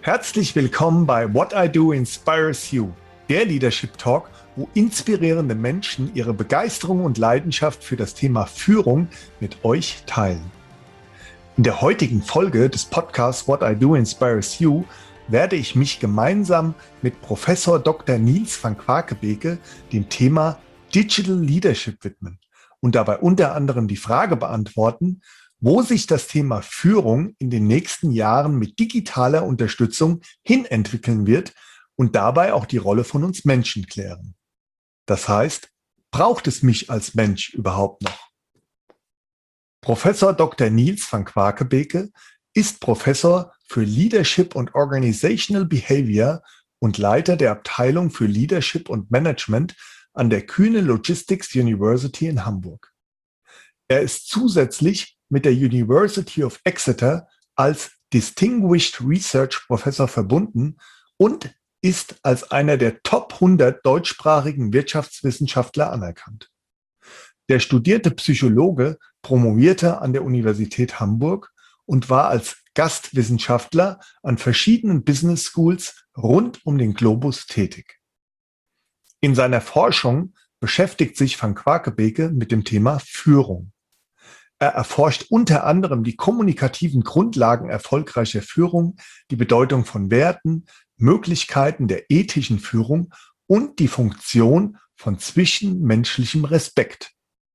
Herzlich willkommen bei What I Do Inspires You, der Leadership Talk, wo inspirierende Menschen ihre Begeisterung und Leidenschaft für das Thema Führung mit euch teilen. In der heutigen Folge des Podcasts What I Do Inspires You werde ich mich gemeinsam mit Professor Dr. Niels van Quakebeke dem Thema Digital Leadership widmen und dabei unter anderem die Frage beantworten, wo sich das Thema Führung in den nächsten Jahren mit digitaler Unterstützung hinentwickeln wird und dabei auch die Rolle von uns Menschen klären. Das heißt, braucht es mich als Mensch überhaupt noch? Professor Dr. Niels van Quakebeke ist Professor für Leadership und Organizational Behavior und Leiter der Abteilung für Leadership und Management an der Kühne Logistics University in Hamburg. Er ist zusätzlich mit der University of Exeter als Distinguished Research Professor verbunden und ist als einer der Top 100 deutschsprachigen Wirtschaftswissenschaftler anerkannt. Der studierte Psychologe promovierte an der Universität Hamburg und war als Gastwissenschaftler an verschiedenen Business Schools rund um den Globus tätig. In seiner Forschung beschäftigt sich van Quakebeke mit dem Thema Führung. Er erforscht unter anderem die kommunikativen Grundlagen erfolgreicher Führung, die Bedeutung von Werten, Möglichkeiten der ethischen Führung und die Funktion von zwischenmenschlichem Respekt.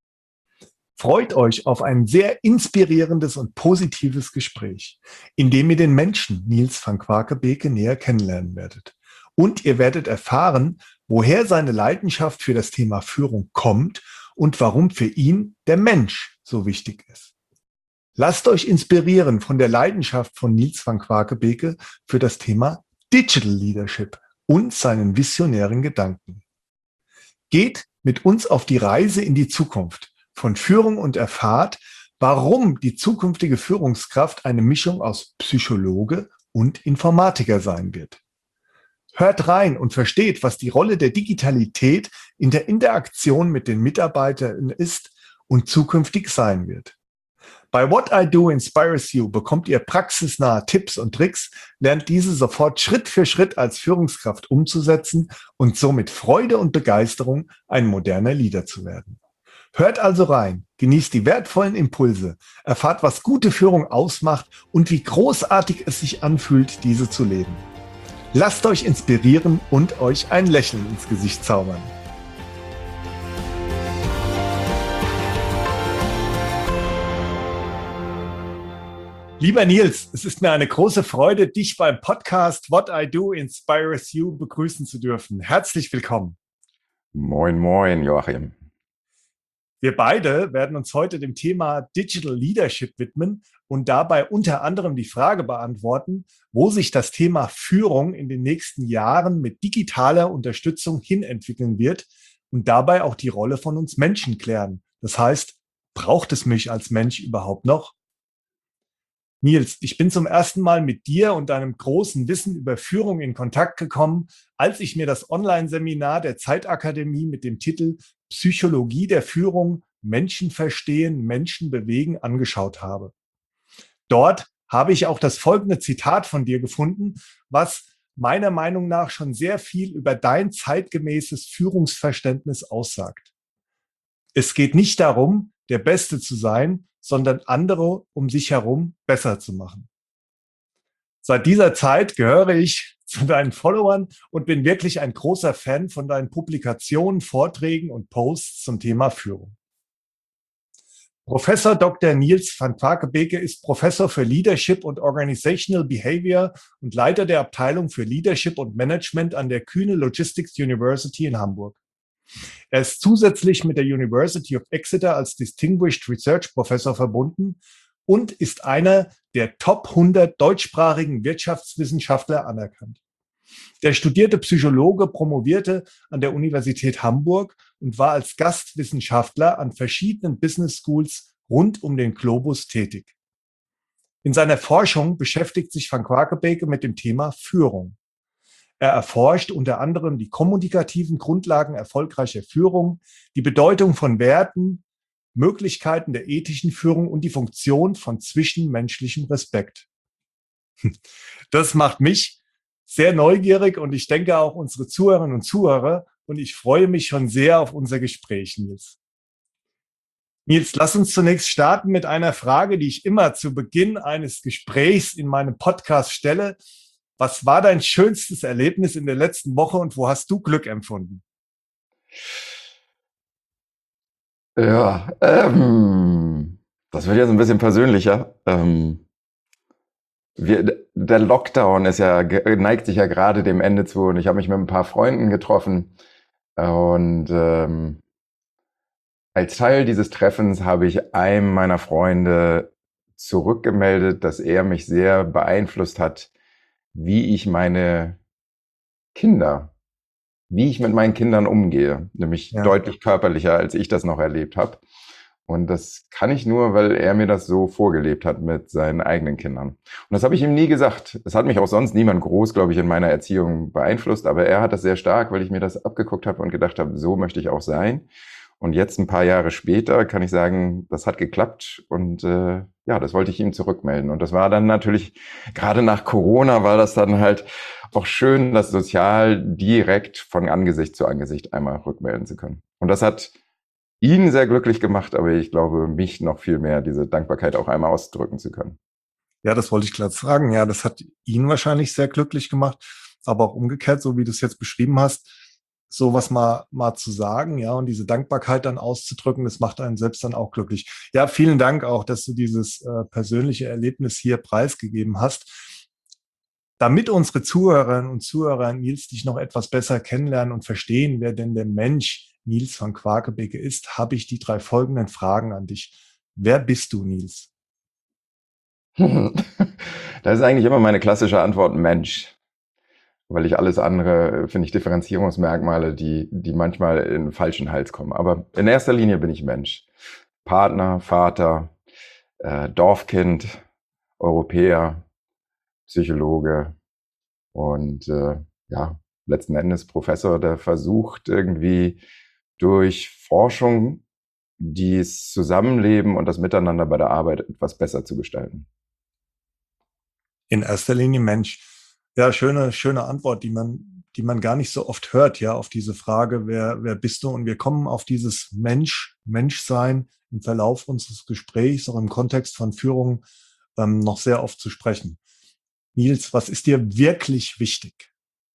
Freut euch auf ein sehr inspirierendes und positives Gespräch, in dem ihr den Menschen Niels van Quakebeke näher kennenlernen werdet. Und ihr werdet erfahren, woher seine Leidenschaft für das Thema Führung kommt und warum für ihn der Mensch so wichtig ist. Lasst euch inspirieren von der Leidenschaft von Niels van Quakebeke für das Thema Digital Leadership und seinen visionären Gedanken. Geht mit uns auf die Reise in die Zukunft von Führung und erfahrt, warum die zukünftige Führungskraft eine Mischung aus Psychologe und Informatiker sein wird. Hört rein und versteht, was die Rolle der Digitalität in der Interaktion mit den Mitarbeitern ist und zukünftig sein wird. Bei What I Do Inspires You bekommt ihr praxisnahe Tipps und Tricks, lernt diese sofort Schritt für Schritt als Führungskraft umzusetzen und so mit Freude und Begeisterung ein moderner Leader zu werden. Hört also rein, genießt die wertvollen Impulse, erfahrt, was gute Führung ausmacht und wie großartig es sich anfühlt, diese zu leben. Lasst euch inspirieren und euch ein Lächeln ins Gesicht zaubern. Lieber Niels, es ist mir eine große Freude, dich beim Podcast What I Do Inspires You begrüßen zu dürfen. Herzlich willkommen. Moin, moin, Joachim. Wir beide werden uns heute dem Thema Digital Leadership widmen und dabei unter anderem die Frage beantworten, wo sich das Thema Führung in den nächsten Jahren mit digitaler Unterstützung hinentwickeln wird und dabei auch die Rolle von uns Menschen klären. Das heißt, braucht es mich als Mensch überhaupt noch? Niels, ich bin zum ersten Mal mit dir und deinem großen Wissen über Führung in Kontakt gekommen, als ich mir das Online-Seminar der Zeitakademie mit dem Titel Psychologie der Führung, Menschen verstehen, Menschen bewegen angeschaut habe. Dort habe ich auch das folgende Zitat von dir gefunden, was meiner Meinung nach schon sehr viel über dein zeitgemäßes Führungsverständnis aussagt. Es geht nicht darum, der Beste zu sein, sondern andere um sich herum besser zu machen. Seit dieser Zeit gehöre ich zu deinen Followern und bin wirklich ein großer Fan von deinen Publikationen, Vorträgen und Posts zum Thema Führung. Professor Dr. Niels van Quakebeke ist Professor für Leadership und Organizational Behavior und Leiter der Abteilung für Leadership und Management an der Kühne Logistics University in Hamburg. Er ist zusätzlich mit der University of Exeter als Distinguished Research Professor verbunden und ist einer der Top 100 deutschsprachigen Wirtschaftswissenschaftler anerkannt. Der studierte Psychologe promovierte an der Universität Hamburg und war als Gastwissenschaftler an verschiedenen Business Schools rund um den Globus tätig. In seiner Forschung beschäftigt sich van Quakebeke mit dem Thema Führung. Er erforscht unter anderem die kommunikativen Grundlagen erfolgreicher Führung, die Bedeutung von Werten, Möglichkeiten der ethischen Führung und die Funktion von zwischenmenschlichem Respekt. Das macht mich sehr neugierig und ich denke auch unsere Zuhörerinnen und Zuhörer. Und ich freue mich schon sehr auf unser Gespräch, Nils. Nils, lass uns zunächst starten mit einer Frage, die ich immer zu Beginn eines Gesprächs in meinem Podcast stelle. Was war dein schönstes Erlebnis in der letzten Woche und wo hast du Glück empfunden? Ja, das wird jetzt ein bisschen persönlicher. Der Lockdown neigt sich ja gerade dem Ende zu und ich habe mich mit ein paar Freunden getroffen und als Teil dieses Treffens habe ich einem meiner Freunde zurückgemeldet, dass er mich sehr beeinflusst hat, wie ich meine Kinder wie ich mit meinen Kindern umgehe, nämlich Ja, deutlich körperlicher, als ich das noch erlebt habe. Und das kann ich nur, weil er mir das so vorgelebt hat mit seinen eigenen Kindern. Und das habe ich ihm nie gesagt. Es hat mich auch sonst niemand groß, glaube ich, in meiner Erziehung beeinflusst, aber er hat das sehr stark, weil ich mir das abgeguckt habe und gedacht habe, so möchte ich auch sein. Und jetzt ein paar Jahre später kann ich sagen, das hat geklappt und ja, das wollte ich ihm zurückmelden. Und das war dann natürlich, gerade nach Corona war das dann halt auch schön, das sozial direkt von Angesicht zu Angesicht einmal rückmelden zu können. Und das hat ihn sehr glücklich gemacht, aber ich glaube, mich noch viel mehr, diese Dankbarkeit auch einmal ausdrücken zu können. ja, das wollte ich gerade sagen. Ja, das hat ihn wahrscheinlich sehr glücklich gemacht, aber auch umgekehrt, so wie du es jetzt beschrieben hast, sowas mal zu sagen, ja, und diese Dankbarkeit dann auszudrücken, das macht einen selbst dann auch glücklich. Ja, vielen Dank auch, dass du dieses persönliche Erlebnis hier preisgegeben hast. Damit unsere Zuhörerinnen und Zuhörer Nils dich noch etwas besser kennenlernen und verstehen, wer denn der Mensch Nils van Quakebeke ist, habe ich die 3 folgenden Fragen an dich. Wer bist du, Nils? Das ist eigentlich immer meine klassische Antwort, Mensch. Weil ich alles andere, finde ich, Differenzierungsmerkmale, die manchmal in den falschen Hals kommen. Aber in erster Linie bin ich Mensch. Partner, Vater, Dorfkind, Europäer, Psychologe und ja, letzten Endes Professor, der versucht irgendwie durch Forschung das Zusammenleben und das Miteinander bei der Arbeit etwas besser zu gestalten. In erster Linie Mensch. Ja, schöne Antwort, die man gar nicht so oft hört, ja, auf diese Frage, wer bist du? Und wir kommen auf dieses Menschsein im Verlauf unseres Gesprächs, auch im Kontext von Führung, noch sehr oft zu sprechen. Nils, was ist dir wirklich wichtig?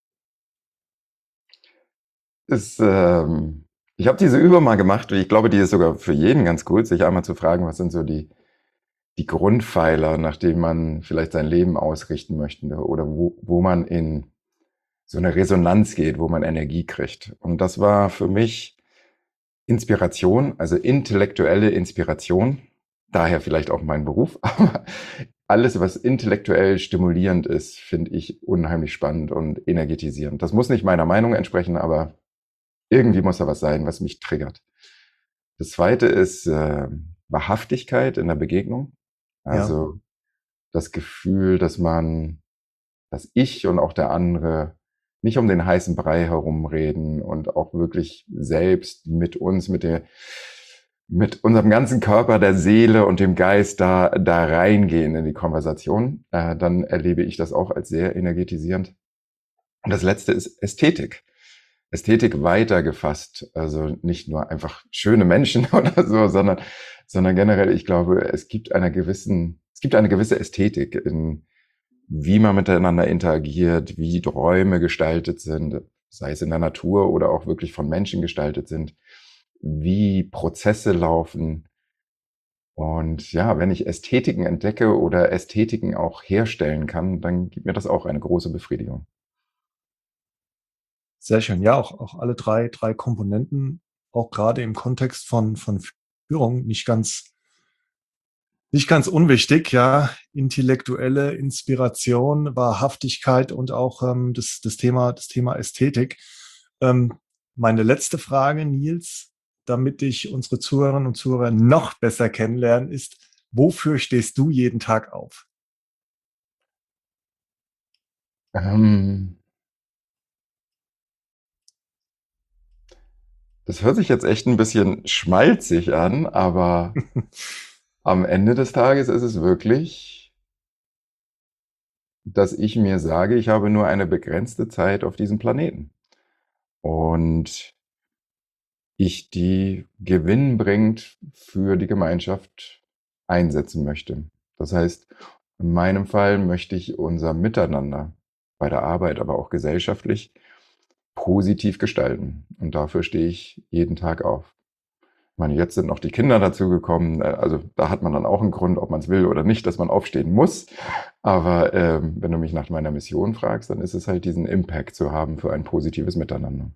Ist, ich habe diese Übung mal gemacht und ich glaube, die ist sogar für jeden ganz gut, sich einmal zu fragen, was sind so die Grundpfeiler, nach denen man vielleicht sein Leben ausrichten möchte oder wo man in so eine Resonanz geht, wo man Energie kriegt. Und das war für mich Inspiration, also intellektuelle Inspiration, daher vielleicht auch mein Beruf, aber alles, was intellektuell stimulierend ist, finde ich unheimlich spannend und energetisierend. Das muss nicht meiner Meinung entsprechen, aber irgendwie muss da was sein, was mich triggert. Das zweite ist Wahrhaftigkeit in der Begegnung. Ja, Also das Gefühl, dass ich und auch der andere nicht um den heißen Brei herumreden und auch wirklich selbst mit uns, mit unserem ganzen Körper, der Seele und dem Geist da reingehen in die Konversation, dann erlebe ich das auch als sehr energetisierend. Und das letzte ist Ästhetik. Ästhetik weitergefasst, also nicht nur einfach schöne Menschen oder so, sondern generell, ich glaube, es gibt eine gewisse Ästhetik in wie man miteinander interagiert, wie Räume gestaltet sind, sei es in der Natur oder auch wirklich von Menschen gestaltet sind, wie Prozesse laufen. Und ja, wenn ich Ästhetiken entdecke oder Ästhetiken auch herstellen kann, dann gibt mir das auch eine große Befriedigung. sehr schön. Ja, auch alle drei Komponenten, auch gerade im Kontext von Führung, nicht ganz unwichtig, ja, intellektuelle Inspiration, Wahrhaftigkeit und auch das Thema Ästhetik. Ähm, Meine letzte Frage, Nils, damit ich unsere Zuhörerinnen und Zuhörer noch besser kennenlernen, ist, wofür stehst du jeden Tag auf? Ähm, Das hört sich jetzt echt ein bisschen schmalzig an, aber am Ende des Tages ist es wirklich dass ich mir sage, ich habe nur eine begrenzte Zeit auf diesem Planeten und ich die gewinnbringend für die Gemeinschaft einsetzen möchte. Das heißt, in meinem Fall möchte ich unser Miteinander bei der Arbeit, aber auch gesellschaftlich positiv gestalten. Und dafür stehe ich jeden Tag auf. Ich meine, jetzt sind noch die Kinder dazugekommen. Also da hat man dann auch einen Grund, ob man es will oder nicht, dass man aufstehen muss. Aber wenn du mich nach meiner Mission fragst, dann ist es halt diesen Impact zu haben für ein positives Miteinander.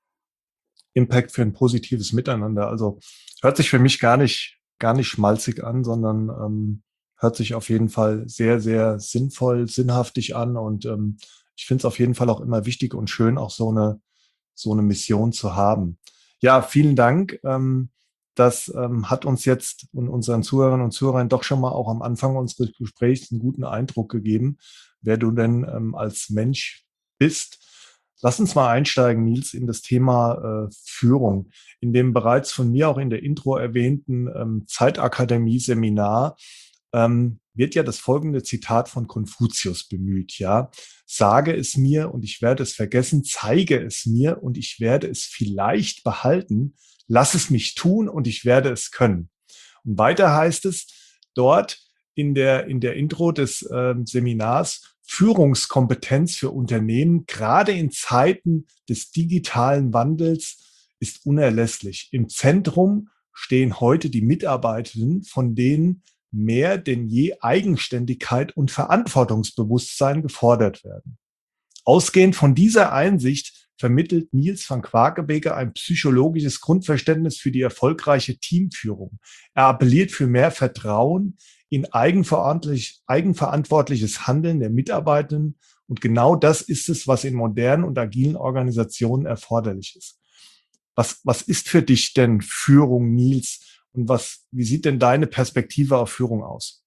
Impact für ein positives Miteinander. Also hört sich für mich gar nicht schmalzig an, sondern hört sich auf jeden Fall sehr, sehr sinnvoll, sinnhaftig an. Und ich finde es auf jeden Fall auch immer wichtig und schön, auch so eine Mission zu haben. Ja, vielen Dank. Das hat uns jetzt und unseren Zuhörerinnen und Zuhörern doch schon mal auch am Anfang unseres Gesprächs einen guten Eindruck gegeben, wer du denn als Mensch bist. Lass uns mal einsteigen, Nils, in das Thema Führung. In dem bereits von mir auch in der Intro erwähnten Zeitakademie-Seminar wird ja das folgende Zitat von Konfuzius bemüht, ja. Sage es mir und ich werde es vergessen, zeige es mir und ich werde es vielleicht behalten, lass es mich tun und ich werde es können. Und weiter heißt es dort in der Intro des Seminars, Führungskompetenz für Unternehmen, gerade in Zeiten des digitalen Wandels, ist unerlässlich. Im Zentrum stehen heute die Mitarbeitenden, von denen mehr denn je Eigenständigkeit und Verantwortungsbewusstsein gefordert werden. Ausgehend von dieser Einsicht vermittelt Niels van Quakebeker ein psychologisches Grundverständnis für die erfolgreiche Teamführung. Er appelliert für mehr Vertrauen in eigenverantwortliches Handeln der Mitarbeitenden. Und genau das ist es, was in modernen und agilen Organisationen erforderlich ist. Was ist für dich denn Führung, Niels? Und wie sieht denn deine Perspektive auf Führung aus?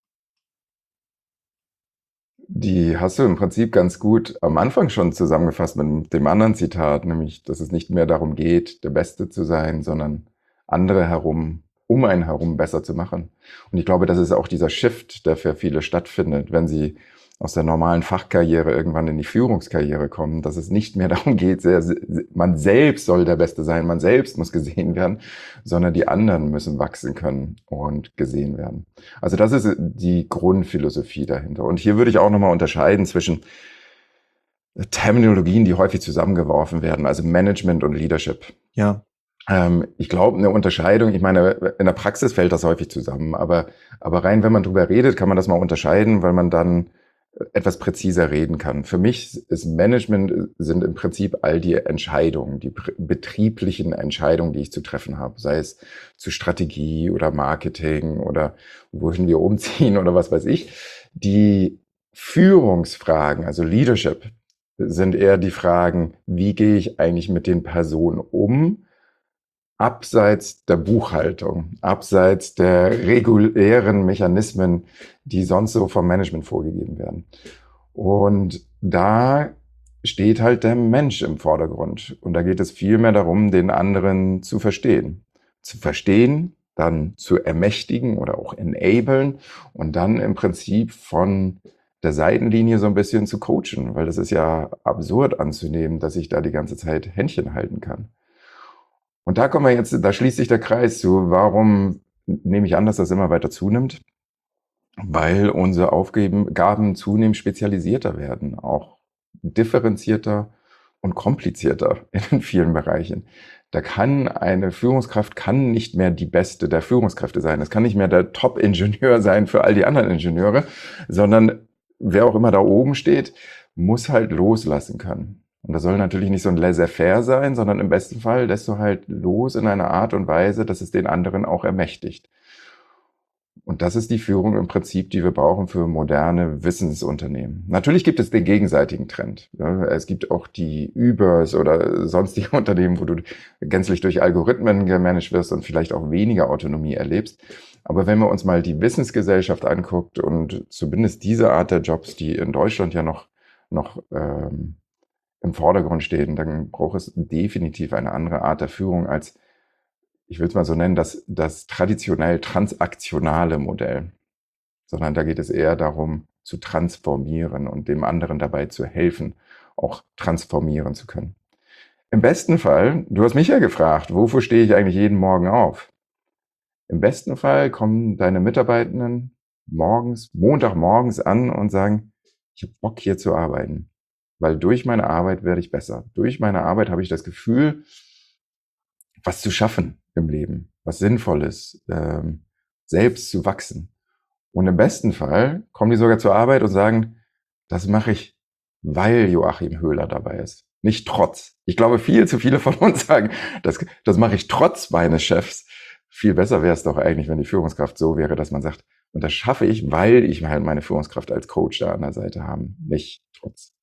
Die hast du im Prinzip ganz gut am Anfang schon zusammengefasst mit dem anderen Zitat, nämlich, dass es nicht mehr darum geht, der Beste zu sein, sondern andere herum, um einen herum besser zu machen. Und ich glaube, das ist auch dieser Shift, der für viele stattfindet, wenn sie aus der normalen Fachkarriere irgendwann in die Führungskarriere kommen, dass es nicht mehr darum geht, man selbst soll der Beste sein, man selbst muss gesehen werden, sondern die anderen müssen wachsen können und gesehen werden. Also das ist die Grundphilosophie dahinter. Und hier würde ich auch nochmal unterscheiden zwischen Terminologien, die häufig zusammengeworfen werden, also Management und Leadership. Ja. Ich glaube, eine Unterscheidung, ich meine, in der Praxis fällt das häufig zusammen, aber rein, wenn man drüber redet, kann man das mal unterscheiden, weil man dann etwas präziser reden kann. Für mich ist Management sind im Prinzip all die Entscheidungen, die betrieblichen Entscheidungen, die ich zu treffen habe, sei es zu Strategie oder Marketing oder wohin wir umziehen oder was weiß ich. Die Führungsfragen, also Leadership, sind eher die Fragen, wie gehe ich eigentlich mit den Personen um, abseits der Buchhaltung, abseits der regulären Mechanismen, die sonst so vom Management vorgegeben werden. Und da steht halt der Mensch im Vordergrund. Und da geht es viel mehr darum, den anderen zu verstehen. Zu verstehen, dann zu ermächtigen oder auch enablen und dann im Prinzip von der Seitenlinie so ein bisschen zu coachen, weil das ist ja absurd anzunehmen, dass ich da die ganze Zeit Händchen halten kann. Und da kommen wir jetzt, da schließt sich der Kreis zu. Warum nehme ich an, dass das immer weiter zunimmt? Weil unsere Aufgaben zunehmend spezialisierter werden, auch differenzierter und komplizierter in vielen Bereichen. Eine Führungskraft kann nicht mehr die beste der Führungskräfte sein. Es kann nicht mehr der Top-Ingenieur sein für all die anderen Ingenieure, sondern wer auch immer da oben steht, muss halt loslassen können. Und das soll natürlich nicht so ein Laissez-faire sein, sondern im besten Fall lässt du halt los in einer Art und Weise, dass es den anderen auch ermächtigt. Und das ist die Führung im Prinzip, die wir brauchen für moderne Wissensunternehmen. Natürlich gibt es den gegenseitigen Trend. Ja, es gibt auch die Ubers oder sonstige Unternehmen, wo du gänzlich durch Algorithmen gemanagt wirst und vielleicht auch weniger Autonomie erlebst. Aber wenn man uns mal die Wissensgesellschaft anguckt und zumindest diese Art der Jobs, die in Deutschland ja noch im Vordergrund stehen, dann braucht es definitiv eine andere Art der Führung als, ich will es mal so nennen, das traditionell transaktionale Modell. Sondern da geht es eher darum, zu transformieren und dem anderen dabei zu helfen, auch transformieren zu können. Im besten Fall, du hast mich ja gefragt, wofür stehe ich eigentlich jeden Morgen auf? Im besten Fall kommen deine Mitarbeitenden Montagmorgens an und sagen, ich habe Bock hier zu arbeiten, weil durch meine Arbeit werde ich besser. Durch meine Arbeit habe ich das Gefühl, was zu schaffen im Leben, was Sinnvolles, selbst zu wachsen. Und im besten Fall kommen die sogar zur Arbeit und sagen, das mache ich, weil Joachim Höhler dabei ist. Nicht trotz. Ich glaube, viel zu viele von uns sagen, das mache ich trotz meines Chefs. Viel besser wäre es doch eigentlich, wenn die Führungskraft so wäre, dass man sagt, und das schaffe ich, weil ich halt meine Führungskraft als Coach da an der Seite habe, nicht trotz.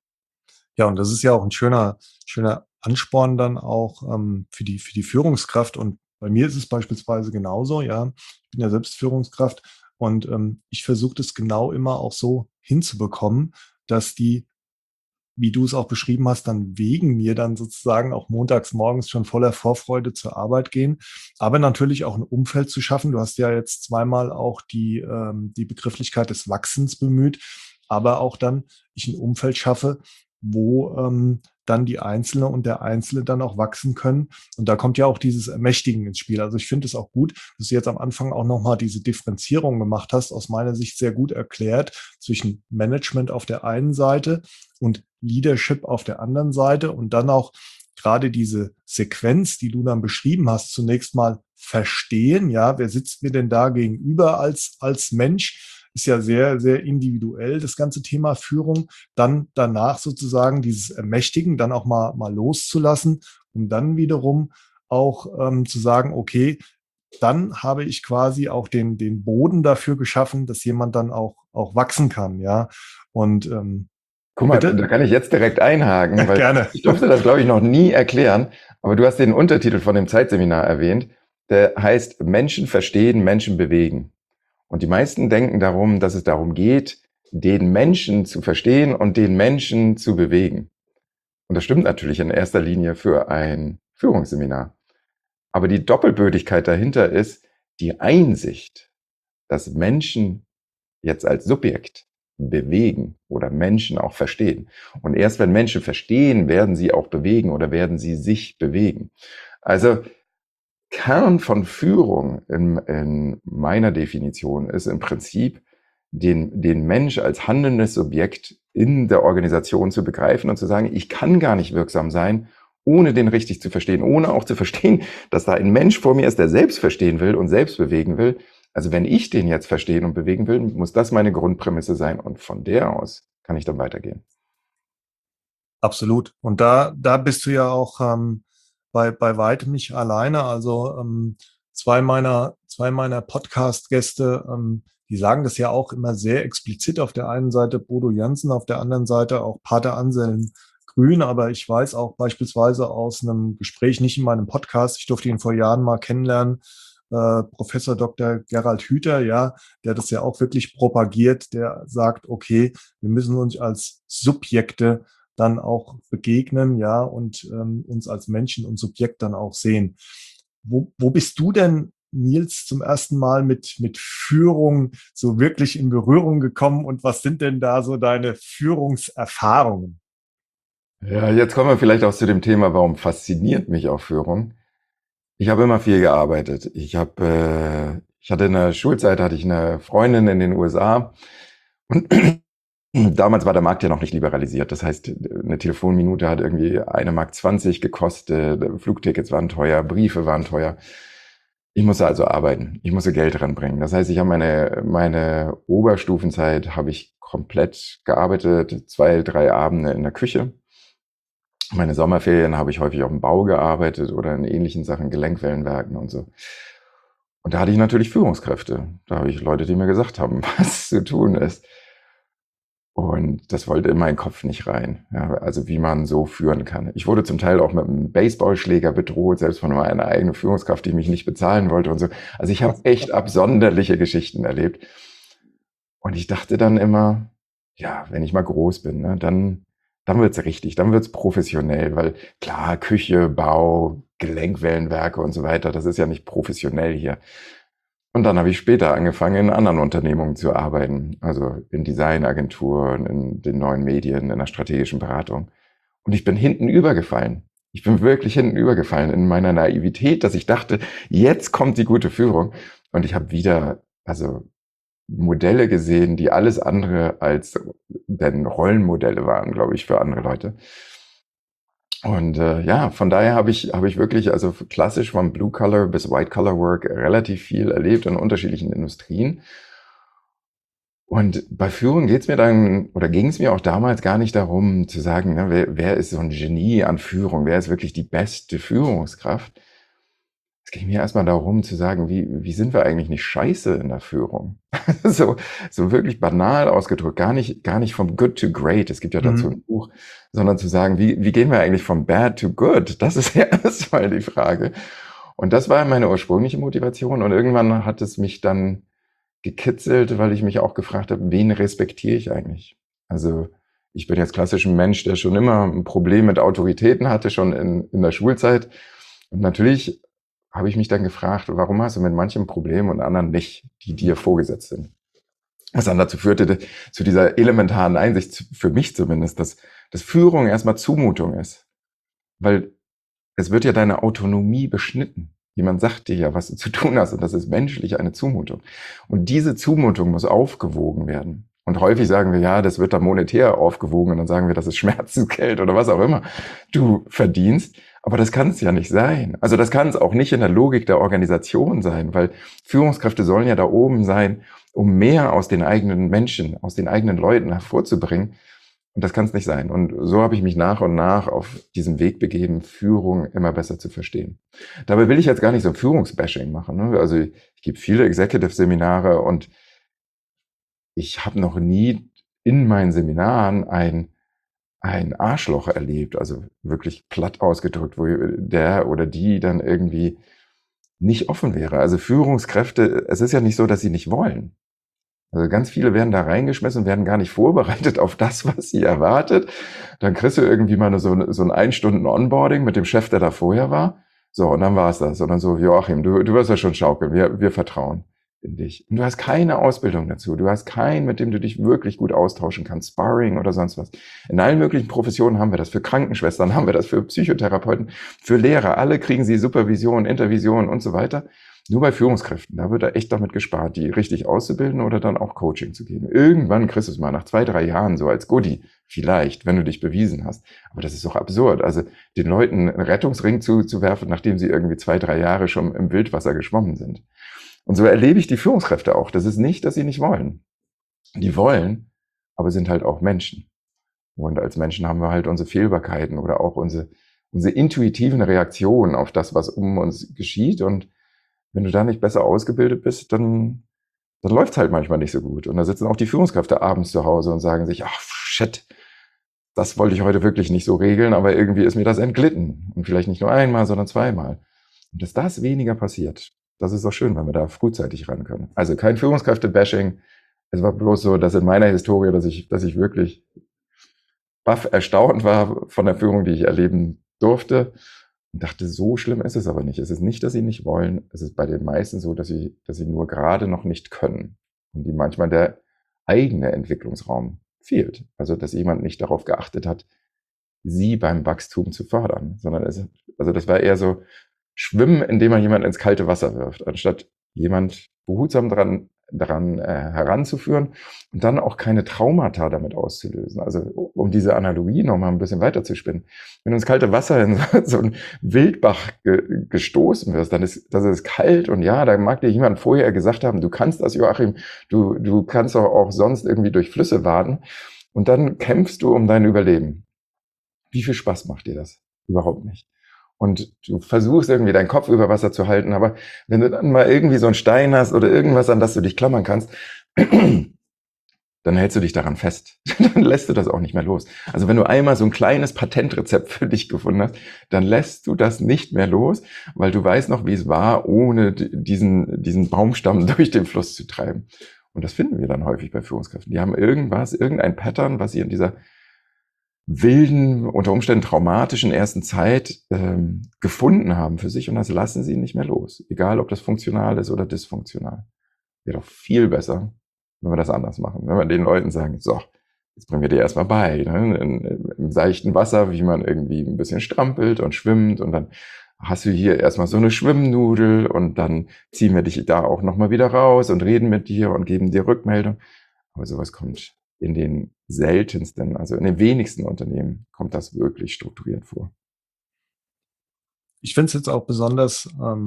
Ja, und das ist ja auch ein schöner Ansporn dann auch für die Führungskraft. Und bei mir ist es beispielsweise genauso, ja. Ich bin ja selbst Führungskraft und ich versuche das genau immer auch so hinzubekommen, dass die, wie du es auch beschrieben hast, dann wegen mir dann sozusagen auch montags morgens schon voller Vorfreude zur Arbeit gehen, aber natürlich auch ein Umfeld zu schaffen. Du hast ja jetzt zweimal auch die Begrifflichkeit des Wachsens bemüht, aber auch dann ich ein Umfeld schaffe, wo dann die Einzelne und der Einzelne dann auch wachsen können. Und da kommt ja auch dieses Ermächtigen ins Spiel. Also ich finde es auch gut, dass du jetzt am Anfang auch nochmal diese Differenzierung gemacht hast, aus meiner Sicht sehr gut erklärt, zwischen Management auf der einen Seite und Leadership auf der anderen Seite und dann auch gerade diese Sequenz, die du dann beschrieben hast, zunächst mal verstehen, ja, wer sitzt mir denn da gegenüber als Mensch, ist ja sehr, sehr individuell, das ganze Thema Führung, dann danach sozusagen dieses Ermächtigen, dann auch mal loszulassen, um dann wiederum auch zu sagen, okay, dann habe ich quasi auch den Boden dafür geschaffen, dass jemand dann auch wachsen kann, ja. Und Guck mal, bitte? da kann ich jetzt direkt einhaken, weil Gerne. ich durfte das, glaube ich, noch nie erklären, aber du hast den Untertitel von dem Zeitseminar erwähnt, der heißt Menschen verstehen, Menschen bewegen. Und die meisten denken darum, dass es darum geht, den Menschen zu verstehen und den Menschen zu bewegen. Und das stimmt natürlich in erster Linie für ein Führungsseminar. Aber die Doppelbödigkeit dahinter ist die Einsicht, dass Menschen jetzt als Subjekt bewegen oder Menschen auch verstehen. Und erst wenn Menschen verstehen, werden sie auch bewegen oder werden sie sich bewegen. Also Kern von Führung in meiner Definition ist im Prinzip, den Mensch als handelndes Subjekt in der Organisation zu begreifen und zu sagen, ich kann gar nicht wirksam sein, ohne den richtig zu verstehen, ohne auch zu verstehen, dass da ein Mensch vor mir ist, der selbst verstehen will und selbst bewegen will. Also wenn ich den jetzt verstehen und bewegen will, muss das meine Grundprämisse sein und von der aus kann ich dann weitergehen. Absolut. Und da bist du ja auch bei weitem nicht alleine. Also zwei meiner Podcast-Gäste, die sagen das ja auch immer sehr explizit. Auf der einen Seite Bodo Jansen, auf der anderen Seite auch Pater Anselm Grün. Aber ich weiß auch beispielsweise aus einem Gespräch, nicht in meinem Podcast, ich durfte ihn vor Jahren mal kennenlernen, Professor Dr. Gerald Hüther, ja, der das ja auch wirklich propagiert, der sagt, okay, wir müssen uns als Subjekte dann auch begegnen, ja, und uns als Menschen und Subjekt dann auch sehen. Wo bist du denn, Nils, zum ersten Mal mit Führung so wirklich in Berührung gekommen und was sind denn da so deine Führungserfahrungen? Ja, jetzt kommen wir vielleicht auch zu dem Thema, warum fasziniert mich auch Führung? Ich habe immer viel gearbeitet. Ich hatte in der Schulzeit hatte ich eine Freundin in den USA und damals war der Markt ja noch nicht liberalisiert. Das heißt, eine Telefonminute hat irgendwie 1,20 Mark gekostet, Flugtickets waren teuer, Briefe waren teuer. Ich musste also arbeiten. Ich musste Geld ranbringen. Das heißt, ich habe meine Oberstufenzeit habe ich komplett gearbeitet, 2, 3 Abende in der Küche. Meine Sommerferien habe ich häufig auf dem Bau gearbeitet oder in ähnlichen Sachen, Gelenkwellenwerken und so. Und da hatte ich natürlich Führungskräfte. Da habe ich Leute, die mir gesagt haben, was zu tun ist. Und das wollte in meinen Kopf nicht rein. Ja, also wie man so führen kann. Ich wurde zum Teil auch mit einem Baseballschläger bedroht, selbst von meiner eigenen Führungskraft, die mich nicht bezahlen wollte und so. Also ich habe echt absonderliche Geschichten erlebt. Und ich dachte dann immer, ja, wenn ich mal groß bin, ne, dann wird's richtig, dann wird's professionell, weil klar, Küche, Bau, Gelenkwellenwerke und so weiter, das ist ja nicht professionell hier. Und dann habe ich später angefangen, in anderen Unternehmungen zu arbeiten, also in Designagenturen, in den neuen Medien, in der strategischen Beratung. Und ich bin hinten übergefallen. Ich bin wirklich hinten übergefallen in meiner Naivität, dass ich dachte, jetzt kommt die gute Führung. Und ich habe wieder, also Modelle gesehen, die alles andere als denn Rollenmodelle waren, glaube ich, für andere Leute. Und ja, von daher habe ich wirklich, also klassisch vom Blue-Collar bis White-Collar-Work relativ viel erlebt in unterschiedlichen Industrien. Und bei Führung geht's mir dann, oder ging es mir auch damals gar nicht darum zu sagen, ne, wer ist so ein Genie an Führung, wer ist wirklich die beste Führungskraft. Es ging mir erstmal darum zu sagen, wie sind wir eigentlich nicht scheiße in der Führung? so, so wirklich banal ausgedrückt, gar nicht vom Good to Great, es gibt ja dazu ein Buch, sondern zu sagen, wie gehen wir eigentlich vom Bad to Good? Das ist ja erstmal die Frage. Und das war meine ursprüngliche Motivation. Und irgendwann hat es mich dann gekitzelt, weil ich mich auch gefragt habe, wen respektiere ich eigentlich? Also ich bin jetzt klassisch ein Mensch, der schon immer ein Problem mit Autoritäten hatte, schon in der Schulzeit. Und natürlich habe ich mich dann gefragt, warum hast du mit manchen Problemen und anderen nicht, die dir vorgesetzt sind? Was dann dazu führte, zu dieser elementaren Einsicht, für mich zumindest, dass Führung erstmal Zumutung ist. Weil es wird ja deine Autonomie beschnitten. Jemand sagt dir ja, was du zu tun hast, und das ist menschlich eine Zumutung. Und diese Zumutung muss aufgewogen werden. Und häufig sagen wir, ja, das wird dann monetär aufgewogen, und dann sagen wir, das ist Schmerzensgeld oder was auch immer du verdienst. Aber das kann es ja nicht sein. Also das kann es auch nicht in der Logik der Organisation sein, weil Führungskräfte sollen ja da oben sein, um mehr aus den eigenen Menschen, aus den eigenen Leuten hervorzubringen. Und das kann es nicht sein. Und so habe ich mich nach und nach auf diesen Weg begeben, Führung immer besser zu verstehen. Dabei will ich jetzt gar nicht so ein Führungsbashing machen, ne? Also ich gebe viele Executive-Seminare und ich habe noch nie in meinen Seminaren ein Arschloch erlebt, also wirklich platt ausgedrückt, wo der oder die dann irgendwie nicht offen wäre. Also Führungskräfte, es ist ja nicht so, dass sie nicht wollen. Also ganz viele werden da reingeschmissen und werden gar nicht vorbereitet auf das, was sie erwartet. Dann kriegst du irgendwie mal so ein 1 Stunden Onboarding mit dem Chef, der da vorher war. So, und dann war's das. Und dann so, Joachim, du wirst ja schon schaukeln, wir vertrauen in dich. Und du hast keine Ausbildung dazu. Du hast keinen, mit dem du dich wirklich gut austauschen kannst. Sparring oder sonst was. In allen möglichen Professionen haben wir das. Für Krankenschwestern haben wir das, für Psychotherapeuten, für Lehrer. Alle kriegen sie Supervision, Intervision und so weiter. Nur bei Führungskräften, da wird da echt damit gespart, die richtig auszubilden oder dann auch Coaching zu geben. Irgendwann kriegst du es mal nach 2, 3 Jahren so als Goodie, vielleicht, wenn du dich bewiesen hast. Aber das ist doch absurd. Also den Leuten einen Rettungsring zu werfen, nachdem sie irgendwie 2, 3 Jahre schon im Wildwasser geschwommen sind. Und so erlebe ich die Führungskräfte auch. Das ist nicht, dass sie nicht wollen. Die wollen, aber sind halt auch Menschen. Und als Menschen haben wir halt unsere Fehlbarkeiten oder auch unsere intuitiven Reaktionen auf das, was um uns geschieht. Und wenn du da nicht besser ausgebildet bist, dann läuft's halt manchmal nicht so gut. Und da sitzen auch die Führungskräfte abends zu Hause und sagen sich, ach shit, das wollte ich heute wirklich nicht so regeln, aber irgendwie ist mir das entglitten. Und vielleicht nicht nur einmal, sondern zweimal. Und dass das weniger passiert, das ist doch schön, wenn wir da frühzeitig ran können. Also kein Führungskräfte-Bashing. Es war bloß so, dass in meiner Historie, dass ich wirklich baff erstaunt war von der Führung, die ich erleben durfte. Und dachte, so schlimm ist es aber nicht. Es ist nicht, dass sie nicht wollen. Es ist bei den meisten so, dass sie nur gerade noch nicht können. Und die manchmal der eigene Entwicklungsraum fehlt. Also, dass jemand nicht darauf geachtet hat, sie beim Wachstum zu fördern, sondern also das war eher so Schwimmen, indem man jemand ins kalte Wasser wirft, anstatt jemand behutsam daran heranzuführen und dann auch keine Traumata damit auszulösen. Also um diese Analogie noch mal ein bisschen weiter zu spinnen. Wenn du ins kalte Wasser in so einen Wildbach gestoßen wirst, dann ist das ist kalt und ja, da mag dir jemand vorher gesagt haben, du kannst das, Joachim, du kannst auch sonst irgendwie durch Flüsse waden und dann kämpfst du um dein Überleben. Wie viel Spaß macht dir das? Überhaupt nicht. Und du versuchst irgendwie deinen Kopf über Wasser zu halten, aber wenn du dann mal irgendwie so einen Stein hast oder irgendwas, an das du dich klammern kannst, dann hältst du dich daran fest. Dann lässt du das auch nicht mehr los. Also wenn du einmal so ein kleines Patentrezept für dich gefunden hast, dann lässt du das nicht mehr los, weil du weißt noch, wie es war, ohne diesen Baumstamm durch den Fluss zu treiben. Und das finden wir dann häufig bei Führungskräften. Die haben irgendein Pattern, was sie in dieser wilden, unter Umständen traumatischen ersten Zeit gefunden haben für sich und das lassen sie nicht mehr los. Egal, ob das funktional ist oder dysfunktional. Wäre doch viel besser, wenn wir das anders machen. Wenn wir den Leuten sagen, so, jetzt bringen wir dir erstmal bei, ne, im seichten Wasser, wie man irgendwie ein bisschen strampelt und schwimmt und dann hast du hier erstmal so eine Schwimmnudel und dann ziehen wir dich da auch nochmal wieder raus und reden mit dir und geben dir Rückmeldung. Aber sowas kommt in den seltensten, also in den wenigsten Unternehmen kommt das wirklich strukturiert vor. Ich finde es jetzt auch besonders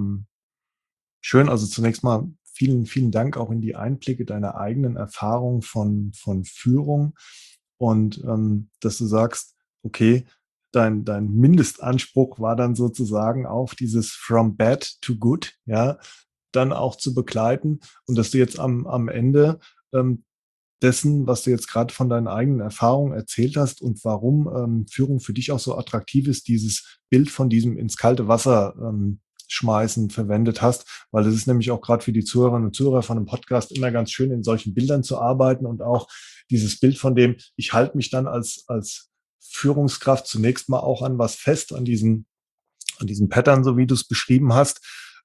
schön. Also zunächst mal vielen, vielen Dank auch in die Einblicke deiner eigenen Erfahrung von Führung und dass du sagst, okay, dein Mindestanspruch war dann sozusagen auf dieses From Bad to Good, ja, dann auch zu begleiten und dass du jetzt am Ende ähm, dessen, was du jetzt gerade von deinen eigenen Erfahrungen erzählt hast und warum Führung für dich auch so attraktiv ist, dieses Bild von diesem ins kalte Wasser schmeißen verwendet hast, weil das ist nämlich auch gerade für die Zuhörerinnen und Zuhörer von einem Podcast immer ganz schön, in solchen Bildern zu arbeiten und auch dieses Bild von dem, ich halte mich dann als Führungskraft zunächst mal auch an was fest, an diesem Pattern, so wie du es beschrieben hast,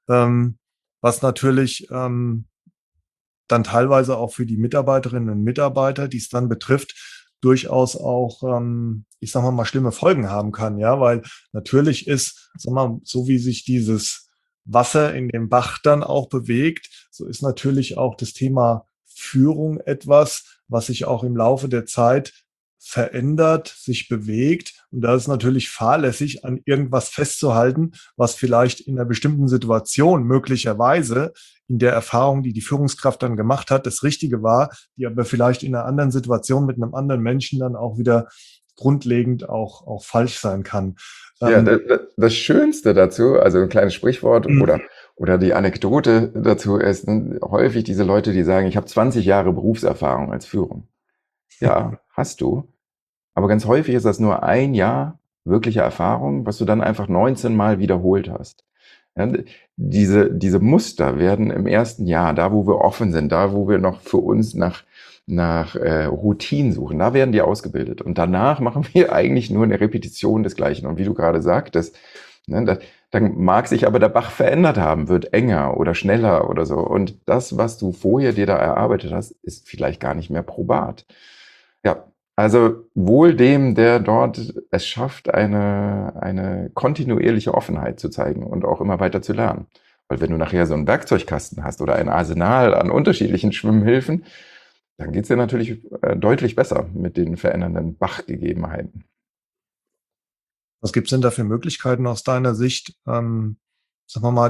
was natürlich dann teilweise auch für die Mitarbeiterinnen und Mitarbeiter, die es dann betrifft, durchaus auch, ich sage mal, schlimme Folgen haben kann, ja, weil natürlich ist, sag mal, so wie sich dieses Wasser in dem Bach dann auch bewegt, so ist natürlich auch das Thema Führung etwas, was sich auch im Laufe der Zeit verändert, sich bewegt. Und da ist natürlich fahrlässig, an irgendwas festzuhalten, was vielleicht in einer bestimmten Situation möglicherweise in der Erfahrung, die die Führungskraft dann gemacht hat, das Richtige war, die aber vielleicht in einer anderen Situation mit einem anderen Menschen dann auch wieder grundlegend auch falsch sein kann. Ja, das Schönste dazu, also ein kleines Sprichwort oder die Anekdote dazu ist häufig diese Leute, die sagen, ich habe 20 Jahre Berufserfahrung als Führung. Ja, hast du. Aber ganz häufig ist das nur ein Jahr wirkliche Erfahrung, was du dann einfach 19 Mal wiederholt hast. Ja, diese Muster werden im ersten Jahr, da wo wir offen sind, da wo wir noch für uns nach Routinen suchen, da werden die ausgebildet. Und danach machen wir eigentlich nur eine Repetition des Gleichen. Und wie du gerade sagtest, ne, dann mag sich aber der Bach verändert haben, wird enger oder schneller oder so. Und das, was du vorher dir da erarbeitet hast, ist vielleicht gar nicht mehr probat. Ja, also wohl dem, der dort es schafft, eine kontinuierliche Offenheit zu zeigen und auch immer weiter zu lernen. Weil wenn du nachher so einen Werkzeugkasten hast oder ein Arsenal an unterschiedlichen Schwimmhilfen, dann geht's dir natürlich deutlich besser mit den verändernden Bachgegebenheiten. Was gibt's denn da für Möglichkeiten aus deiner Sicht? Sagen wir mal,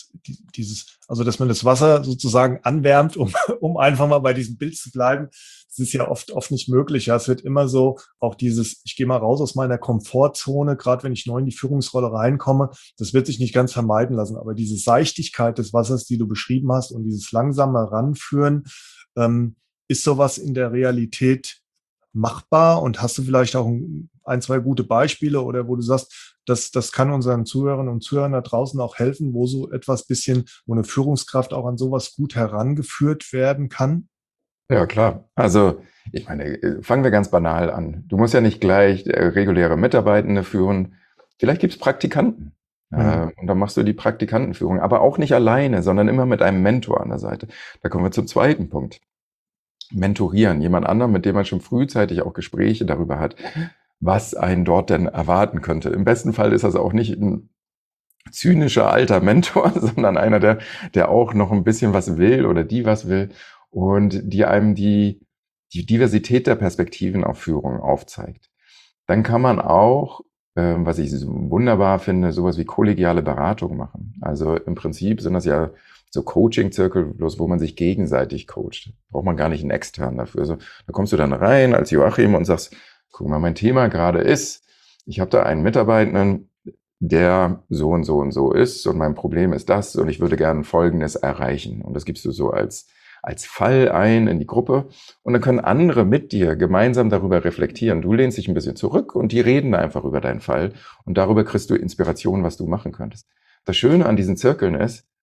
also dass man das Wasser sozusagen anwärmt, um einfach mal bei diesem Bild zu bleiben. Das ist ja oft nicht möglich. Ja, es wird immer so, auch dieses, ich gehe mal raus aus meiner Komfortzone, gerade wenn ich neu in die Führungsrolle reinkomme, das wird sich nicht ganz vermeiden lassen. Aber diese Seichtigkeit des Wassers, die du beschrieben hast und dieses langsame Ranführen, ist sowas in der Realität machbar? Und hast du vielleicht auch ein, zwei gute Beispiele oder wo du sagst, das kann unseren Zuhörerinnen und Zuhörern da draußen auch helfen, wo so etwas bisschen, wo eine Führungskraft auch an sowas gut herangeführt werden kann? Ja, klar. Also, ich meine, fangen wir ganz banal an. Du musst ja nicht gleich reguläre Mitarbeitende führen. Vielleicht gibt's Praktikanten. Und dann machst du die Praktikantenführung, aber auch nicht alleine, sondern immer mit einem Mentor an der Seite. Da kommen wir zum zweiten Punkt. Mentorieren, jemand anderen, mit dem man schon frühzeitig auch Gespräche darüber hat, was einen dort denn erwarten könnte. Im besten Fall ist das auch nicht ein zynischer alter Mentor, sondern einer, der auch noch ein bisschen was will oder die was will und die einem die Diversität der Perspektiven auf Führung aufzeigt. Dann kann man auch, was ich so wunderbar finde, sowas wie kollegiale Beratung machen. Also im Prinzip sind das ja so Coaching-Zirkel, bloß wo man sich gegenseitig coacht. Braucht man gar nicht einen externen dafür. Also da kommst du dann rein als Joachim und sagst, guck mal, mein Thema gerade ist, ich habe da einen Mitarbeitenden, der so und so und so ist und mein Problem ist das und ich würde gerne Folgendes erreichen. Und das gibst du so als Fall ein in die Gruppe und dann können andere mit dir gemeinsam darüber reflektieren. Du lehnst dich ein bisschen zurück und die reden einfach über deinen Fall und darüber kriegst du Inspiration, was du machen könntest. Das Schöne an diesen Zirkeln ist,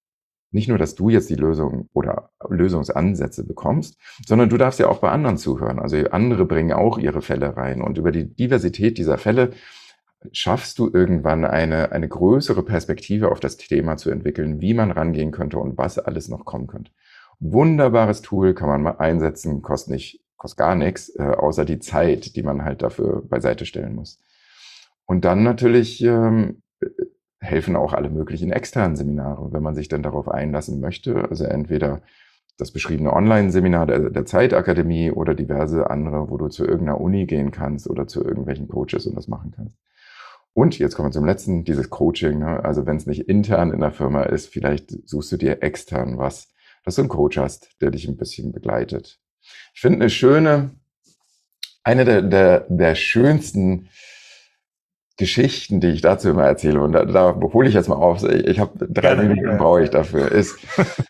Nicht nur, dass du jetzt die Lösung oder Lösungsansätze bekommst, sondern du darfst ja auch bei anderen zuhören. Also andere bringen auch ihre Fälle rein. Und über die Diversität dieser Fälle schaffst du irgendwann eine größere Perspektive auf das Thema zu entwickeln, wie man rangehen könnte und was alles noch kommen könnte. Wunderbares Tool, kann man mal einsetzen, kostet gar nichts, außer die Zeit, die man halt dafür beiseite stellen muss. Und dann natürlich helfen auch alle möglichen externen Seminare, wenn man sich dann darauf einlassen möchte. Also entweder das beschriebene Online-Seminar der Zeitakademie oder diverse andere, wo du zu irgendeiner Uni gehen kannst oder zu irgendwelchen Coaches und das machen kannst. Und jetzt kommen wir zum letzten, dieses Coaching. Ne? Also wenn es nicht intern in der Firma ist, vielleicht suchst du dir extern was, dass du einen Coach hast, der dich ein bisschen begleitet. Ich finde eine der schönsten Geschichten, die ich dazu immer erzähle, und da hole ich jetzt mal auf, ich habe 3 Minuten brauche ich dafür, ist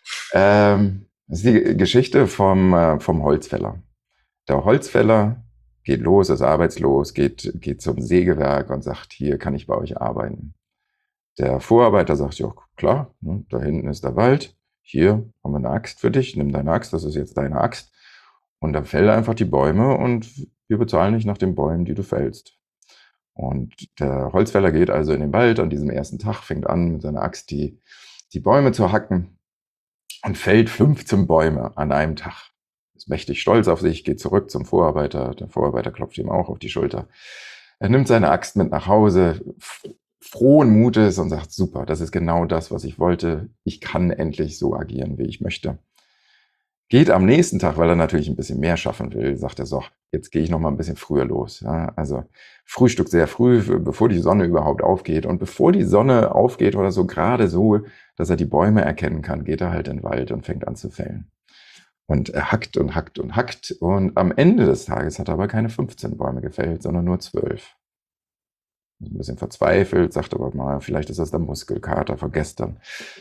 die Geschichte vom Holzfäller. Der Holzfäller geht los, ist arbeitslos, geht zum Sägewerk und sagt, hier kann ich bei euch arbeiten. Der Vorarbeiter sagt, ja klar, ne, da hinten ist der Wald, hier haben wir eine Axt für dich, nimm deine Axt, das ist jetzt deine Axt. Und dann fäll einfach die Bäume und wir bezahlen dich nach den Bäumen, die du fällst. Und der Holzfäller geht also in den Wald an diesem ersten Tag, fängt an mit seiner Axt die Bäume zu hacken und fällt 15 Bäume an einem Tag. Ist mächtig stolz auf sich, geht zurück zum Vorarbeiter. Der Vorarbeiter klopft ihm auch auf die Schulter. Er nimmt seine Axt mit nach Hause, frohen Mutes und sagt, super, das ist genau das, was ich wollte. Ich kann endlich so agieren, wie ich möchte. Geht am nächsten Tag, weil er natürlich ein bisschen mehr schaffen will, sagt er so, jetzt gehe ich noch mal ein bisschen früher los. Ja, also Frühstück sehr früh, bevor die Sonne überhaupt aufgeht. Und bevor die Sonne aufgeht oder so, gerade so, dass er die Bäume erkennen kann, geht er halt in den Wald und fängt an zu fällen. Und er hackt und hackt und hackt. Und am Ende des Tages hat er aber keine 15 Bäume gefällt, sondern nur 12. Ein bisschen verzweifelt, sagt aber mal, vielleicht ist das der Muskelkater von gestern.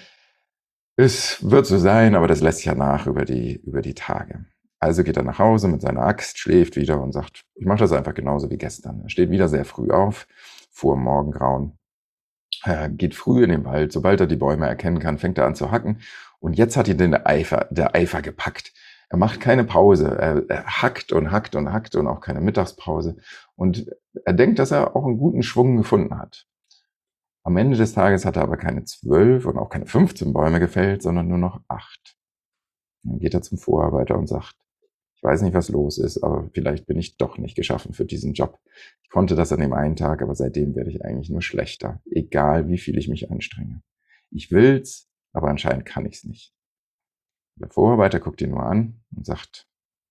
Es wird so sein, aber das lässt sich ja nach über die Tage. Also geht er nach Hause mit seiner Axt, schläft wieder und sagt, ich mache das einfach genauso wie gestern. Er steht wieder sehr früh auf, vor Morgengrauen, geht früh in den Wald. Sobald er die Bäume erkennen kann, fängt er an zu hacken. Und jetzt hat ihn der Eifer gepackt. Er macht keine Pause. Er hackt und hackt und hackt und auch keine Mittagspause. Und er denkt, dass er auch einen guten Schwung gefunden hat. Am Ende des Tages hat er aber keine 12 und auch keine 15 Bäume gefällt, sondern nur noch 8. Dann geht er zum Vorarbeiter und sagt, ich weiß nicht, was los ist, aber vielleicht bin ich doch nicht geschaffen für diesen Job. Ich konnte das an dem einen Tag, aber seitdem werde ich eigentlich nur schlechter, egal wie viel ich mich anstrenge. Ich will's, aber anscheinend kann ich's nicht. Der Vorarbeiter guckt ihn nur an und sagt,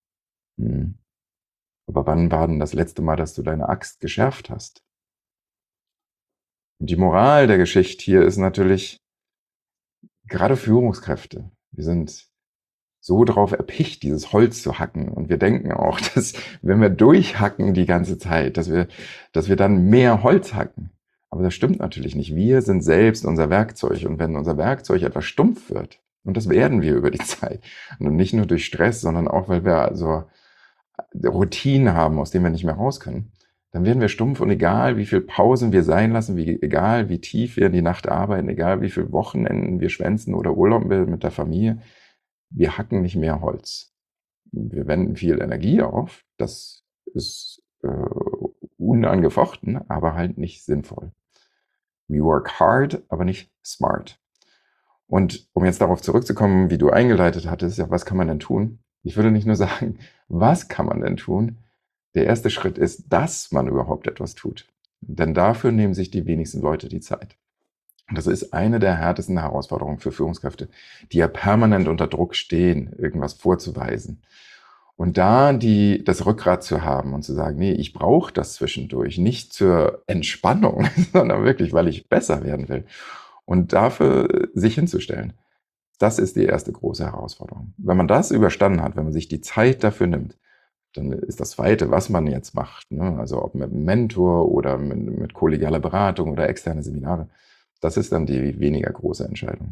aber wann war denn das letzte Mal, dass du deine Axt geschärft hast? Und die Moral der Geschichte hier ist natürlich, gerade Führungskräfte, wir sind so drauf erpicht, dieses Holz zu hacken. Und wir denken auch, dass wenn wir durchhacken die ganze Zeit, dass wir dann mehr Holz hacken. Aber das stimmt natürlich nicht. Wir sind selbst unser Werkzeug. Und wenn unser Werkzeug etwas stumpf wird, und das werden wir über die Zeit, und nicht nur durch Stress, sondern auch, weil wir also Routinen haben, aus denen wir nicht mehr raus können, dann werden wir stumpf und egal, wie viel Pausen wir sein lassen, egal, wie tief wir in die Nacht arbeiten, egal, wie viele Wochenenden wir schwänzen oder Urlaub mit der Familie, wir hacken nicht mehr Holz. Wir wenden viel Energie auf, das ist unangefochten, aber halt nicht sinnvoll. We work hard, aber nicht smart. Und um jetzt darauf zurückzukommen, wie du eingeleitet hattest, ja, was kann man denn tun? Ich würde nicht nur sagen, was kann man denn tun? Der erste Schritt ist, dass man überhaupt etwas tut. Denn dafür nehmen sich die wenigsten Leute die Zeit. Und das ist eine der härtesten Herausforderungen für Führungskräfte, die ja permanent unter Druck stehen, irgendwas vorzuweisen. Und da das Rückgrat zu haben und zu sagen, nee, ich brauche das zwischendurch, nicht zur Entspannung, sondern wirklich, weil ich besser werden will. Und dafür sich hinzustellen. Das ist die erste große Herausforderung. Wenn man das überstanden hat, wenn man sich die Zeit dafür nimmt, dann ist das Zweite, was man jetzt macht, ne? Also ob mit einem Mentor oder mit kollegialer Beratung oder externe Seminare, das ist dann die weniger große Entscheidung.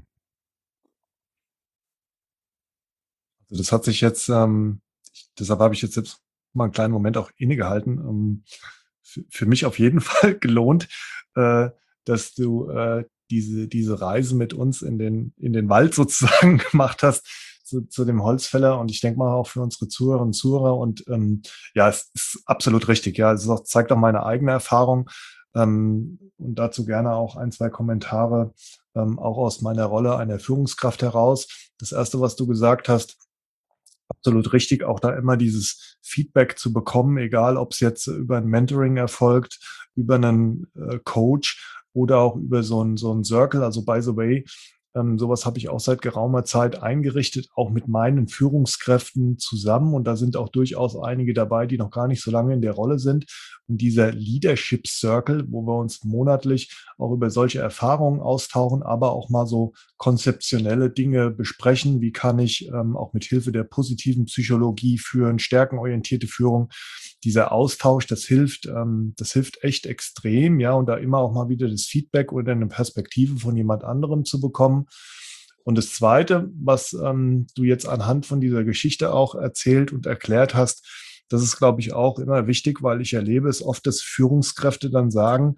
Also das hat sich jetzt, deshalb habe ich jetzt selbst mal einen kleinen Moment auch innegehalten, für mich auf jeden Fall gelohnt, dass du diese Reise mit uns in den Wald sozusagen gemacht hast, zu dem Holzfäller. Und ich denke mal auch für unsere Zuhörerinnen und Zuhörer. Und ja, es ist absolut richtig. Ja, es ist auch, zeigt auch meine eigene Erfahrung. Und dazu gerne auch ein, zwei Kommentare, auch aus meiner Rolle einer Führungskraft heraus. Das Erste, was du gesagt hast, absolut richtig, auch da immer dieses Feedback zu bekommen, egal ob es jetzt über ein Mentoring erfolgt, über einen Coach oder auch über so ein Circle. Also by the way, sowas habe ich auch seit geraumer Zeit eingerichtet, auch mit meinen Führungskräften zusammen. Und da sind auch durchaus einige dabei, die noch gar nicht so lange in der Rolle sind. Und dieser Leadership Circle, wo wir uns monatlich auch über solche Erfahrungen austauchen, aber auch mal so konzeptionelle Dinge besprechen. Wie kann ich auch mit Hilfe der positiven Psychologie führen, stärkenorientierte Führung, dieser Austausch, das hilft echt extrem, ja, und da immer auch mal wieder das Feedback oder eine Perspektive von jemand anderem zu bekommen. Und das Zweite, was du jetzt anhand von dieser Geschichte auch erzählt und erklärt hast, das ist, glaube ich, auch immer wichtig, weil ich erlebe es oft, dass Führungskräfte dann sagen,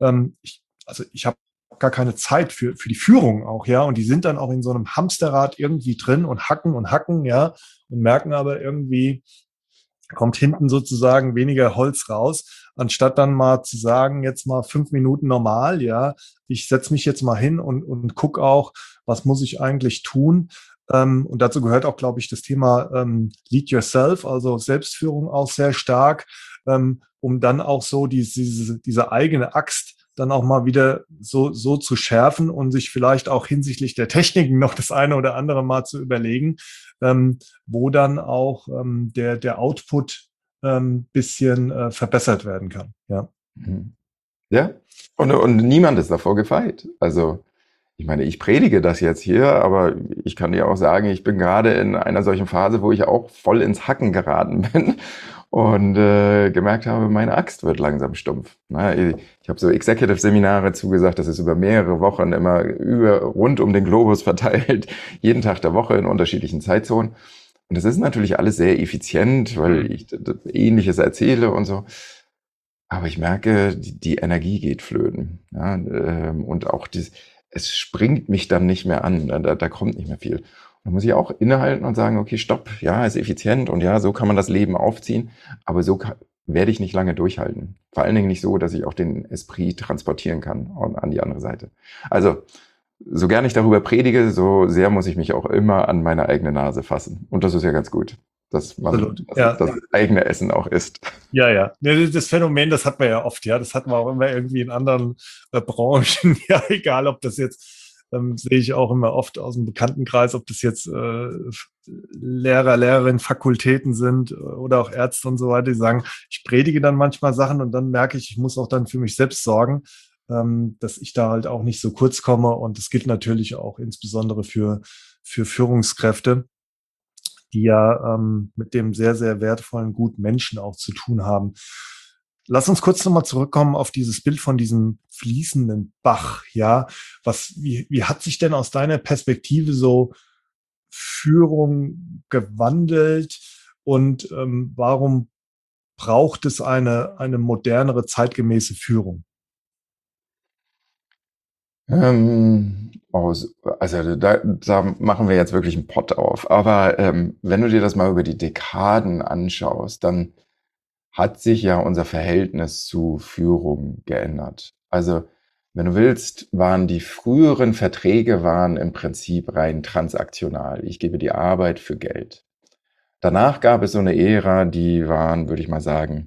ich habe gar keine Zeit für die Führung auch, ja, und die sind dann auch in so einem Hamsterrad irgendwie drin und hacken, ja, und merken aber irgendwie, kommt hinten sozusagen weniger Holz raus, anstatt dann mal zu sagen, jetzt mal 5 Minuten normal, ja, ich setze mich jetzt mal hin und gucke auch, was muss ich eigentlich tun. Und dazu gehört auch, glaube ich, das Thema Lead Yourself, also Selbstführung auch sehr stark, um dann auch so diese eigene Axt dann auch mal wieder so zu schärfen und sich vielleicht auch hinsichtlich der Techniken noch das eine oder andere mal zu überlegen, wo dann auch der Output bisschen verbessert werden kann. Ja. Mhm. Ja, und niemand ist davor gefeit. Also, ich meine, ich predige das jetzt hier, aber ich kann dir auch sagen, ich bin gerade in einer solchen Phase, wo ich auch voll ins Hacken geraten bin und gemerkt habe, meine Axt wird langsam stumpf. Na, ich habe so Executive-Seminare zugesagt, das ist über mehrere Wochen immer rund um den Globus verteilt, jeden Tag der Woche in unterschiedlichen Zeitzonen. Und das ist natürlich alles sehr effizient, weil ich Ähnliches erzähle und so. Aber ich merke, die Energie geht flöten. Ja, und auch es springt mich dann nicht mehr an. Da kommt nicht mehr viel. Und da muss ich auch innehalten und sagen, okay, stopp, ja, ist effizient und ja, so kann man das Leben aufziehen. Aber so werde ich nicht lange durchhalten. Vor allen Dingen nicht so, dass ich auch den Esprit transportieren kann an die andere Seite. Also, so gern ich darüber predige, so sehr muss ich mich auch immer an meine eigene Nase fassen. Und das ist ja ganz gut, dass man das eigene Essen auch isst. Ja, ja. Das Phänomen, das hat man ja oft, ja. Das hat man auch immer irgendwie in anderen Branchen. Ja, egal, ob das jetzt, sehe ich auch immer oft aus dem Bekanntenkreis, ob das jetzt Lehrer, Lehrerinnen, Fakultäten sind oder auch Ärzte und so weiter, die sagen, ich predige dann manchmal Sachen und dann merke ich muss auch dann für mich selbst sorgen, dass ich da halt auch nicht so kurz komme. Und das gilt natürlich auch insbesondere für Führungskräfte, die ja mit dem sehr, sehr wertvollen Gut Menschen auch zu tun haben. Lass uns kurz nochmal zurückkommen auf dieses Bild von diesem fließenden Bach. Ja, wie hat sich denn aus deiner Perspektive so Führung gewandelt und warum braucht es eine modernere, zeitgemäße Führung? Also da machen wir jetzt wirklich einen Pott auf. Aber wenn du dir das mal über die Dekaden anschaust, dann hat sich ja unser Verhältnis zu Führung geändert. Also wenn du willst, waren die früheren Verträge im Prinzip rein transaktional. Ich gebe die Arbeit für Geld. Danach gab es so eine Ära, die waren, würde ich mal sagen,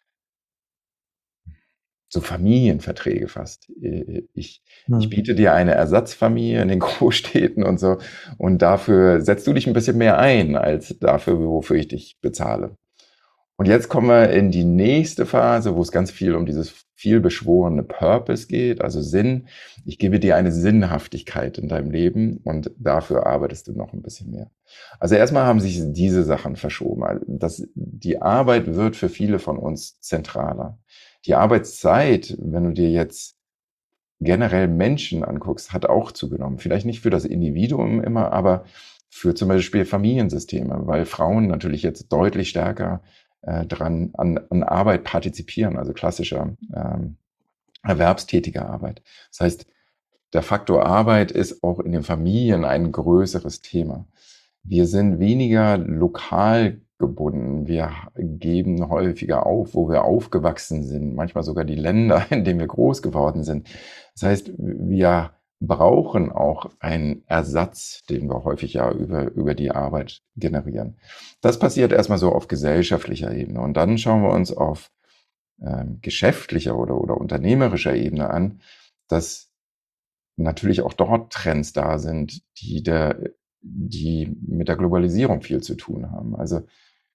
so Familienverträge fast. Ich biete dir eine Ersatzfamilie in den Großstädten und so und dafür setzt du dich ein bisschen mehr ein als dafür, wofür ich dich bezahle. Und jetzt kommen wir in die nächste Phase, wo es ganz viel um dieses vielbeschworene Purpose geht, also Sinn. Ich gebe dir eine Sinnhaftigkeit in deinem Leben und dafür arbeitest du noch ein bisschen mehr. Also erstmal haben sich diese Sachen verschoben. Die Arbeit wird für viele von uns zentraler. Die Arbeitszeit, wenn du dir jetzt generell Menschen anguckst, hat auch zugenommen. Vielleicht nicht für das Individuum immer, aber für zum Beispiel Familiensysteme, weil Frauen natürlich jetzt deutlich stärker an Arbeit partizipieren, also klassischer erwerbstätiger Arbeit. Das heißt, der Faktor Arbeit ist auch in den Familien ein größeres Thema. Wir sind weniger lokal gebunden. Wir geben häufiger auf, wo wir aufgewachsen sind, manchmal sogar die Länder, in denen wir groß geworden sind. Das heißt, wir brauchen auch einen Ersatz, den wir häufig ja über die Arbeit generieren. Das passiert erstmal so auf gesellschaftlicher Ebene. Und dann schauen wir uns auf geschäftlicher oder unternehmerischer Ebene an, dass natürlich auch dort Trends da sind, die mit der Globalisierung viel zu tun haben. Also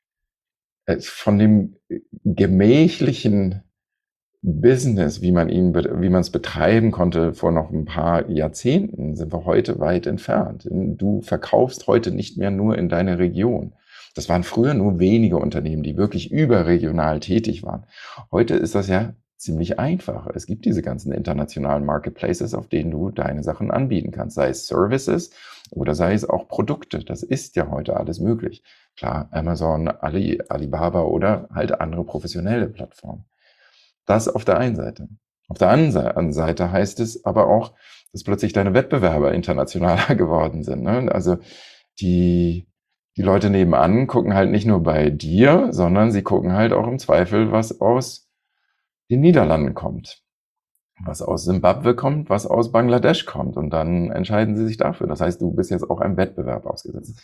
von dem gemächlichen Business, wie man es betreiben konnte vor noch ein paar Jahrzehnten, sind wir heute weit entfernt. Du verkaufst heute nicht mehr nur in deine Region. Das waren früher nur wenige Unternehmen, die wirklich überregional tätig waren. Heute ist das ja ziemlich einfach. Es gibt diese ganzen internationalen Marketplaces, auf denen du deine Sachen anbieten kannst, sei es Services oder sei es auch Produkte. Das ist ja heute alles möglich. Klar, Amazon, Alibaba oder halt andere professionelle Plattformen. Das auf der einen Seite. Auf der anderen Seite heißt es aber auch, dass plötzlich deine Wettbewerber internationaler geworden sind. Ne? Also die Leute nebenan gucken halt nicht nur bei dir, sondern sie gucken halt auch im Zweifel, was aus den Niederlanden kommt, was aus Simbabwe kommt, was aus Bangladesch kommt. Und dann entscheiden sie sich dafür. Das heißt, du bist jetzt auch einem Wettbewerb ausgesetzt.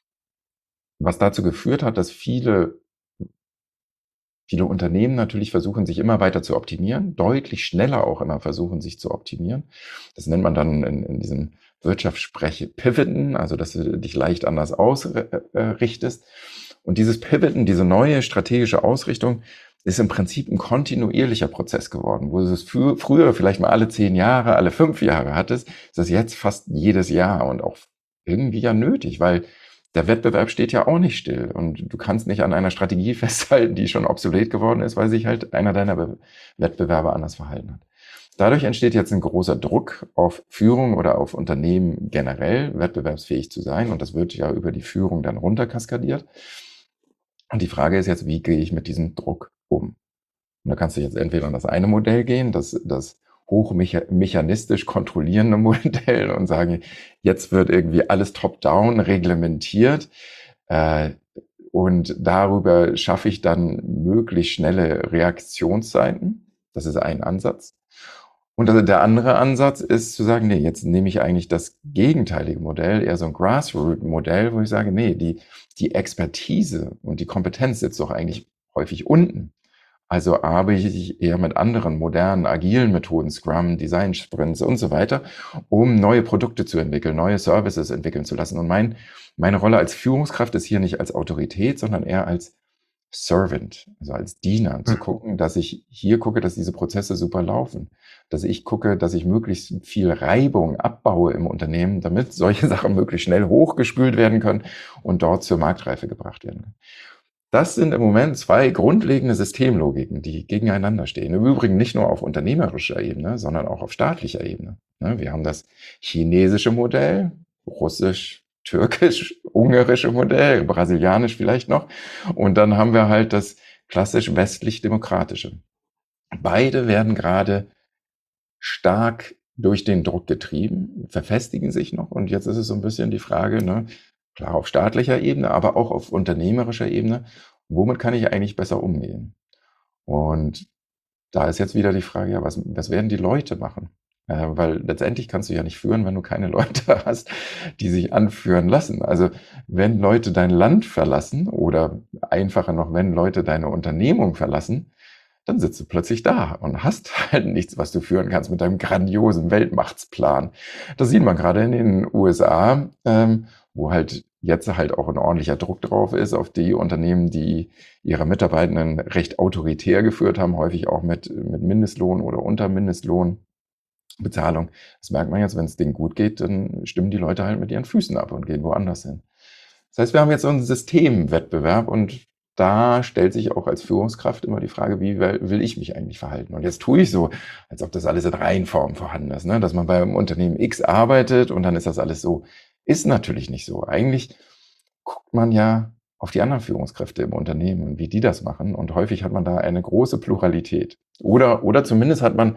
Was dazu geführt hat, dass viele Unternehmen natürlich versuchen, sich immer weiter zu optimieren, deutlich schneller auch immer versuchen, sich zu optimieren. Das nennt man dann in diesem Wirtschaftssprech Pivoten, also dass du dich leicht anders ausrichtest. Und dieses Pivoten, diese neue strategische Ausrichtung, ist im Prinzip ein kontinuierlicher Prozess geworden, wo du es früher vielleicht mal alle 10 Jahre, alle 5 Jahre hattest, ist das jetzt fast jedes Jahr und auch irgendwie ja nötig, weil der Wettbewerb steht ja auch nicht still und du kannst nicht an einer Strategie festhalten, die schon obsolet geworden ist, weil sich halt einer deiner Wettbewerber anders verhalten hat. Dadurch entsteht jetzt ein großer Druck auf Führung oder auf Unternehmen generell, wettbewerbsfähig zu sein, und das wird ja über die Führung dann runterkaskadiert. Und die Frage ist jetzt, wie gehe ich mit diesem Druck um? Und da kannst du jetzt entweder in das eine Modell gehen, das hochmechanistisch kontrollierende Modell, und sagen, jetzt wird irgendwie alles top-down reglementiert und darüber schaffe ich dann möglichst schnelle Reaktionszeiten. Das ist ein Ansatz. Und der andere Ansatz ist zu sagen, nee, jetzt nehme ich eigentlich das gegenteilige Modell, eher so ein Grassroot-Modell, wo ich sage, nee, die Expertise und die Kompetenz sitzt doch eigentlich häufig unten. Also arbeite ich eher mit anderen modernen, agilen Methoden, Scrum, Design Sprints und so weiter, um neue Produkte zu entwickeln, neue Services entwickeln zu lassen. Und meine Rolle als Führungskraft ist hier nicht als Autorität, sondern eher als Servant, also als Diener, zu gucken, dass ich hier gucke, dass diese Prozesse super laufen, dass ich gucke, dass ich möglichst viel Reibung abbaue im Unternehmen, damit solche Sachen möglichst schnell hochgespült werden können und dort zur Marktreife gebracht werden können. Das sind im Moment 2 grundlegende Systemlogiken, die gegeneinander stehen. Im Übrigen nicht nur auf unternehmerischer Ebene, sondern auch auf staatlicher Ebene. Wir haben das chinesische Modell, russisch, türkisch, ungarische Modell, brasilianisch vielleicht noch. Und dann haben wir halt das klassisch westlich-demokratische. Beide werden gerade stark durch den Druck getrieben, verfestigen sich noch. Und jetzt ist es so ein bisschen die Frage, klar auf staatlicher Ebene, aber auch auf unternehmerischer Ebene, womit kann ich eigentlich besser umgehen? Und da ist jetzt wieder die Frage, ja, was werden die Leute machen? Weil letztendlich kannst du ja nicht führen, wenn du keine Leute hast, die sich anführen lassen. Also wenn Leute dein Land verlassen oder einfacher noch, wenn Leute deine Unternehmung verlassen, dann sitzt du plötzlich da und hast halt nichts, was du führen kannst mit deinem grandiosen Weltmachtsplan. Das sieht man gerade in den USA, wo halt jetzt halt auch ein ordentlicher Druck drauf ist auf die Unternehmen, die ihre Mitarbeitenden recht autoritär geführt haben, häufig auch mit Mindestlohn oder unter Mindestlohnbezahlung. Das merkt man jetzt, wenn es denen gut geht, dann stimmen die Leute halt mit ihren Füßen ab und gehen woanders hin. Das heißt, wir haben jetzt so einen Systemwettbewerb, und da stellt sich auch als Führungskraft immer die Frage, wie will ich mich eigentlich verhalten? Und jetzt tue ich so, als ob das alles in Reihenform vorhanden ist, dass man beim Unternehmen X arbeitet und dann ist das alles so. Ist natürlich nicht so. Eigentlich guckt man ja auf die anderen Führungskräfte im Unternehmen und wie die das machen. Und häufig hat man da eine große Pluralität. Oder zumindest hat man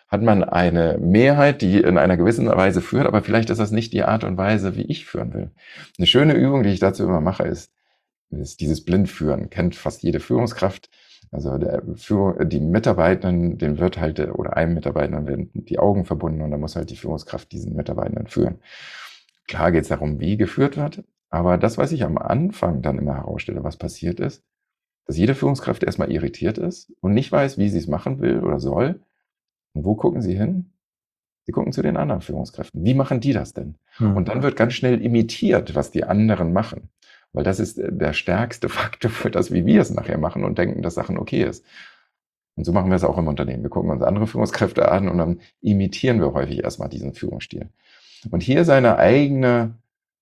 hat man eine Mehrheit, die in einer gewissen Weise führt, aber vielleicht ist das nicht die Art und Weise, wie ich führen will. Eine schöne Übung, die ich dazu immer mache, ist dieses Blindführen. Kennt fast jede Führungskraft. Also die Mitarbeitenden, denen wird halt, oder einem Mitarbeitenden werden die Augen verbunden und dann muss halt die Führungskraft diesen Mitarbeitenden führen. Klar geht es darum, wie geführt wird, aber das, was ich am Anfang dann immer herausstelle, was passiert ist, dass jede Führungskraft erstmal irritiert ist und nicht weiß, wie sie es machen will oder soll. Und wo gucken sie hin? Sie gucken zu den anderen Führungskräften. Wie machen die das denn? Und dann wird ganz schnell imitiert, was die anderen machen. Weil das ist der stärkste Faktor für das, wie wir es nachher machen und denken, dass Sachen okay ist. Und so machen wir es auch im Unternehmen. Wir gucken uns andere Führungskräfte an und dann imitieren wir häufig erstmal diesen Führungsstil. Und hier seinen eigenen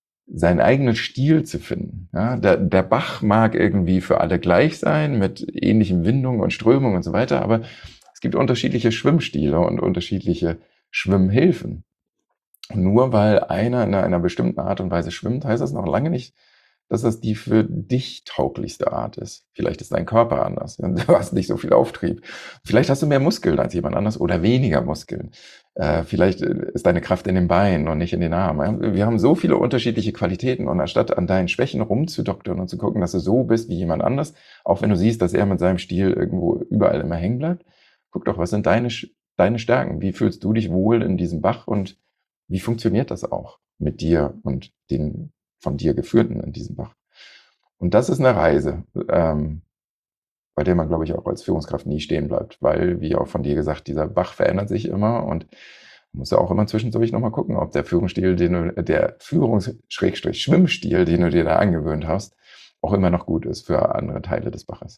Stil zu finden. Ja, der Bach mag irgendwie für alle gleich sein, mit ähnlichen Windungen und Strömungen und so weiter, aber es gibt unterschiedliche Schwimmstile und unterschiedliche Schwimmhilfen. Und nur weil einer in einer bestimmten Art und Weise schwimmt, heißt das noch lange nicht, dass das die für dich tauglichste Art ist. Vielleicht ist dein Körper anders. Du hast nicht so viel Auftrieb. Vielleicht hast du mehr Muskeln als jemand anders oder weniger Muskeln. Vielleicht ist deine Kraft in den Beinen und nicht in den Armen. Wir haben so viele unterschiedliche Qualitäten und anstatt an deinen Schwächen rumzudoktern und zu gucken, dass du so bist wie jemand anders, auch wenn du siehst, dass er mit seinem Stil irgendwo überall immer hängen bleibt, guck doch, was sind deine Stärken? Wie fühlst du dich wohl in diesem Bach und wie funktioniert das auch mit dir und den von dir geführten in diesem Bach? Und das ist eine Reise, bei der man, glaube ich, auch als Führungskraft nie stehen bleibt, weil, wie auch von dir gesagt, dieser Bach verändert sich immer und man muss ja auch immer zwischendurch nochmal gucken, ob der Führungsstil, der Führungs-Schwimmstil, den du dir da angewöhnt hast, auch immer noch gut ist für andere Teile des Baches.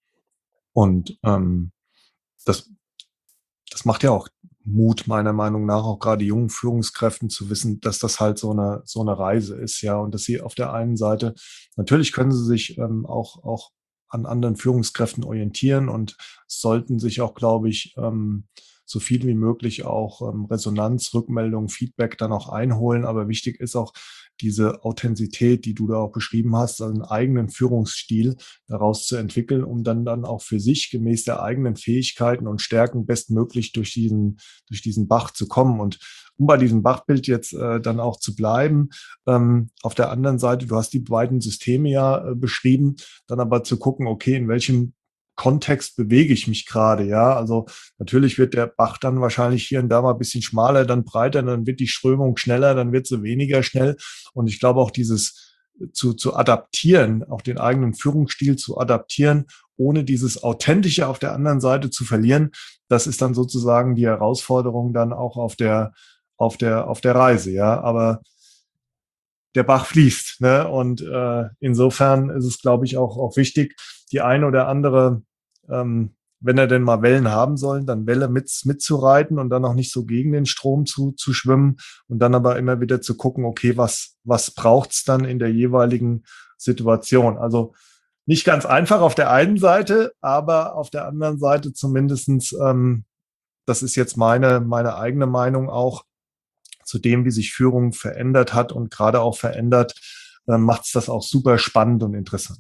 Und das macht ja auch Mut, meiner Meinung nach, auch gerade jungen Führungskräften zu wissen, dass das halt so eine Reise ist, ja. Und dass sie auf der einen Seite, natürlich können sie sich auch an anderen Führungskräften orientieren und sollten sich auch, glaube ich, so viel wie möglich auch Resonanz, Rückmeldung, Feedback dann auch einholen. Aber wichtig ist auch diese Authentizität, die du da auch beschrieben hast, also einen eigenen Führungsstil daraus zu entwickeln, um dann auch für sich gemäß der eigenen Fähigkeiten und Stärken bestmöglich durch diesen Bach zu kommen. Und um bei diesem Bachbild jetzt dann auch zu bleiben, auf der anderen Seite, du hast die beiden Systeme ja beschrieben, dann aber zu gucken, okay, in welchem Kontext bewege ich mich gerade, ja. Also natürlich wird der Bach dann wahrscheinlich hier und da mal ein bisschen schmaler, dann breiter, dann wird die Strömung schneller, dann wird sie weniger schnell. Und ich glaube auch dieses zu adaptieren, auch den eigenen Führungsstil zu adaptieren, ohne dieses Authentische auf der anderen Seite zu verlieren, das ist dann sozusagen die Herausforderung dann auch auf der Reise, ja. Aber der Bach fließt, ne? Und insofern ist es, glaube ich, auch wichtig, die eine oder andere, wenn er denn mal Wellen haben soll, dann Welle mitzureiten und dann auch nicht so gegen den Strom zu schwimmen und dann aber immer wieder zu gucken, okay, was braucht's dann in der jeweiligen Situation? Also nicht ganz einfach auf der einen Seite, aber auf der anderen Seite zumindestens, das ist jetzt meine eigene Meinung auch, zu dem, wie sich Führung verändert hat und gerade auch verändert, macht es das auch super spannend und interessant.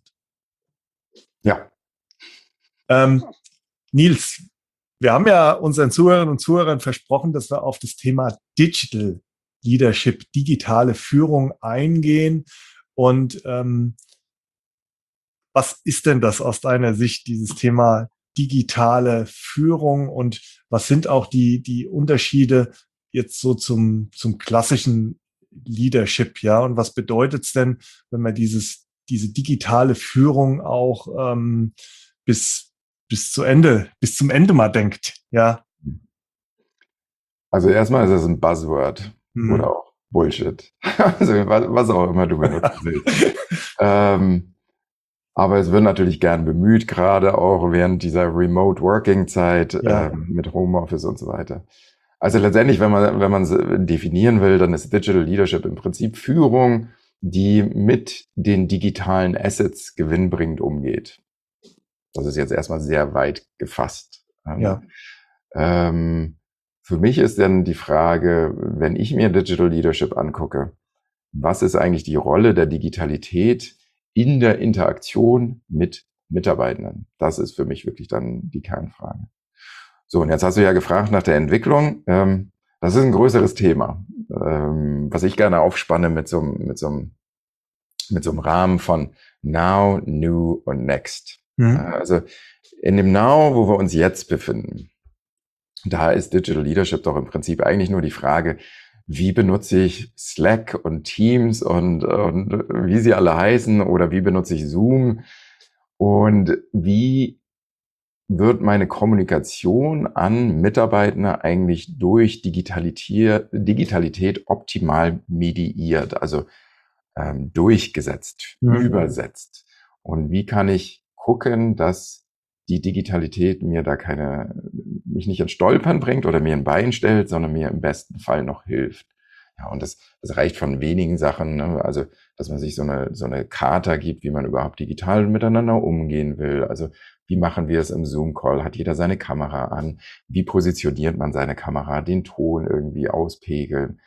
Ja. Nils, wir haben ja unseren Zuhörerinnen und Zuhörern versprochen, dass wir auf das Thema Digital Leadership, digitale Führung eingehen. Und was ist denn das aus deiner Sicht, dieses Thema digitale Führung und was sind auch die Unterschiede jetzt so zum klassischen Leadership, ja? Und was bedeutet es denn, wenn man diese digitale Führung auch bis zum Ende mal denkt, ja? Also erstmal ist es ein Buzzword oder auch Bullshit. Also was auch immer du benutzen willst. Aber es wird natürlich gern bemüht, gerade auch während dieser Remote-Working-Zeit mit Homeoffice und so weiter. Also letztendlich, wenn man es definieren will, dann ist Digital Leadership im Prinzip Führung, die mit den digitalen Assets gewinnbringend umgeht. Das ist jetzt erstmal sehr weit gefasst. Ja. Für mich ist dann die Frage, wenn ich mir Digital Leadership angucke, was ist eigentlich die Rolle der Digitalität in der Interaktion mit Mitarbeitenden? Das ist für mich wirklich dann die Kernfrage. So, und jetzt hast du ja gefragt nach der Entwicklung. Das ist ein größeres Thema, was ich gerne aufspanne mit so einem Rahmen von Now, New und Next. Also in dem Now, wo wir uns jetzt befinden, da ist Digital Leadership doch im Prinzip eigentlich nur die Frage, wie benutze ich Slack und Teams und wie sie alle heißen, oder wie benutze ich Zoom, und wie wird meine Kommunikation an Mitarbeiter eigentlich durch Digitalität optimal mediiert, also durchgesetzt, übersetzt. Und wie kann ich gucken, dass die Digitalität mir da mich nicht ins Stolpern bringt oder mir ein Bein stellt, sondern mir im besten Fall noch hilft. Ja, und das reicht von wenigen Sachen, ne? Also, dass man sich so eine Charta gibt, wie man überhaupt digital miteinander umgehen will. Also, wie machen wir es im Zoom-Call? Hat jeder seine Kamera an? Wie positioniert man seine Kamera? Den Ton irgendwie auspegeln?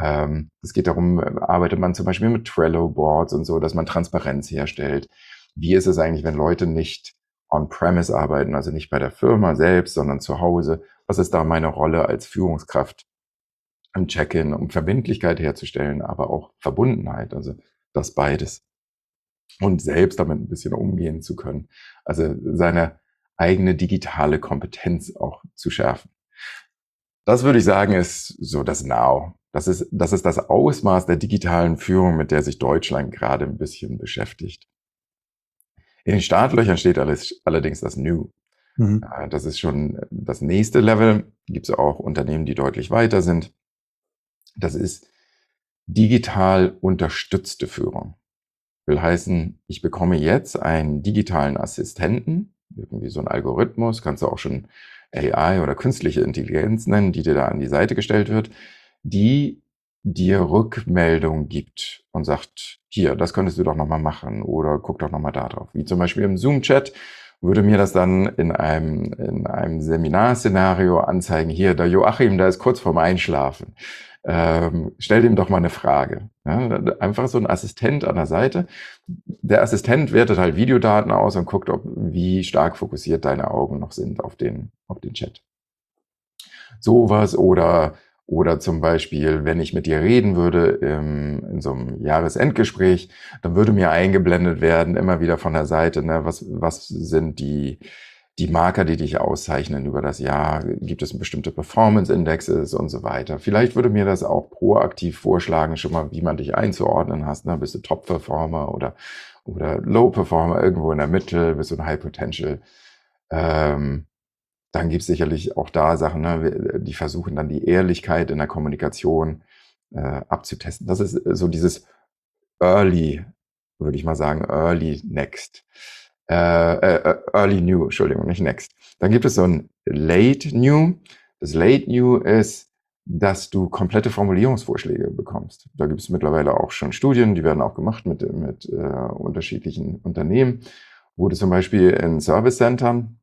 Es geht darum, arbeitet man zum Beispiel mit Trello-Boards und so, dass man Transparenz herstellt. Wie ist es eigentlich, wenn Leute nicht on-premise arbeiten, also nicht bei der Firma selbst, sondern zu Hause? Was ist da meine Rolle als Führungskraft im Check-in, um Verbindlichkeit herzustellen, aber auch Verbundenheit, also das beides. Und selbst damit ein bisschen umgehen zu können. Also seine eigene digitale Kompetenz auch zu schärfen. Das würde ich sagen, ist so das Now. Das ist das Ausmaß der digitalen Führung, mit der sich Deutschland gerade ein bisschen beschäftigt. In den Startlöchern steht allerdings das New. Das ist schon das nächste Level. Gibt es auch Unternehmen, die deutlich weiter sind. Das ist digital unterstützte Führung. Will heißen, ich bekomme jetzt einen digitalen Assistenten, irgendwie so ein Algorithmus, kannst du auch schon AI oder künstliche Intelligenz nennen, die dir da an die Seite gestellt wird, die dir Rückmeldung gibt und sagt, hier, das könntest du doch nochmal machen oder guck doch nochmal da drauf. Wie zum Beispiel im Zoom-Chat würde mir das dann in einem Seminarszenario anzeigen, hier, der Joachim, der ist kurz vorm Einschlafen. Stell ihm doch mal eine Frage. Ja, einfach so ein Assistent an der Seite. Der Assistent wertet halt Videodaten aus und guckt, wie stark fokussiert deine Augen noch sind auf den Chat. Sowas oder zum Beispiel, wenn ich mit dir reden würde in so einem Jahresendgespräch, dann würde mir eingeblendet werden, immer wieder von der Seite, ne, was sind die Marker, die dich auszeichnen über das Jahr, gibt es bestimmte Performance-Indexes und so weiter. Vielleicht würde mir das auch proaktiv vorschlagen, schon mal, wie man dich einzuordnen hast. Ne? Bist du Top-Performer oder Low-Performer, irgendwo in der Mitte, bist du ein High-Potential. Dann gibt es sicherlich auch da Sachen, ne? Die versuchen dann die Ehrlichkeit in der Kommunikation abzutesten. Das ist so dieses Early, würde ich mal sagen, Early Next. Early New, Entschuldigung, nicht Next. Dann gibt es so ein Late New. Das Late New ist, dass du komplette Formulierungsvorschläge bekommst. Da gibt es mittlerweile auch schon Studien, die werden auch gemacht mit unterschiedlichen Unternehmen, wo du zum Beispiel in Service-Centern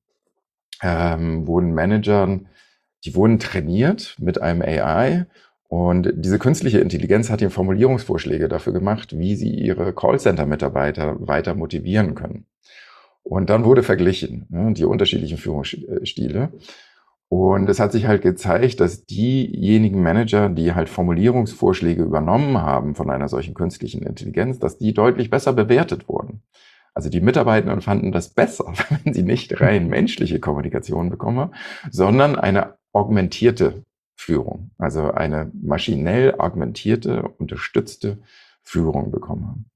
wurden Managern, die wurden trainiert mit einem AI, und diese künstliche Intelligenz hat ihnen Formulierungsvorschläge dafür gemacht, wie sie ihre Callcenter-Mitarbeiter weiter motivieren können. Und dann wurde verglichen, ne, die unterschiedlichen Führungsstile. Und es hat sich halt gezeigt, dass diejenigen Manager, die halt Formulierungsvorschläge übernommen haben von einer solchen künstlichen Intelligenz, dass die deutlich besser bewertet wurden. Also die Mitarbeiter fanden das besser, wenn sie nicht rein menschliche Kommunikation bekommen, sondern eine augmentierte Führung, also eine maschinell augmentierte, unterstützte Führung bekommen haben.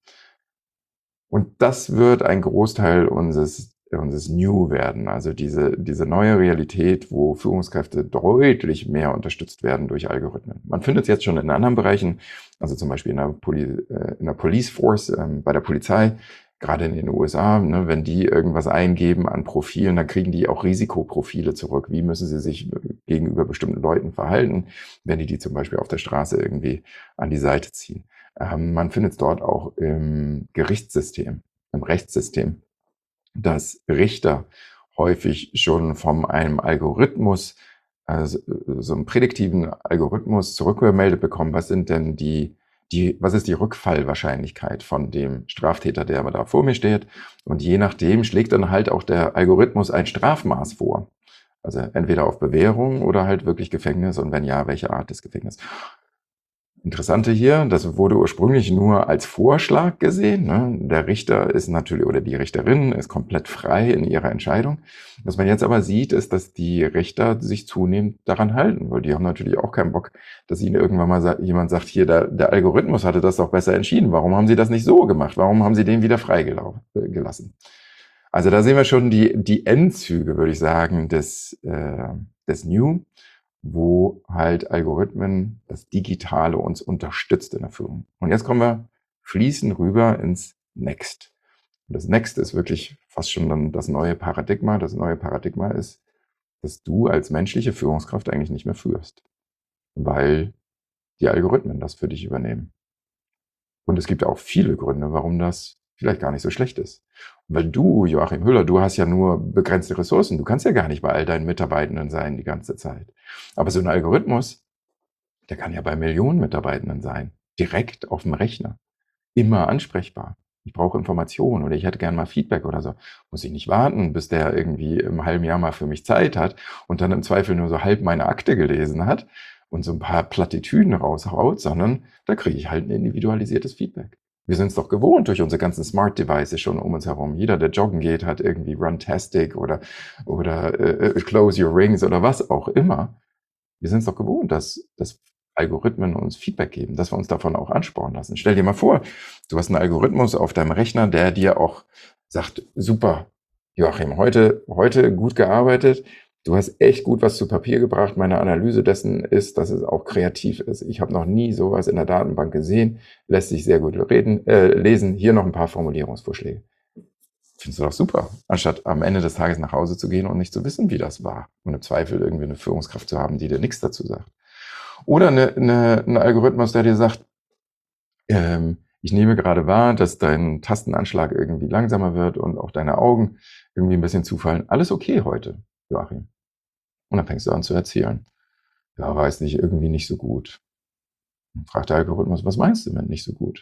Und das wird ein Großteil unseres New werden, also diese neue Realität, wo Führungskräfte deutlich mehr unterstützt werden durch Algorithmen. Man findet es jetzt schon in anderen Bereichen, also zum Beispiel in der Police Force, bei der Polizei, gerade in den USA, ne, wenn die irgendwas eingeben an Profilen, dann kriegen die auch Risikoprofile zurück. Wie müssen sie sich gegenüber bestimmten Leuten verhalten, wenn die zum Beispiel auf der Straße irgendwie an die Seite ziehen. Man findet es dort auch im Gerichtssystem, im Rechtssystem, dass Richter häufig schon von einem Algorithmus, also so einem prädiktiven Algorithmus zurückgemeldet bekommen, was sind denn was ist die Rückfallwahrscheinlichkeit von dem Straftäter, der da vor mir steht? Und je nachdem schlägt dann halt auch der Algorithmus ein Strafmaß vor. Also entweder auf Bewährung oder halt wirklich Gefängnis und wenn ja, welche Art des Gefängnisses. Interessante hier, das wurde ursprünglich nur als Vorschlag gesehen. Ne? Der Richter ist natürlich, oder die Richterin ist komplett frei in ihrer Entscheidung. Was man jetzt aber sieht, ist, dass die Richter sich zunehmend daran halten, weil die haben natürlich auch keinen Bock, dass ihnen irgendwann mal jemand sagt, hier, der Algorithmus hatte das doch besser entschieden. Warum haben sie das nicht so gemacht? Warum haben sie den wieder freigelassen? Also da sehen wir schon die Endzüge, würde ich sagen, des New, wo halt Algorithmen, das Digitale uns unterstützt in der Führung. Und jetzt kommen wir fließend rüber ins Next. Und das Next ist wirklich fast schon dann das neue Paradigma. Das neue Paradigma ist, dass du als menschliche Führungskraft eigentlich nicht mehr führst, weil die Algorithmen das für dich übernehmen. Und es gibt auch viele Gründe, warum das vielleicht gar nicht so schlecht ist. Weil du, Joachim Höller, du hast ja nur begrenzte Ressourcen. Du kannst ja gar nicht bei all deinen Mitarbeitenden sein die ganze Zeit. Aber so ein Algorithmus, der kann ja bei Millionen Mitarbeitenden sein. Direkt auf dem Rechner. Immer ansprechbar. Ich brauche Informationen oder ich hätte gern mal Feedback oder so. Muss ich nicht warten, bis der irgendwie im halben Jahr mal für mich Zeit hat und dann im Zweifel nur so halb meine Akte gelesen hat und so ein paar Plattitüden raushaut, sondern da kriege ich halt ein individualisiertes Feedback. Wir sind es doch gewohnt durch unsere ganzen Smart Devices schon um uns herum. Jeder, der joggen geht, hat irgendwie Runtastic oder Close Your Rings oder was auch immer. Wir sind es doch gewohnt, dass Algorithmen uns Feedback geben, dass wir uns davon auch anspornen lassen. Stell dir mal vor, du hast einen Algorithmus auf deinem Rechner, der dir auch sagt, super, Joachim, heute gut gearbeitet, du hast echt gut was zu Papier gebracht. Meine Analyse dessen ist, dass es auch kreativ ist. Ich habe noch nie sowas in der Datenbank gesehen, lässt sich sehr gut lesen. Hier noch ein paar Formulierungsvorschläge. Findest du doch super, anstatt am Ende des Tages nach Hause zu gehen und nicht zu wissen, wie das war. Und im Zweifel irgendwie eine Führungskraft zu haben, die dir nichts dazu sagt. Oder ein Algorithmus, der dir sagt, ich nehme gerade wahr, dass dein Tastenanschlag irgendwie langsamer wird und auch deine Augen irgendwie ein bisschen zufallen. Alles okay heute, Joachim. Und dann fängst du an zu erzählen. Ja, weiß nicht, irgendwie nicht so gut. Dann fragt der Algorithmus, was meinst du mit nicht so gut?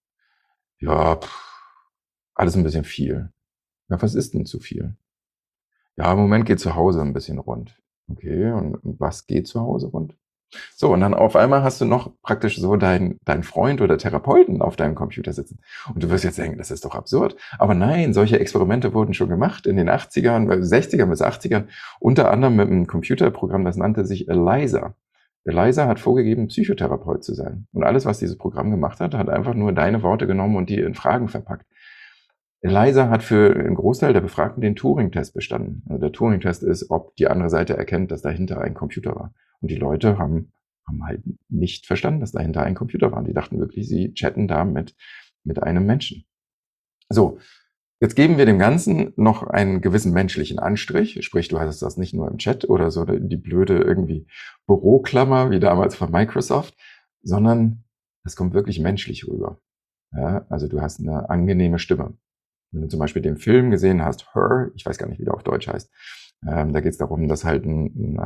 Ja, alles ein bisschen viel. Ja, was ist denn zu viel? Ja, im Moment geht zu Hause ein bisschen rund. Okay, und was geht zu Hause rund? So, und dann auf einmal hast du noch praktisch so deinen Freund oder Therapeuten auf deinem Computer sitzen. Und du wirst jetzt denken, das ist doch absurd. Aber nein, solche Experimente wurden schon gemacht in den 80ern, 60ern bis 80ern, unter anderem mit einem Computerprogramm, das nannte sich ELIZA. ELIZA hat vorgegeben, Psychotherapeut zu sein. Und alles, was dieses Programm gemacht hat, hat einfach nur deine Worte genommen und die in Fragen verpackt. ELIZA hat für einen Großteil der Befragten den Turing-Test bestanden. Also der Turing-Test ist, ob die andere Seite erkennt, dass dahinter ein Computer war. Und die Leute haben halt nicht verstanden, dass dahinter ein Computer war. Und die dachten wirklich, sie chatten da mit einem Menschen. So, jetzt geben wir dem Ganzen noch einen gewissen menschlichen Anstrich. Sprich, du hast das nicht nur im Chat oder so die blöde irgendwie Büroklammer wie damals von Microsoft, sondern es kommt wirklich menschlich rüber. Ja, also du hast eine angenehme Stimme. Wenn du zum Beispiel den Film gesehen hast, Her, ich weiß gar nicht, wie der auf Deutsch heißt, da geht es darum, dass halt ein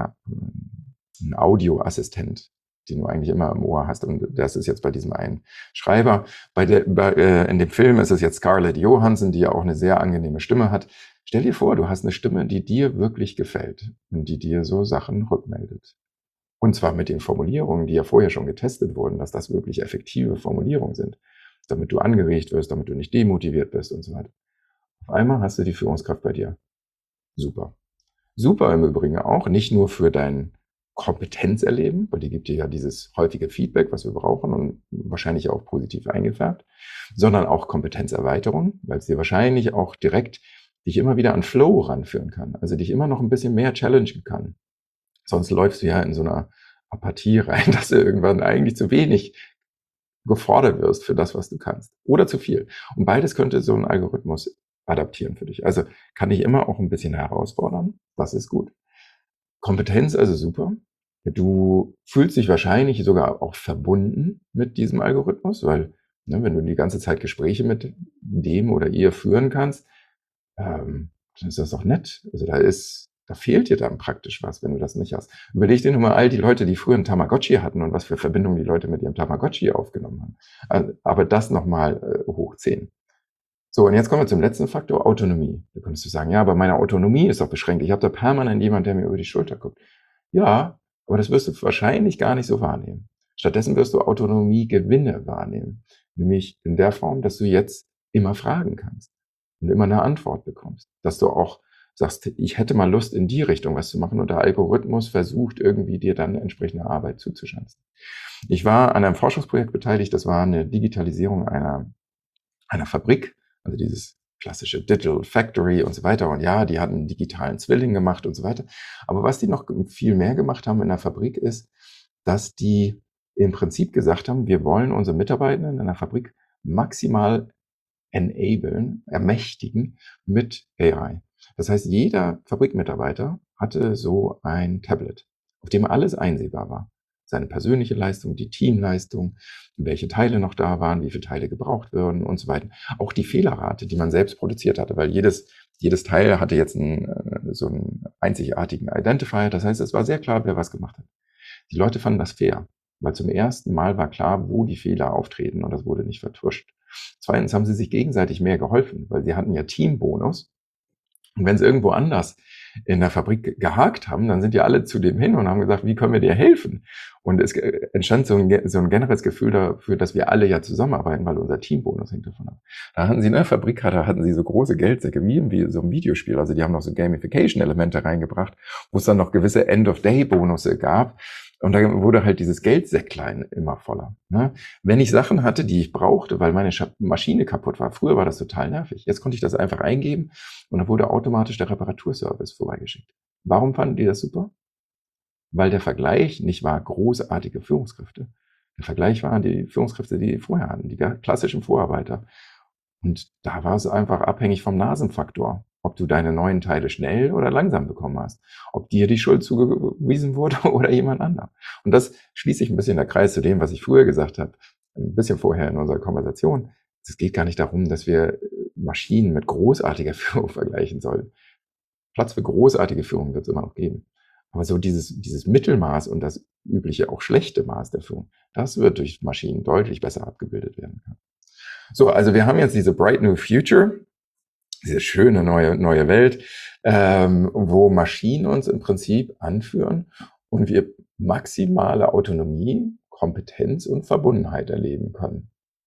Audioassistent, den du eigentlich immer im Ohr hast, und das ist jetzt bei diesem einen Schreiber. In dem Film ist es jetzt Scarlett Johansson, die ja auch eine sehr angenehme Stimme hat. Stell dir vor, du hast eine Stimme, die dir wirklich gefällt und die dir so Sachen rückmeldet. Und zwar mit den Formulierungen, die ja vorher schon getestet wurden, dass das wirklich effektive Formulierungen sind, damit du angeregt wirst, damit du nicht demotiviert bist und so weiter. Auf einmal hast du die Führungskraft bei dir. Super. Super im Übrigen auch, nicht nur für dein Kompetenzerleben, weil die gibt dir ja dieses häufige Feedback, was wir brauchen und wahrscheinlich auch positiv eingefärbt, sondern auch Kompetenzerweiterung, weil es dir wahrscheinlich auch direkt dich immer wieder an Flow ranführen kann, also dich immer noch ein bisschen mehr challengen kann. Sonst läufst du ja in so einer Apathie rein, dass du irgendwann eigentlich zu wenig gefordert wirst für das, was du kannst. Oder zu viel. Und beides könnte so ein Algorithmus adaptieren für dich. Also kann dich immer auch ein bisschen herausfordern. Das ist gut. Kompetenz also super. Du fühlst dich wahrscheinlich sogar auch verbunden mit diesem Algorithmus, weil wenn du die ganze Zeit Gespräche mit dem oder ihr führen kannst, dann ist das doch nett. Also da fehlt dir dann praktisch was, wenn du das nicht hast. Überleg dir nur mal all die Leute, die früher einen Tamagotchi hatten und was für Verbindungen die Leute mit ihrem Tamagotchi aufgenommen haben. Aber das nochmal hoch 10. So, und jetzt kommen wir zum letzten Faktor, Autonomie. Da könntest du sagen, ja, aber meine Autonomie ist doch beschränkt. Ich habe da permanent jemand, der mir über die Schulter guckt. Ja, aber das wirst du wahrscheinlich gar nicht so wahrnehmen. Stattdessen wirst du Autonomiegewinne wahrnehmen. Nämlich in der Form, dass du jetzt immer fragen kannst und immer eine Antwort bekommst. Dass du auch sagst, ich hätte mal Lust, in die Richtung was zu machen, und der Algorithmus versucht irgendwie dir dann entsprechende Arbeit zuzuschanzen. Ich war an einem Forschungsprojekt beteiligt, das war eine Digitalisierung einer Fabrik, also dieses klassische Digital Factory und so weiter. Und ja, die hatten einen digitalen Zwilling gemacht und so weiter. Aber was die noch viel mehr gemacht haben in der Fabrik ist, dass die im Prinzip gesagt haben, wir wollen unsere Mitarbeitenden in der Fabrik maximal enablen, ermächtigen mit AI. Das heißt, jeder Fabrikmitarbeiter hatte so ein Tablet, auf dem alles einsehbar war. Seine persönliche Leistung, die Teamleistung, welche Teile noch da waren, wie viele Teile gebraucht würden und so weiter. Auch die Fehlerrate, die man selbst produziert hatte, weil jedes Teil hatte jetzt so einen einzigartigen Identifier. Das heißt, es war sehr klar, wer was gemacht hat. Die Leute fanden das fair, weil zum ersten Mal war klar, wo die Fehler auftreten, und das wurde nicht vertuscht. Zweitens haben sie sich gegenseitig mehr geholfen, weil sie hatten ja Teambonus. Und wenn sie irgendwo anders in der Fabrik gehakt haben, dann sind die alle zu dem hin und haben gesagt, wie können wir dir helfen? Und es entstand so ein generelles Gefühl dafür, dass wir alle ja zusammenarbeiten, weil unser Teambonus hängt davon ab. Da hatten sie in der Fabrik, hatten sie so große Geldsäcke wie so ein Videospiel. Also die haben noch so Gamification-Elemente reingebracht, wo es dann noch gewisse End-of-Day-Bonusse gab. Und da wurde halt dieses Geldsäcklein immer voller. Ne? Wenn ich Sachen hatte, die ich brauchte, weil meine Maschine kaputt war, früher war das total nervig. Jetzt konnte ich das einfach eingeben und dann wurde automatisch der Reparaturservice vorbeigeschickt. Warum fanden die das super? Weil der Vergleich nicht war großartige Führungskräfte. Der Vergleich waren die Führungskräfte, die vorher hatten, die klassischen Vorarbeiter. Und da war es einfach abhängig vom Nasenfaktor, ob du deine neuen Teile schnell oder langsam bekommen hast, ob dir die Schuld zugewiesen wurde oder jemand anderem. Und das schließt sich ein bisschen der Kreis zu dem, was ich früher gesagt habe, ein bisschen vorher in unserer Konversation. Es geht gar nicht darum, dass wir Maschinen mit großartiger Führung vergleichen sollen. Platz für großartige Führung wird es immer noch geben. Aber so dieses Mittelmaß und das übliche, auch schlechte Maß der Führung, das wird durch Maschinen deutlich besser abgebildet werden können. So, also wir haben jetzt diese Bright New Future, diese schöne neue Welt, wo Maschinen uns im Prinzip anführen und wir maximale Autonomie, Kompetenz und Verbundenheit erleben können.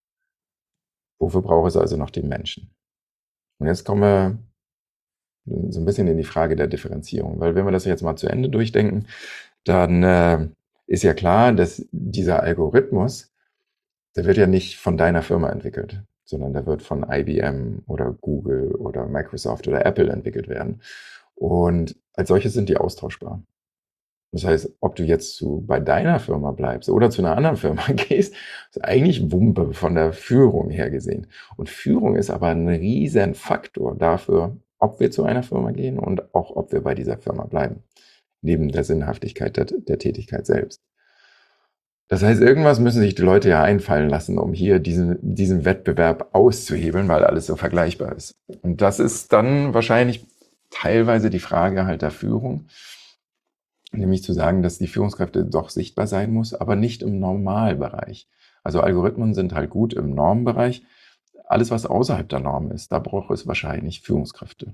Wofür braucht es also noch den Menschen? Und jetzt kommen wir so ein bisschen in die Frage der Differenzierung, weil wenn wir das jetzt mal zu Ende durchdenken, dann ist ja klar, dass dieser Algorithmus, der wird ja nicht von deiner Firma entwickelt, sondern der wird von IBM oder Google oder Microsoft oder Apple entwickelt werden. Und als solches sind die austauschbar. Das heißt, ob du jetzt bei deiner Firma bleibst oder zu einer anderen Firma gehst, ist eigentlich Wumpe von der Führung her gesehen. Und Führung ist aber ein riesen Faktor dafür, ob wir zu einer Firma gehen und auch, ob wir bei dieser Firma bleiben. Neben der Sinnhaftigkeit der Tätigkeit selbst. Das heißt, irgendwas müssen sich die Leute ja einfallen lassen, um hier diesen Wettbewerb auszuhebeln, weil alles so vergleichbar ist. Und das ist dann wahrscheinlich teilweise die Frage halt der Führung, nämlich zu sagen, dass die Führungskräfte doch sichtbar sein muss, aber nicht im Normalbereich. Also Algorithmen sind halt gut im Normbereich. Alles, was außerhalb der Norm ist, da braucht es wahrscheinlich Führungskräfte.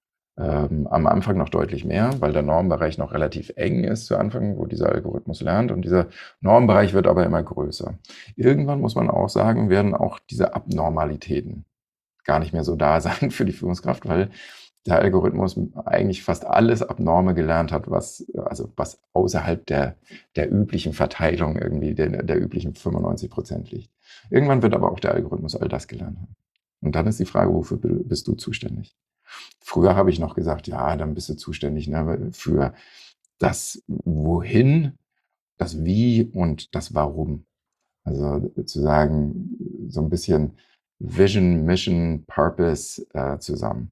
Am Anfang noch deutlich mehr, weil der Normbereich noch relativ eng ist zu Anfang, wo dieser Algorithmus lernt, und dieser Normbereich wird aber immer größer. Irgendwann muss man auch sagen, werden auch diese Abnormalitäten gar nicht mehr so da sein für die Führungskraft, weil der Algorithmus eigentlich fast alles Abnorme gelernt hat, was außerhalb der üblichen Verteilung irgendwie der üblichen 95% liegt. Irgendwann wird aber auch der Algorithmus all das gelernt haben. Und dann ist die Frage, wofür bist du zuständig? Früher habe ich noch gesagt, ja, dann bist du zuständig, ne, für das Wohin, das Wie und das Warum. Also zu sagen, so ein bisschen Vision, Mission, Purpose zusammen.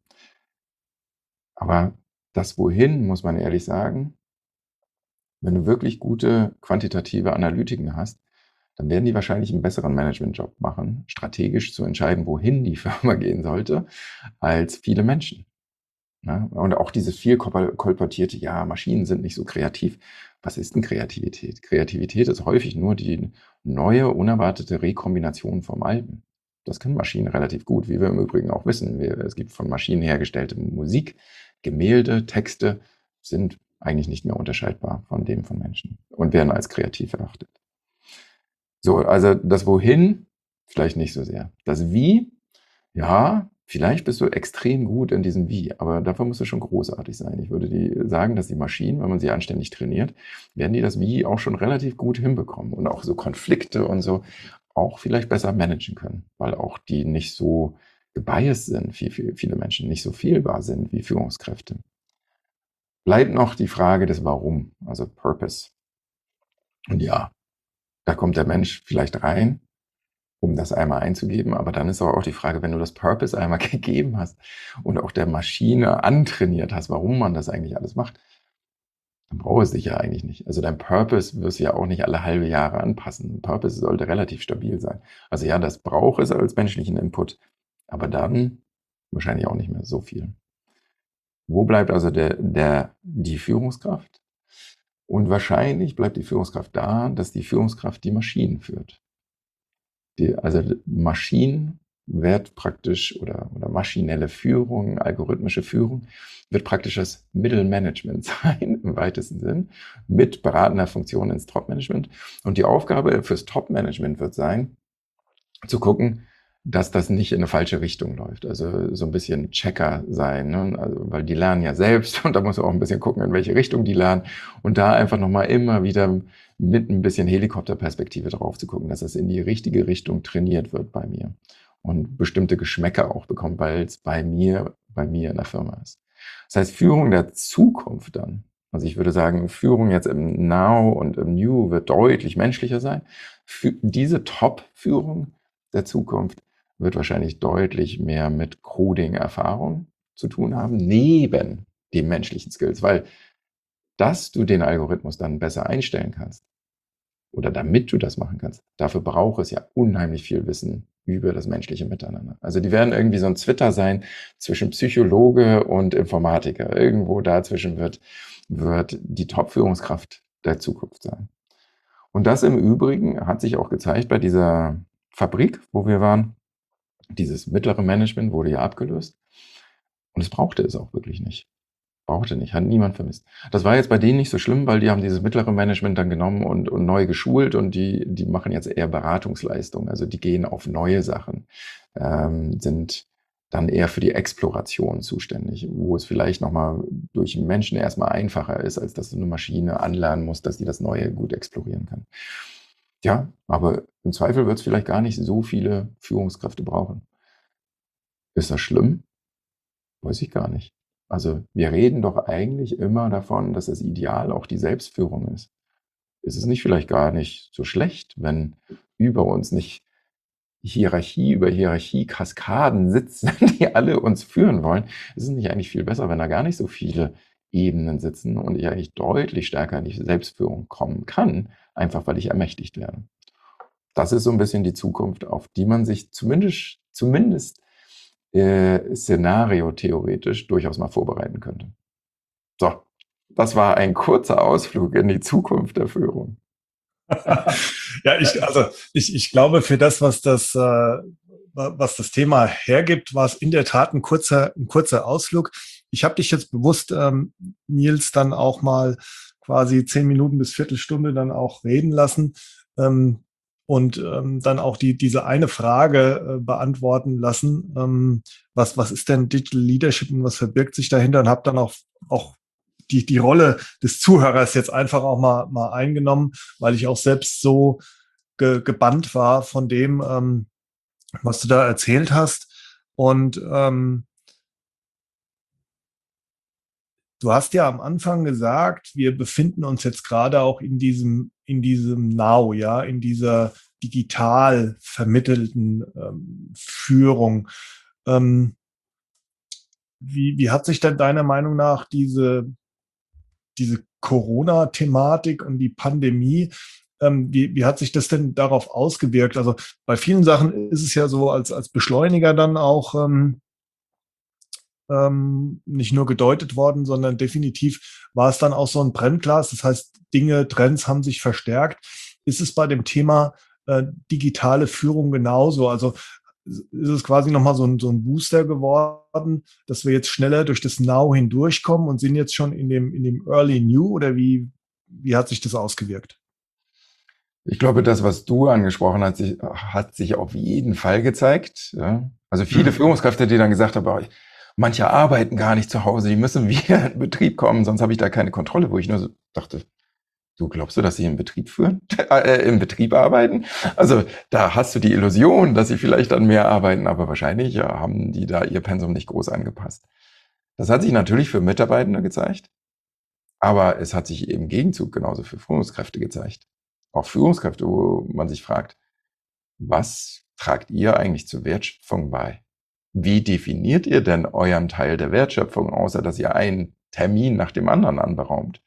Aber das Wohin, muss man ehrlich sagen, wenn du wirklich gute quantitative Analytiken hast, dann werden die wahrscheinlich einen besseren Managementjob machen, strategisch zu entscheiden, wohin die Firma gehen sollte, als viele Menschen. Ja, und auch dieses viel kolportierte, ja, Maschinen sind nicht so kreativ. Was ist denn Kreativität? Kreativität ist häufig nur die neue, unerwartete Rekombination vom Alten. Das können Maschinen relativ gut, wie wir im Übrigen auch wissen. Es gibt von Maschinen hergestellte Musik, Gemälde, Texte sind eigentlich nicht mehr unterscheidbar von dem von Menschen und werden als kreativ erachtet. So, also das Wohin vielleicht nicht so sehr. Das Wie, ja, vielleicht bist du extrem gut in diesem Wie, aber dafür musst du schon großartig sein. Ich würde sagen, dass die Maschinen, wenn man sie anständig trainiert, werden die das Wie auch schon relativ gut hinbekommen und auch so Konflikte und so auch vielleicht besser managen können, weil auch die nicht so gebiased sind, viele Menschen nicht so fehlbar sind wie Führungskräfte. Bleibt noch die Frage des Warum, also Purpose. Und ja, da kommt der Mensch vielleicht rein, um das einmal einzugeben, aber dann ist auch die Frage, wenn du das Purpose einmal gegeben hast und auch der Maschine antrainiert hast, warum man das eigentlich alles macht, dann brauchst du dich ja eigentlich nicht. Also dein Purpose wirst du ja auch nicht alle halbe Jahre anpassen. Ein Purpose sollte relativ stabil sein. Also ja, das braucht es als menschlichen Input, aber dann wahrscheinlich auch nicht mehr so viel. Wo bleibt also die Führungskraft? Und wahrscheinlich bleibt die Führungskraft da, dass die Führungskraft die Maschinen führt. Also Maschinen wird praktisch oder maschinelle Führung, algorithmische Führung wird praktisch das Mittelmanagement sein, im weitesten Sinn, mit beratender Funktion ins Top-Management. Und die Aufgabe fürs Top-Management wird sein, zu gucken, dass das nicht in eine falsche Richtung läuft. Also so ein bisschen Checker sein, ne? Also, weil die lernen ja selbst und da muss man auch ein bisschen gucken, in welche Richtung die lernen. Und da einfach nochmal immer wieder mit ein bisschen Helikopterperspektive drauf zu gucken, dass das in die richtige Richtung trainiert wird bei mir. Und bestimmte Geschmäcker auch bekommt, weil es bei mir in der Firma ist. Das heißt, Führung der Zukunft dann, also ich würde sagen, Führung jetzt im Now und im New wird deutlich menschlicher sein. Diese Top-Führung der Zukunft wird wahrscheinlich deutlich mehr mit Coding-Erfahrung zu tun haben, neben den menschlichen Skills, weil dass du den Algorithmus dann besser einstellen kannst oder damit du das machen kannst, dafür braucht es ja unheimlich viel Wissen über das menschliche Miteinander. Also die werden irgendwie so ein Twitter sein zwischen Psychologe und Informatiker. Irgendwo dazwischen wird die Top-Führungskraft der Zukunft sein. Und das im Übrigen hat sich auch gezeigt bei dieser Fabrik, wo wir waren. Dieses mittlere Management wurde ja abgelöst. Und es brauchte es auch wirklich nicht. Brauchte nicht, hat niemand vermisst. Das war jetzt bei denen nicht so schlimm, weil die haben dieses mittlere Management dann genommen und neu geschult und die machen jetzt eher Beratungsleistungen. Also die gehen auf neue Sachen, sind dann eher für die Exploration zuständig, wo es vielleicht nochmal durch Menschen erstmal einfacher ist, als dass du eine Maschine anlernen musst, dass die das Neue gut explorieren kann. Ja, aber im Zweifel wird es vielleicht gar nicht so viele Führungskräfte brauchen. Ist das schlimm? Weiß ich gar nicht. Also wir reden doch eigentlich immer davon, dass das Ideal auch die Selbstführung ist. Ist es nicht vielleicht gar nicht so schlecht, wenn über uns nicht Hierarchie über Hierarchie Kaskaden sitzen, die alle uns führen wollen? Ist es nicht eigentlich viel besser, wenn da gar nicht so viele Ebenen sitzen und ich eigentlich deutlich stärker in die Selbstführung kommen kann, einfach weil ich ermächtigt werde? Das ist so ein bisschen die Zukunft, auf die man sich zumindest szenario-theoretisch durchaus mal vorbereiten könnte. So, das war ein kurzer Ausflug in die Zukunft der Führung. Ja, ich glaube, für das, was das Thema hergibt, war es in der Tat ein kurzer Ausflug. Ich habe dich jetzt bewusst, Nils, dann auch mal quasi 10 Minuten bis Viertelstunde dann auch reden lassen. Und dann auch diese eine Frage beantworten lassen. Was ist denn Digital Leadership und was verbirgt sich dahinter? Und habe dann auch die Rolle des Zuhörers jetzt einfach auch mal eingenommen, weil ich auch selbst so gebannt war von dem, was du da erzählt hast. Und du hast ja am Anfang gesagt, wir befinden uns jetzt gerade auch in diesem Now, ja, in dieser digital vermittelten Führung. Wie hat sich denn deiner Meinung nach diese Corona-Thematik und die Pandemie, wie hat sich das denn darauf ausgewirkt? Also bei vielen Sachen ist es ja so als Beschleuniger dann auch nicht nur gedeutet worden, sondern definitiv war es dann auch so ein Brennglas. Das heißt, Trends haben sich verstärkt. Ist es bei dem Thema digitale Führung genauso? Also ist es quasi nochmal so ein Booster geworden, dass wir jetzt schneller durch das Now hindurchkommen und sind jetzt schon in dem Early New oder wie hat sich das ausgewirkt? Ich glaube, das, was du angesprochen hast, hat sich auf jeden Fall gezeigt. Ja? Also viele Mhm. Führungskräfte, die dann gesagt haben, manche arbeiten gar nicht zu Hause, die müssen wieder in Betrieb kommen, sonst habe ich da keine Kontrolle, wo ich nur so dachte, du glaubst du, dass sie im Betrieb führen, im Betrieb arbeiten? Also da hast du die Illusion, dass sie vielleicht dann mehr arbeiten, aber wahrscheinlich haben die da ihr Pensum nicht groß angepasst. Das hat sich natürlich für Mitarbeitende gezeigt, aber es hat sich im Gegenzug genauso für Führungskräfte gezeigt. Auch Führungskräfte, wo man sich fragt, was tragt ihr eigentlich zur Wertschöpfung bei? Wie definiert ihr denn euren Teil der Wertschöpfung, außer dass ihr einen Termin nach dem anderen anberaumt?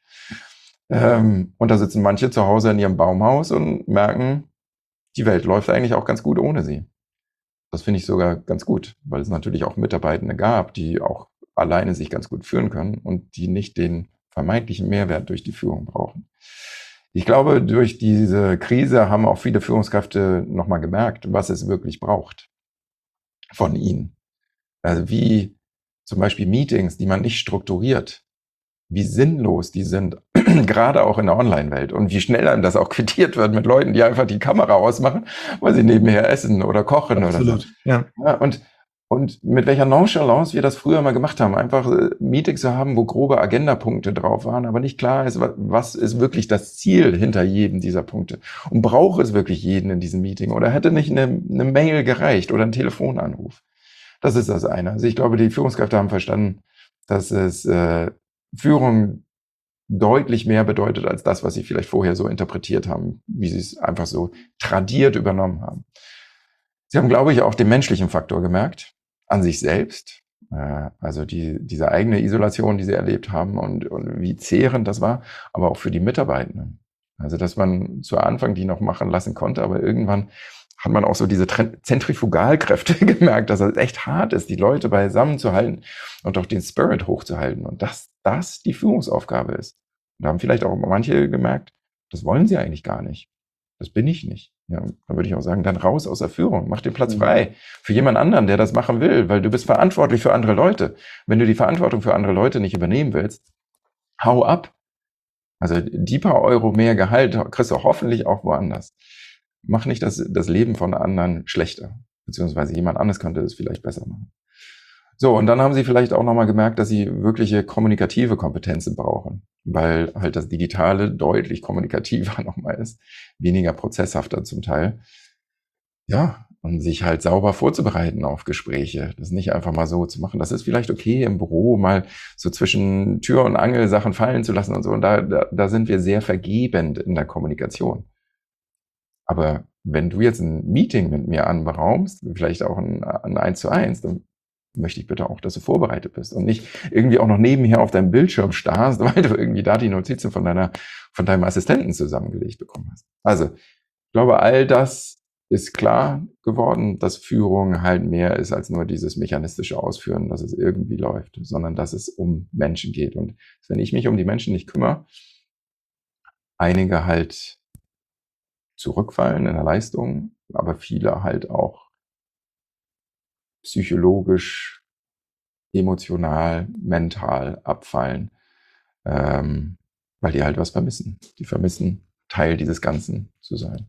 Und da sitzen manche zu Hause in ihrem Baumhaus und merken, die Welt läuft eigentlich auch ganz gut ohne sie. Das finde ich sogar ganz gut, weil es natürlich auch Mitarbeitende gab, die auch alleine sich ganz gut führen können und die nicht den vermeintlichen Mehrwert durch die Führung brauchen. Ich glaube, durch diese Krise haben auch viele Führungskräfte nochmal gemerkt, was es wirklich braucht von ihnen. Also wie zum Beispiel Meetings, die man nicht strukturiert, wie sinnlos die sind, gerade auch in der Online-Welt und wie schnell einem das auch quittiert wird mit Leuten, die einfach die Kamera ausmachen, weil sie nebenher essen oder kochen oder so. Absolut, ja. Ja, und mit welcher Nonchalance wir das früher mal gemacht haben, einfach Meetings zu haben, wo grobe Agendapunkte drauf waren, aber nicht klar ist, was ist wirklich das Ziel hinter jedem dieser Punkte und braucht es wirklich jeden in diesem Meeting oder hätte nicht eine Mail gereicht oder ein Telefonanruf. Das ist das eine. Also ich glaube, die Führungskräfte haben verstanden, dass es Führung deutlich mehr bedeutet als das, was sie vielleicht vorher so interpretiert haben, wie sie es einfach so tradiert übernommen haben. Sie haben, glaube ich, auch den menschlichen Faktor gemerkt, an sich selbst, also diese eigene Isolation, die sie erlebt haben und wie zehrend das war, aber auch für die Mitarbeitenden. Also dass man zu Anfang die noch machen lassen konnte, aber irgendwann hat man auch so diese Zentrifugalkräfte gemerkt, dass es echt hart ist, die Leute beisammen zu halten und auch den Spirit hochzuhalten und dass das die Führungsaufgabe ist. Und da haben vielleicht auch manche gemerkt, das wollen sie eigentlich gar nicht. Das bin ich nicht. Ja, dann würde ich auch sagen, dann raus aus der Führung, mach den Platz frei für jemand anderen, der das machen will, weil du bist verantwortlich für andere Leute. Wenn du die Verantwortung für andere Leute nicht übernehmen willst, hau ab. Also die paar Euro mehr Gehalt kriegst du hoffentlich auch woanders. Mach nicht das Leben von anderen schlechter, beziehungsweise jemand anderes könnte es vielleicht besser machen. So, und dann haben sie vielleicht auch nochmal gemerkt, dass sie wirkliche kommunikative Kompetenzen brauchen, weil halt das Digitale deutlich kommunikativer nochmal ist, weniger prozesshafter zum Teil. Ja, und sich halt sauber vorzubereiten auf Gespräche, das nicht einfach mal so zu machen. Das ist vielleicht okay im Büro mal so zwischen Tür und Angel Sachen fallen zu lassen und so. Und da sind wir sehr vergebend in der Kommunikation. Aber wenn du jetzt ein Meeting mit mir anberaumst, vielleicht auch ein 1:1, dann möchte ich bitte auch, dass du vorbereitet bist und nicht irgendwie auch noch nebenher auf deinem Bildschirm starrst, weil du irgendwie da die Notizen von deinem Assistenten zusammengelegt bekommen hast. Also, ich glaube, all das ist klar geworden, dass Führung halt mehr ist als nur dieses mechanistische Ausführen, dass es irgendwie läuft, sondern dass es um Menschen geht. Und wenn ich mich um die Menschen nicht kümmere, einige halt zurückfallen in der Leistung, aber viele halt auch psychologisch, emotional, mental abfallen, weil die halt was vermissen. Die vermissen, Teil dieses Ganzen zu sein.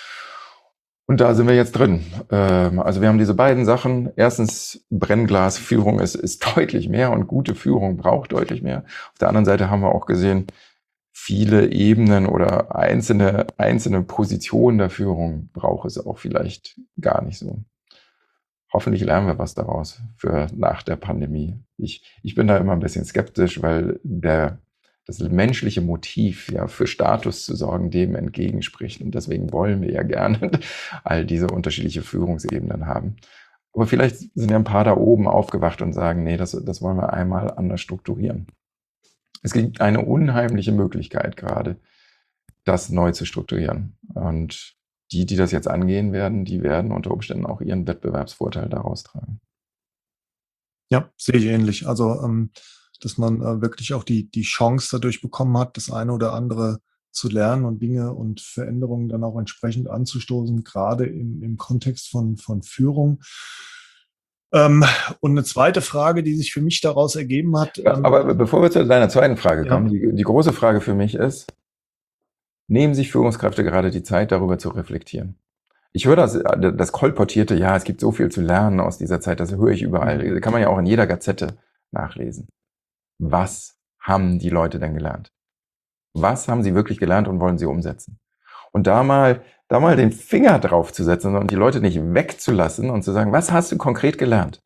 Und da sind wir jetzt drin. Also wir haben diese beiden Sachen. Erstens, Brennglasführung ist deutlich mehr und gute Führung braucht deutlich mehr. Auf der anderen Seite haben wir auch gesehen, viele Ebenen oder einzelne Positionen der Führung braucht es auch vielleicht gar nicht so. Hoffentlich lernen wir was daraus für nach der Pandemie. Ich bin da immer ein bisschen skeptisch, weil das menschliche Motiv, ja, für Status zu sorgen, dem entgegenspricht. Und deswegen wollen wir ja gerne all diese unterschiedliche Führungsebenen haben. Aber vielleicht sind ja ein paar da oben aufgewacht und sagen, nee, das wollen wir einmal anders strukturieren. Es gibt eine unheimliche Möglichkeit gerade, das neu zu strukturieren. Und die das jetzt angehen werden, die werden unter Umständen auch ihren Wettbewerbsvorteil daraus tragen. Ja, sehe ich ähnlich. Also, dass man wirklich auch die Chance dadurch bekommen hat, das eine oder andere zu lernen und Dinge und Veränderungen dann auch entsprechend anzustoßen, gerade im Kontext von Führung. Und eine zweite Frage, die sich für mich daraus ergeben hat. Aber bevor wir zu deiner zweiten Frage Ja. kommen, die große Frage für mich ist, nehmen sich Führungskräfte gerade die Zeit, darüber zu reflektieren? Ich höre das kolportierte, ja, es gibt so viel zu lernen aus dieser Zeit, das höre ich überall. Das kann man ja auch in jeder Gazette nachlesen. Was haben die Leute denn gelernt? Was haben sie wirklich gelernt und wollen sie umsetzen? Und da mal den Finger drauf zu setzen und die Leute nicht wegzulassen und zu sagen, was hast du konkret gelernt?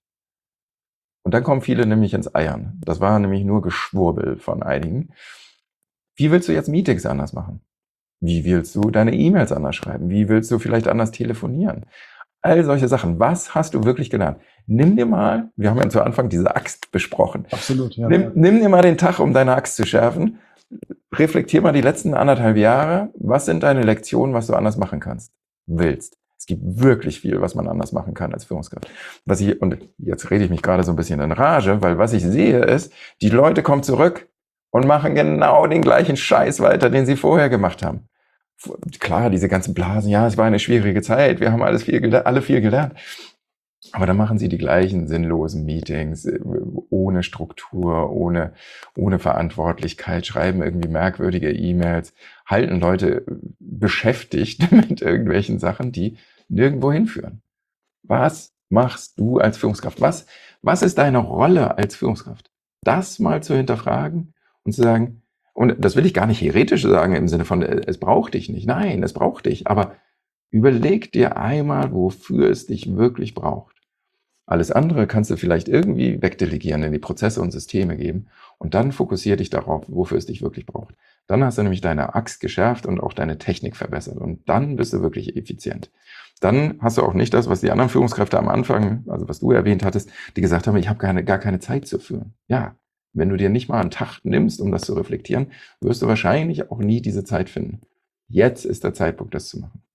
Und dann kommen viele nämlich ins Eiern. Das war nämlich nur Geschwurbel von einigen. Wie willst du jetzt Meetings anders machen? Wie willst du deine E-Mails anders schreiben? Wie willst du vielleicht anders telefonieren? All solche Sachen. Was hast du wirklich gelernt? Nimm dir mal, wir haben ja zu Anfang diese Axt besprochen. Absolut, ja. Nimm dir mal den Tag, um deine Axt zu schärfen. Reflektier mal die letzten 1,5 Jahre. Was sind deine Lektionen, was du anders machen willst? Es gibt wirklich viel, was man anders machen kann als Führungskraft. Und jetzt rede ich mich gerade so ein bisschen in Rage, weil was ich sehe ist, die Leute kommen zurück und machen genau den gleichen Scheiß weiter, den sie vorher gemacht haben. Klar, diese ganzen Blasen, ja, es war eine schwierige Zeit, wir haben alle viel gelernt. Aber dann machen sie die gleichen sinnlosen Meetings, ohne Struktur, ohne Verantwortlichkeit, schreiben irgendwie merkwürdige E-Mails, halten Leute beschäftigt mit irgendwelchen Sachen, die nirgendwo hinführen. Was machst du als Führungskraft? Was ist deine Rolle als Führungskraft? Das mal zu hinterfragen und zu sagen, und das will ich gar nicht heretisch sagen im Sinne von, es braucht dich nicht. Nein, es braucht dich. Aber überleg dir einmal, wofür es dich wirklich braucht. Alles andere kannst du vielleicht irgendwie wegdelegieren, in die Prozesse und Systeme geben und dann fokussier dich darauf, wofür es dich wirklich braucht. Dann hast du nämlich deine Axt geschärft und auch deine Technik verbessert und dann bist du wirklich effizient. Dann hast du auch nicht das, was die anderen Führungskräfte am Anfang, also was du erwähnt hattest, die gesagt haben, ich habe gar keine Zeit zu führen. Ja, wenn du dir nicht mal einen Tag nimmst, um das zu reflektieren, wirst du wahrscheinlich auch nie diese Zeit finden. Jetzt ist der Zeitpunkt, das zu machen.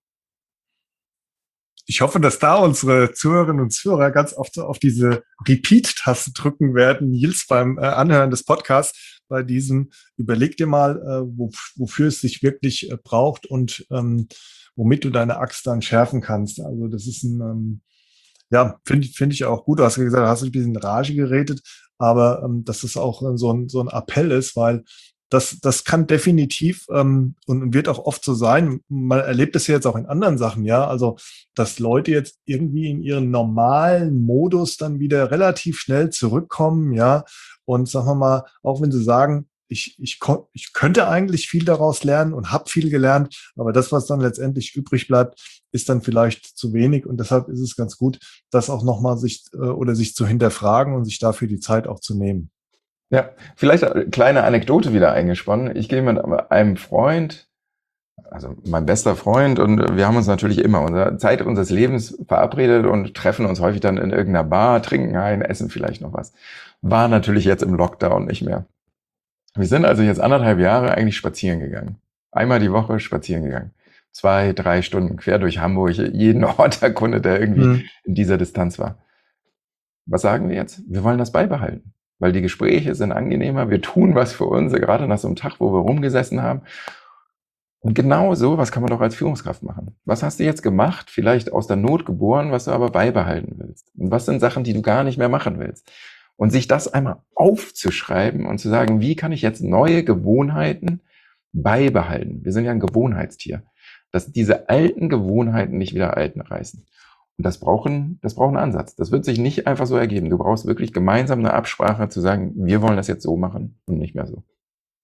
Ich hoffe, dass da unsere Zuhörerinnen und Zuhörer ganz oft so auf diese Repeat-Taste drücken werden, Nils, beim Anhören des Podcasts, bei diesem überleg dir mal, wofür es sich wirklich braucht und womit du deine Axt dann schärfen kannst. Also das ist ja, finde ich auch gut. Du hast ja gesagt, du hast dich ein bisschen in Rage geredet, aber dass es auch so ein Appell ist, weil das kann definitiv und wird auch oft so sein. Man erlebt es ja jetzt auch in anderen Sachen, ja. Also, dass Leute jetzt irgendwie in ihren normalen Modus dann wieder relativ schnell zurückkommen, ja. Und sagen wir mal, auch wenn sie sagen, ich könnte eigentlich viel daraus lernen und habe viel gelernt, aber das, was dann letztendlich übrig bleibt, ist dann vielleicht zu wenig. Und deshalb ist es ganz gut, das auch nochmal sich zu hinterfragen und sich dafür die Zeit auch zu nehmen. Ja, vielleicht eine kleine Anekdote wieder eingesponnen. Ich gehe mit einem Freund, also mein bester Freund, und wir haben uns natürlich immer unsere Zeit unseres Lebens verabredet und treffen uns häufig dann in irgendeiner Bar, trinken ein, essen vielleicht noch was. War natürlich jetzt im Lockdown nicht mehr. Wir sind also jetzt 1,5 Jahre eigentlich spazieren gegangen. Einmal die Woche spazieren gegangen. 2, 3 Stunden quer durch Hamburg, jeden Ort erkundet, der irgendwie in dieser Distanz war. Was sagen wir jetzt? Wir wollen das beibehalten. Weil die Gespräche sind angenehmer, wir tun was für uns, gerade nach so einem Tag, wo wir rumgesessen haben. Und genau so, was kann man doch als Führungskraft machen? Was hast du jetzt gemacht, vielleicht aus der Not geboren, was du aber beibehalten willst? Und was sind Sachen, die du gar nicht mehr machen willst? Und sich das einmal aufzuschreiben und zu sagen, wie kann ich jetzt neue Gewohnheiten beibehalten? Wir sind ja ein Gewohnheitstier. Dass diese alten Gewohnheiten nicht wieder alten reißen. Und das braucht einen Ansatz. Das wird sich nicht einfach so ergeben. Du brauchst wirklich gemeinsam eine Absprache zu sagen, wir wollen das jetzt so machen und nicht mehr so.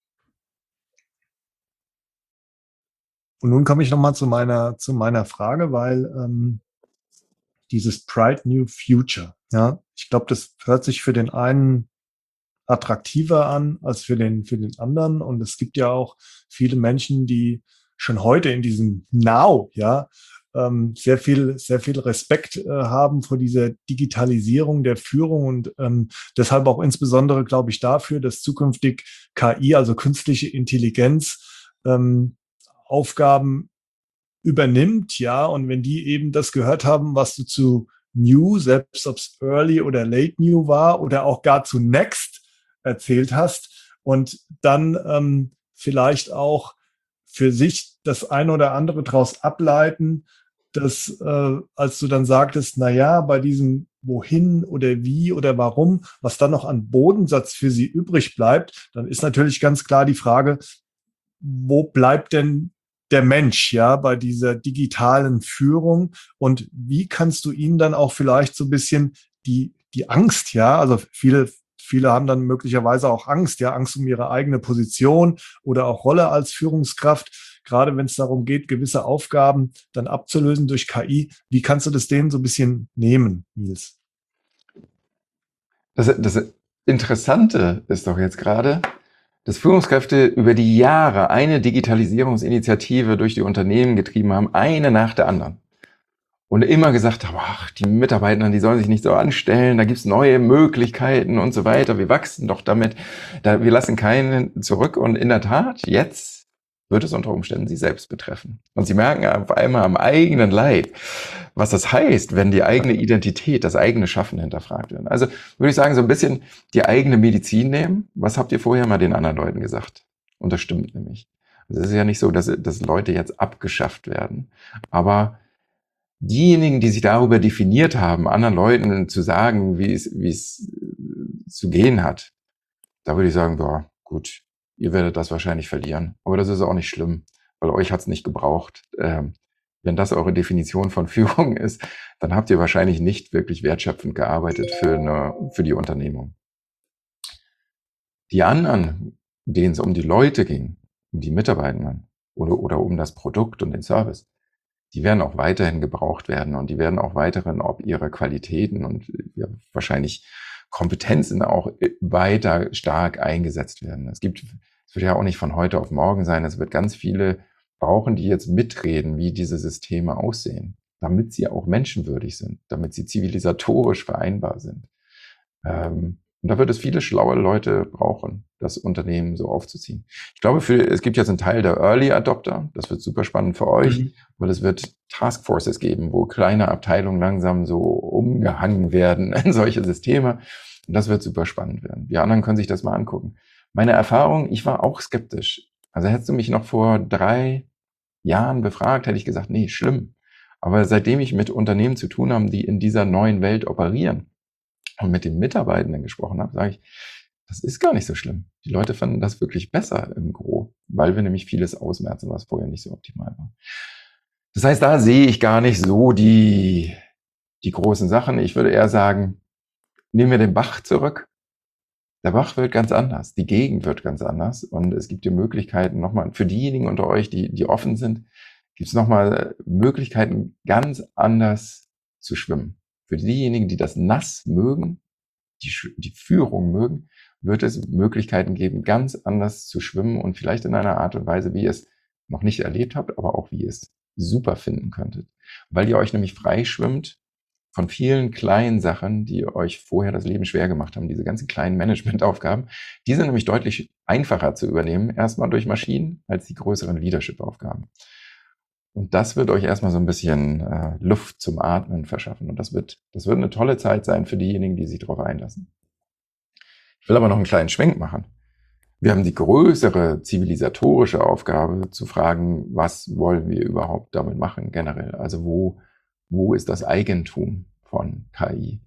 Und nun komme ich nochmal zu meiner Frage, weil dieses Bright New Future, ja, ich glaube, das hört sich für den einen attraktiver an als für den anderen. Und es gibt ja auch viele Menschen, die schon heute in diesem Now, ja, sehr viel Respekt haben vor dieser Digitalisierung der Führung und deshalb auch insbesondere, glaube ich, dafür, dass zukünftig KI, also künstliche Intelligenz, Aufgaben übernimmt, ja, und wenn die eben das gehört haben, was du zu New, selbst ob es Early oder Late New war oder auch gar zu Next erzählt hast und dann vielleicht auch für sich das eine oder andere daraus ableiten, dass als du dann sagtest, na ja, bei diesem wohin oder wie oder warum, was dann noch an Bodensatz für sie übrig bleibt, dann ist natürlich ganz klar die Frage, wo bleibt denn der Mensch, ja, bei dieser digitalen Führung und wie kannst du ihnen dann auch vielleicht so ein bisschen die Angst, ja, also viele haben dann möglicherweise auch Angst, ja, Angst um ihre eigene Position oder auch Rolle als Führungskraft, gerade wenn es darum geht, gewisse Aufgaben dann abzulösen durch KI. Wie kannst du das denen so ein bisschen nehmen, Nils? Das Interessante ist doch jetzt gerade, dass Führungskräfte über die Jahre eine Digitalisierungsinitiative durch die Unternehmen getrieben haben, eine nach der anderen. Und immer gesagt haben, ach, die Mitarbeiter, die sollen sich nicht so anstellen, da gibt's neue Möglichkeiten und so weiter, wir wachsen doch damit, wir lassen keinen zurück. Und in der Tat, jetzt wird es unter Umständen sie selbst betreffen. Und sie merken auf einmal am eigenen Leib, was das heißt, wenn die eigene Identität, das eigene Schaffen hinterfragt wird. Also würde ich sagen, so ein bisschen die eigene Medizin nehmen. Was habt ihr vorher mal den anderen Leuten gesagt? Und das stimmt nämlich. Also es ist ja nicht so, dass Leute jetzt abgeschafft werden. Aber diejenigen, die sich darüber definiert haben, anderen Leuten zu sagen, wie es zu gehen hat, da würde ich sagen, boah, gut, ihr werdet das wahrscheinlich verlieren. Aber das ist auch nicht schlimm, weil euch hat's nicht gebraucht. Wenn das eure Definition von Führung ist, dann habt ihr wahrscheinlich nicht wirklich wertschöpfend gearbeitet für die Unternehmung. Die anderen, denen es um die Leute ging, um die Mitarbeitenden oder um das Produkt und den Service, die werden auch weiterhin gebraucht werden und die werden auch weiterhin ob ihre Qualitäten und ja, wahrscheinlich Kompetenzen auch weiter stark eingesetzt werden. Es wird ja auch nicht von heute auf morgen sein. Es wird ganz viele brauchen, die jetzt mitreden, wie diese Systeme aussehen, damit sie auch menschenwürdig sind, damit sie zivilisatorisch vereinbar sind. Und da wird es viele schlaue Leute brauchen, das Unternehmen so aufzuziehen. Ich glaube, es gibt jetzt einen Teil der Early Adopter. Das wird super spannend für euch, weil es wird Taskforces geben, wo kleine Abteilungen langsam so umgehangen werden in solche Systeme. Und das wird super spannend werden. Die anderen können sich das mal angucken. Meine Erfahrung, ich war auch skeptisch. Also hättest du mich noch vor 3 Jahren befragt, hätte ich gesagt, nee, schlimm. Aber seitdem ich mit Unternehmen zu tun habe, die in dieser neuen Welt operieren, und mit den Mitarbeitenden gesprochen habe, sage ich, das ist gar nicht so schlimm. Die Leute fanden das wirklich besser im Gro, weil wir nämlich vieles ausmerzen, was vorher nicht so optimal war. Das heißt, da sehe ich gar nicht so die großen Sachen. Ich würde eher sagen, nehmen wir den Bach zurück. Der Bach wird ganz anders, die Gegend wird ganz anders und es gibt die Möglichkeiten nochmal, für diejenigen unter euch, die offen sind, gibt es nochmal Möglichkeiten, ganz anders zu schwimmen. Für diejenigen, die das Nass mögen, die Führung mögen, wird es Möglichkeiten geben, ganz anders zu schwimmen und vielleicht in einer Art und Weise, wie ihr es noch nicht erlebt habt, aber auch wie ihr es super finden könntet. Weil ihr euch nämlich frei schwimmt von vielen kleinen Sachen, die euch vorher das Leben schwer gemacht haben. Diese ganzen kleinen Managementaufgaben, die sind nämlich deutlich einfacher zu übernehmen, erstmal durch Maschinen, als die größeren Leadership-Aufgaben. Und das wird euch erstmal so ein bisschen Luft zum Atmen verschaffen. Und das wird eine tolle Zeit sein für diejenigen, die sich darauf einlassen. Ich will aber noch einen kleinen Schwenk machen. Wir haben die größere zivilisatorische Aufgabe zu fragen, was wollen wir überhaupt damit machen generell? Also wo ist das Eigentum von KI?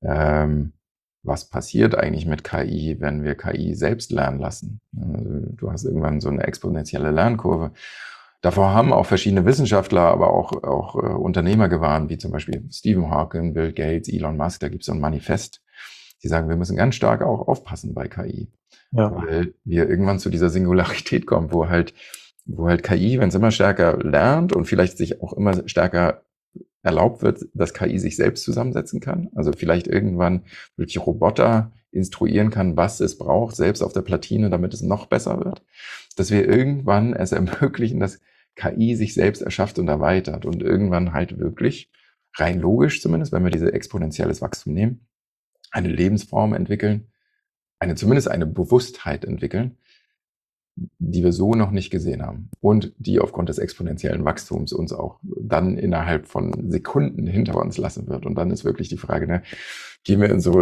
Was passiert eigentlich mit KI, wenn wir KI selbst lernen lassen? Also, du hast irgendwann so eine exponentielle Lernkurve. Davor haben auch verschiedene Wissenschaftler, aber auch Unternehmer gewarnt, wie zum Beispiel Stephen Hawking, Bill Gates, Elon Musk. Da gibt es so ein Manifest. Die sagen, wir müssen ganz stark auch aufpassen bei KI. Ja. Weil wir irgendwann zu dieser Singularität kommen, wo halt KI, wenn es immer stärker lernt und vielleicht sich auch immer stärker erlaubt wird, dass KI sich selbst zusammensetzen kann. Also vielleicht irgendwann wirklich Roboter instruieren kann, was es braucht, selbst auf der Platine, damit es noch besser wird. Dass wir irgendwann es ermöglichen, dass KI sich selbst erschafft und erweitert und irgendwann halt wirklich, rein logisch zumindest, wenn wir diese exponentielles Wachstum nehmen, eine Lebensform entwickeln, zumindest eine Bewusstheit entwickeln, die wir so noch nicht gesehen haben und die aufgrund des exponentiellen Wachstums uns auch dann innerhalb von Sekunden hinter uns lassen wird. Und dann ist wirklich die Frage, gehen wir in so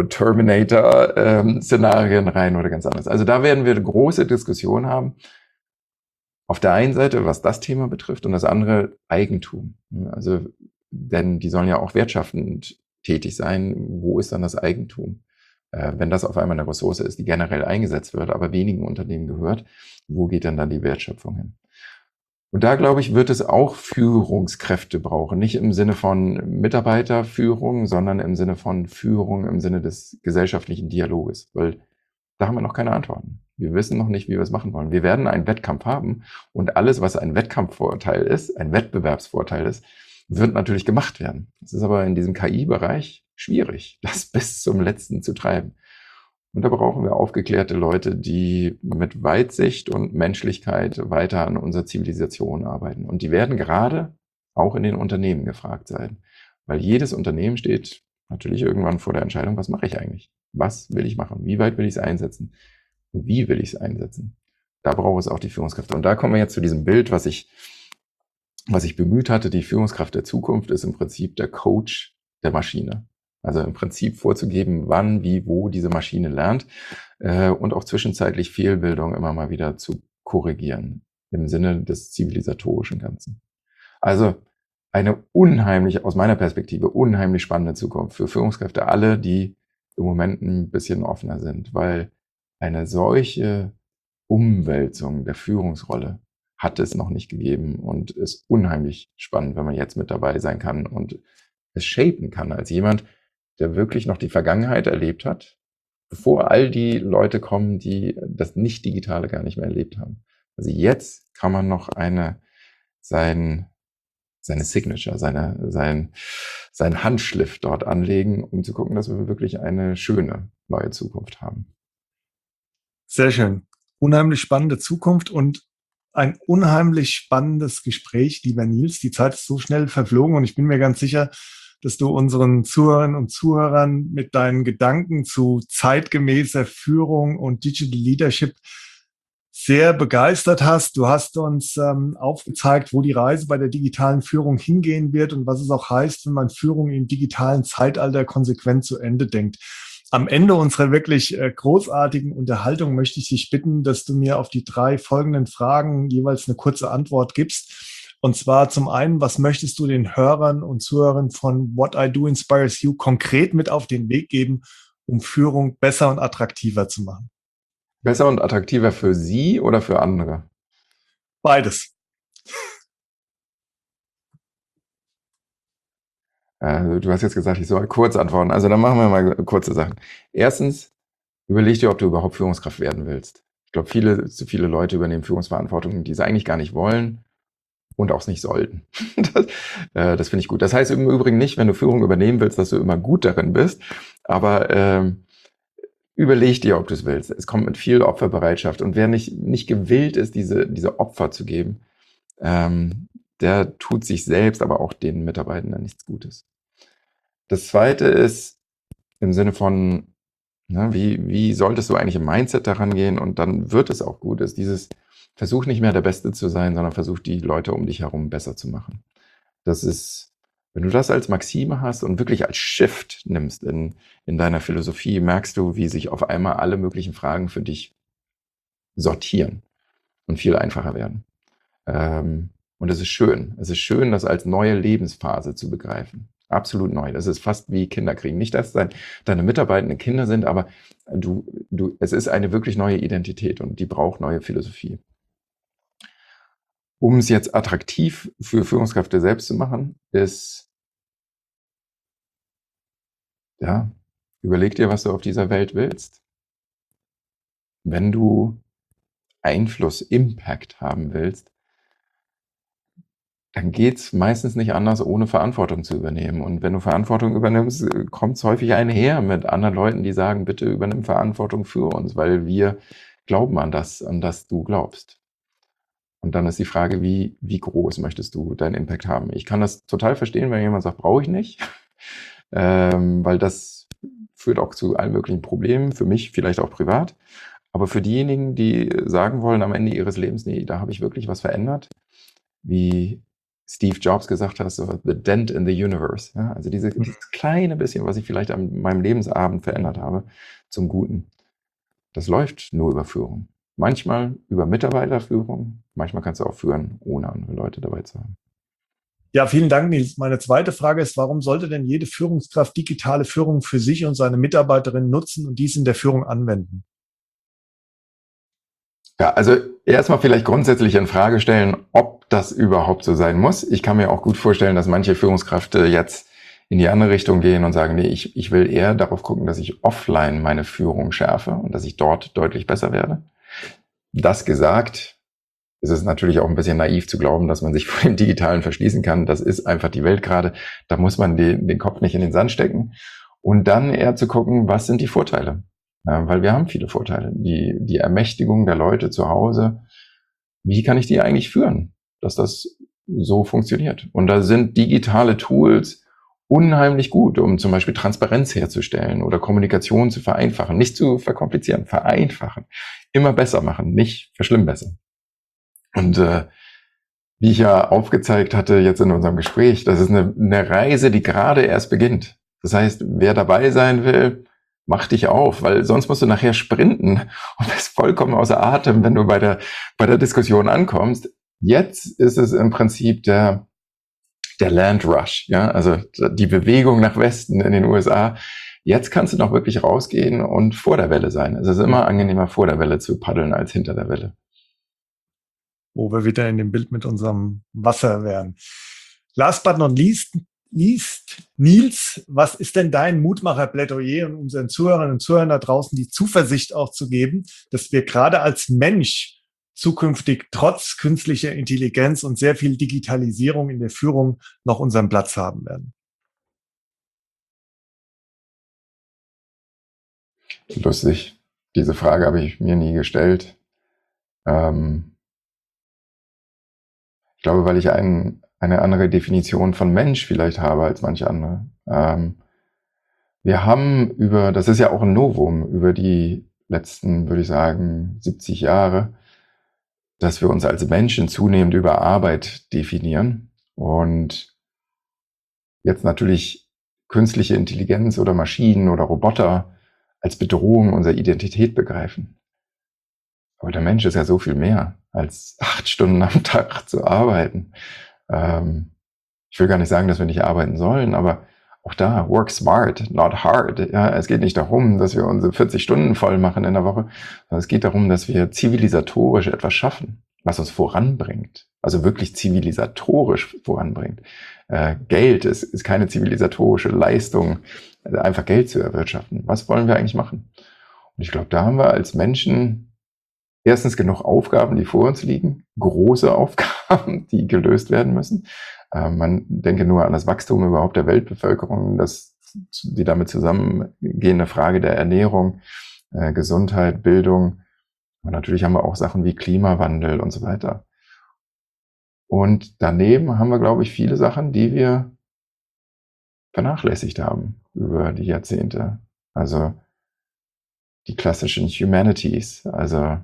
Terminator-Szenarien rein oder ganz anders. Also da werden wir eine große Diskussion haben. Auf der einen Seite, was das Thema betrifft, und das andere Eigentum. Also, denn die sollen ja auch wirtschaftend tätig sein. Wo ist dann das Eigentum? Wenn das auf einmal eine Ressource ist, die generell eingesetzt wird, aber wenigen Unternehmen gehört, wo geht denn dann die Wertschöpfung hin? Und da, glaube ich, wird es auch Führungskräfte brauchen. Nicht im Sinne von Mitarbeiterführung, sondern im Sinne von Führung, im Sinne des gesellschaftlichen Dialoges. Weil da haben wir noch keine Antworten. Wir wissen noch nicht, wie wir es machen wollen. Wir werden einen Wettkampf haben und alles, was ein Wettkampfvorteil ist, ein Wettbewerbsvorteil ist, wird natürlich gemacht werden. Es ist aber in diesem KI-Bereich schwierig, das bis zum Letzten zu treiben. Und da brauchen wir aufgeklärte Leute, die mit Weitsicht und Menschlichkeit weiter an unserer Zivilisation arbeiten. Und die werden gerade auch in den Unternehmen gefragt sein. Weil jedes Unternehmen steht natürlich irgendwann vor der Entscheidung, was mache ich eigentlich? Was will ich machen? Wie weit will ich es einsetzen? Und wie will ich es einsetzen? Da braucht es auch die Führungskräfte. Und da kommen wir jetzt zu diesem Bild, was ich bemüht hatte. Die Führungskraft der Zukunft ist im Prinzip der Coach der Maschine. Also im Prinzip vorzugeben, wann, wie, wo diese Maschine lernt und auch zwischenzeitlich Fehlbildung immer mal wieder zu korrigieren im Sinne des zivilisatorischen Ganzen. Also eine unheimlich, aus meiner Perspektive, unheimlich spannende Zukunft für Führungskräfte, alle, die im Moment ein bisschen offener sind, weil eine solche Umwälzung der Führungsrolle hat es noch nicht gegeben und ist unheimlich spannend, wenn man jetzt mit dabei sein kann und es shapen kann als jemand, der wirklich noch die Vergangenheit erlebt hat, bevor all die Leute kommen, die das Nicht-Digitale gar nicht mehr erlebt haben. Also jetzt kann man noch seine Signature, sein Handschliff dort anlegen, um zu gucken, dass wir wirklich eine schöne neue Zukunft haben. Sehr schön. Unheimlich spannende Zukunft und ein unheimlich spannendes Gespräch, lieber Nils. Die Zeit ist so schnell verflogen und ich bin mir ganz sicher, dass du unseren Zuhörerinnen und Zuhörern mit deinen Gedanken zu zeitgemäßer Führung und Digital Leadership sehr begeistert hast. Du hast uns aufgezeigt, wo die Reise bei der digitalen Führung hingehen wird und was es auch heißt, wenn man Führung im digitalen Zeitalter konsequent zu Ende denkt. Am Ende unserer wirklich großartigen Unterhaltung möchte ich dich bitten, dass du mir auf die 3 folgenden Fragen jeweils eine kurze Antwort gibst. Und zwar zum einen, was möchtest du den Hörern und Zuhörern von What I Do Inspires You konkret mit auf den Weg geben, um Führung besser und attraktiver zu machen? Besser und attraktiver für Sie oder für andere? Beides. Du hast jetzt gesagt, ich soll kurz antworten. Also dann machen wir mal kurze Sachen. Erstens, überleg dir, ob du überhaupt Führungskraft werden willst. Ich glaube, zu viele Leute übernehmen Führungsverantwortung, die sie eigentlich gar nicht wollen und auch nicht sollten. Das finde ich gut. Das heißt im Übrigen nicht, wenn du Führung übernehmen willst, dass du immer gut darin bist, aber überleg dir, ob du es willst. Es kommt mit viel Opferbereitschaft und wer nicht gewillt ist, diese Opfer zu geben, der tut sich selbst, aber auch den Mitarbeitenden nichts Gutes. Das Zweite ist im Sinne von, wie solltest du eigentlich im Mindset daran gehen und dann wird es auch gut, ist dieses Versuch nicht mehr der Beste zu sein, sondern versuch die Leute um dich herum besser zu machen. Das ist, wenn du das als Maxime hast und wirklich als Shift nimmst in deiner Philosophie, merkst du, wie sich auf einmal alle möglichen Fragen für dich sortieren und viel einfacher werden. Und es ist schön. Es ist schön, das als neue Lebensphase zu begreifen. Absolut neu. Das ist fast wie Kinderkriegen. Nicht, dass deine Mitarbeitenden Kinder sind, aber es ist eine wirklich neue Identität und die braucht neue Philosophie. Um es jetzt attraktiv für Führungskräfte selbst zu machen, ist, ja, überleg dir, was du auf dieser Welt willst. Wenn du Einfluss, Impact haben willst, dann geht's meistens nicht anders, ohne Verantwortung zu übernehmen. Und wenn du Verantwortung übernimmst, kommt es häufig einher mit anderen Leuten, die sagen, bitte übernimm Verantwortung für uns, weil wir glauben an das du glaubst. Und dann ist die Frage, wie groß möchtest du deinen Impact haben? Ich kann das total verstehen, wenn jemand sagt, brauche ich nicht, weil das führt auch zu allen möglichen Problemen, für mich vielleicht auch privat. Aber für diejenigen, die sagen wollen am Ende ihres Lebens, nee, da habe ich wirklich was verändert, wie Steve Jobs gesagt hat, so the dent in the universe. Ja? Also dieses kleine bisschen, was ich vielleicht an meinem Lebensabend verändert habe, zum Guten. Das läuft nur über Führung. Manchmal über Mitarbeiterführung, manchmal kannst du auch führen, ohne andere Leute dabei zu haben. Ja, vielen Dank, Nils. Meine zweite Frage ist, warum sollte denn jede Führungskraft digitale Führung für sich und seine Mitarbeiterinnen nutzen und dies in der Führung anwenden? Ja, also erstmal vielleicht grundsätzlich in Frage stellen, ob das überhaupt so sein muss. Ich kann mir auch gut vorstellen, dass manche Führungskräfte jetzt in die andere Richtung gehen und sagen, nee, ich will eher darauf gucken, dass ich offline meine Führung schärfe und dass ich dort deutlich besser werde. Das gesagt, ist es natürlich auch ein bisschen naiv zu glauben, dass man sich vor dem Digitalen verschließen kann. Das ist einfach die Welt gerade. Da muss man den Kopf nicht in den Sand stecken. Und dann eher zu gucken, was sind die Vorteile? Ja, weil wir haben viele Vorteile. Die Ermächtigung der Leute zu Hause, wie kann ich die eigentlich führen, dass das so funktioniert? Und da sind digitale Tools unheimlich gut, um zum Beispiel Transparenz herzustellen oder Kommunikation zu vereinfachen. Nicht zu verkomplizieren, vereinfachen. Immer besser machen, nicht verschlimmbessern. Und wie ich ja aufgezeigt hatte jetzt in unserem Gespräch, das ist eine Reise, die gerade erst beginnt. Das heißt, wer dabei sein will, mach dich auf, weil sonst musst du nachher sprinten und bist vollkommen außer Atem, wenn du bei der Diskussion ankommst. Jetzt ist es im Prinzip der Land Rush, ja, also die Bewegung nach Westen in den USA. Jetzt kannst du noch wirklich rausgehen und vor der Welle sein. Es ist immer angenehmer, vor der Welle zu paddeln, als hinter der Welle. Wo wir wieder in dem Bild mit unserem Wasser wären. Last but not least, Nils, was ist denn dein Mutmacher-Plädoyer, um unseren Zuhörerinnen und Zuhörern da draußen die Zuversicht auch zu geben, dass wir gerade als Mensch zukünftig trotz künstlicher Intelligenz und sehr viel Digitalisierung in der Führung noch unseren Platz haben werden? Lustig. Diese Frage habe ich mir nie gestellt. Ich glaube, weil ich eine andere Definition von Mensch vielleicht habe als manche andere. Wir haben das ist ja auch ein Novum, über die letzten, würde ich sagen, 70 Jahre, dass wir uns als Menschen zunehmend über Arbeit definieren und jetzt natürlich künstliche Intelligenz oder Maschinen oder Roboter als Bedrohung unserer Identität begreifen. Aber der Mensch ist ja so viel mehr als 8 Stunden am Tag zu arbeiten. Ich will gar nicht sagen, dass wir nicht arbeiten sollen, aber auch da, work smart, not hard. Ja, es geht nicht darum, dass wir unsere 40 Stunden voll machen in der Woche, sondern es geht darum, dass wir zivilisatorisch etwas schaffen, was uns voranbringt. Also wirklich zivilisatorisch voranbringt. Geld ist keine zivilisatorische Leistung, einfach Geld zu erwirtschaften. Was wollen wir eigentlich machen? Und ich glaube, da haben wir als Menschen erstens genug Aufgaben, die vor uns liegen, große Aufgaben, die gelöst werden müssen. Man denke nur an das Wachstum überhaupt der Weltbevölkerung, die damit zusammengehende Frage der Ernährung, Gesundheit, Bildung. Und natürlich haben wir auch Sachen wie Klimawandel und so weiter. Und daneben haben wir, glaube ich, viele Sachen, die wir vernachlässigt haben über die Jahrzehnte. Also die klassischen Humanities, also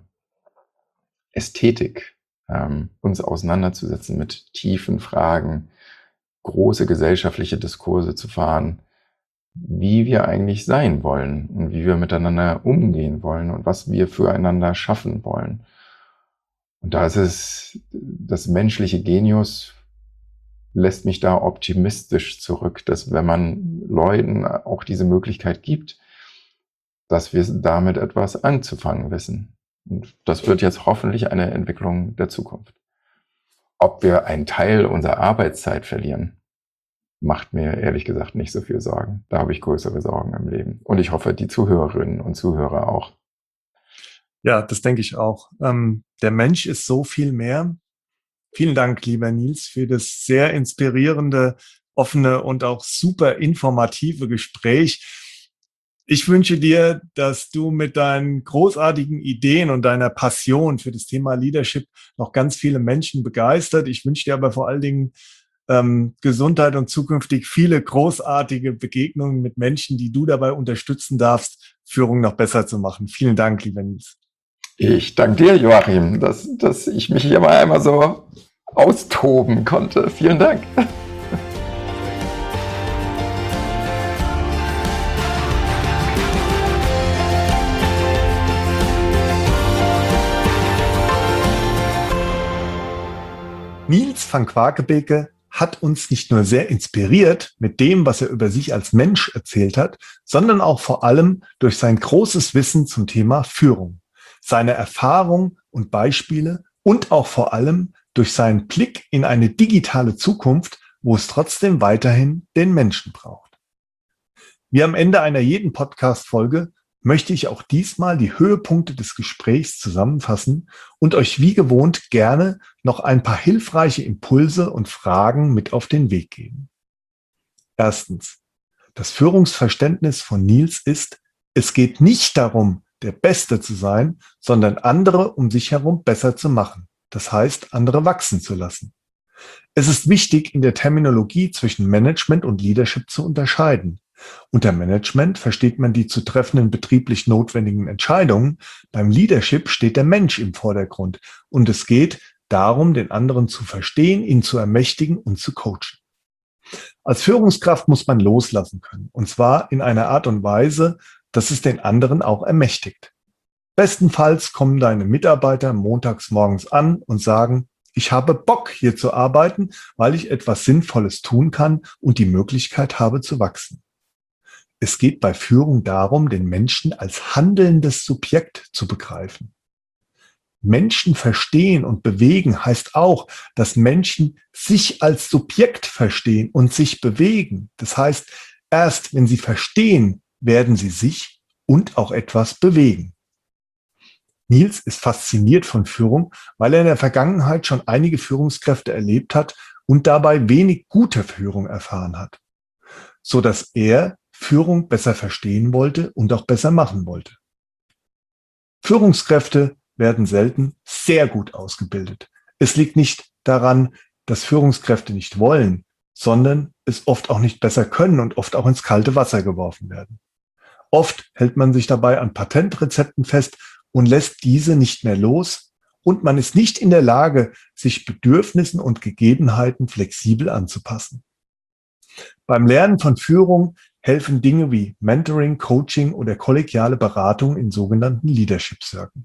Ästhetik, uns auseinanderzusetzen mit tiefen Fragen, große gesellschaftliche Diskurse zu fahren, wie wir eigentlich sein wollen und wie wir miteinander umgehen wollen und was wir füreinander schaffen wollen. Und da ist es, das menschliche Genius lässt mich da optimistisch zurück, dass wenn man Leuten auch diese Möglichkeit gibt, dass wir damit etwas anzufangen wissen. Und das wird jetzt hoffentlich eine Entwicklung der Zukunft. Ob wir einen Teil unserer Arbeitszeit verlieren, macht mir ehrlich gesagt nicht so viel Sorgen. Da habe ich größere Sorgen im Leben. Und ich hoffe, die Zuhörerinnen und Zuhörer auch. Ja, das denke ich auch. Der Mensch ist so viel mehr. Vielen Dank, lieber Nils, für das sehr inspirierende, offene und auch super informative Gespräch. Ich wünsche dir, dass du mit deinen großartigen Ideen und deiner Passion für das Thema Leadership noch ganz viele Menschen begeistert. Ich wünsche dir aber vor allen Dingen Gesundheit und zukünftig viele großartige Begegnungen mit Menschen, die du dabei unterstützen darfst, Führung noch besser zu machen. Vielen Dank, lieber Nils. Ich danke dir, Joachim, dass ich mich hier mal einmal so austoben konnte. Vielen Dank. Nils van Quakebeke hat uns nicht nur sehr inspiriert mit dem, was er über sich als Mensch erzählt hat, sondern auch vor allem durch sein großes Wissen zum Thema Führung, seine Erfahrung und Beispiele und auch vor allem durch seinen Blick in eine digitale Zukunft, wo es trotzdem weiterhin den Menschen braucht. Wie am Ende einer jeden Podcast-Folge möchte ich auch diesmal die Höhepunkte des Gesprächs zusammenfassen und euch wie gewohnt gerne noch ein paar hilfreiche Impulse und Fragen mit auf den Weg geben. Erstens, das Führungsverständnis von Nils ist, es geht nicht darum, der Beste zu sein, sondern andere um sich herum besser zu machen. Das heißt, andere wachsen zu lassen. Es ist wichtig, in der Terminologie zwischen Management und Leadership zu unterscheiden. Unter Management versteht man die zu treffenden betrieblich notwendigen Entscheidungen. Beim Leadership steht der Mensch im Vordergrund und es geht darum, den anderen zu verstehen, ihn zu ermächtigen und zu coachen. Als Führungskraft muss man loslassen können, und zwar in einer Art und Weise, dass es den anderen auch ermächtigt. Bestenfalls kommen deine Mitarbeiter montags morgens an und sagen, ich habe Bock, hier zu arbeiten, weil ich etwas Sinnvolles tun kann und die Möglichkeit habe zu wachsen. Es geht bei Führung darum, den Menschen als handelndes Subjekt zu begreifen. Menschen verstehen und bewegen heißt auch, dass Menschen sich als Subjekt verstehen und sich bewegen. Das heißt, erst wenn sie verstehen, werden sie sich und auch etwas bewegen. Nils ist fasziniert von Führung, weil er in der Vergangenheit schon einige Führungskräfte erlebt hat und dabei wenig gute Führung erfahren hat, so dass er Führung besser verstehen wollte und auch besser machen wollte. Führungskräfte werden selten sehr gut ausgebildet. Es liegt nicht daran, dass Führungskräfte nicht wollen, sondern es oft auch nicht besser können und oft auch ins kalte Wasser geworfen werden. Oft hält man sich dabei an Patentrezepten fest und lässt diese nicht mehr los und man ist nicht in der Lage, sich Bedürfnissen und Gegebenheiten flexibel anzupassen. Beim Lernen von Führung helfen Dinge wie Mentoring, Coaching oder kollegiale Beratung in sogenannten Leadership Circle.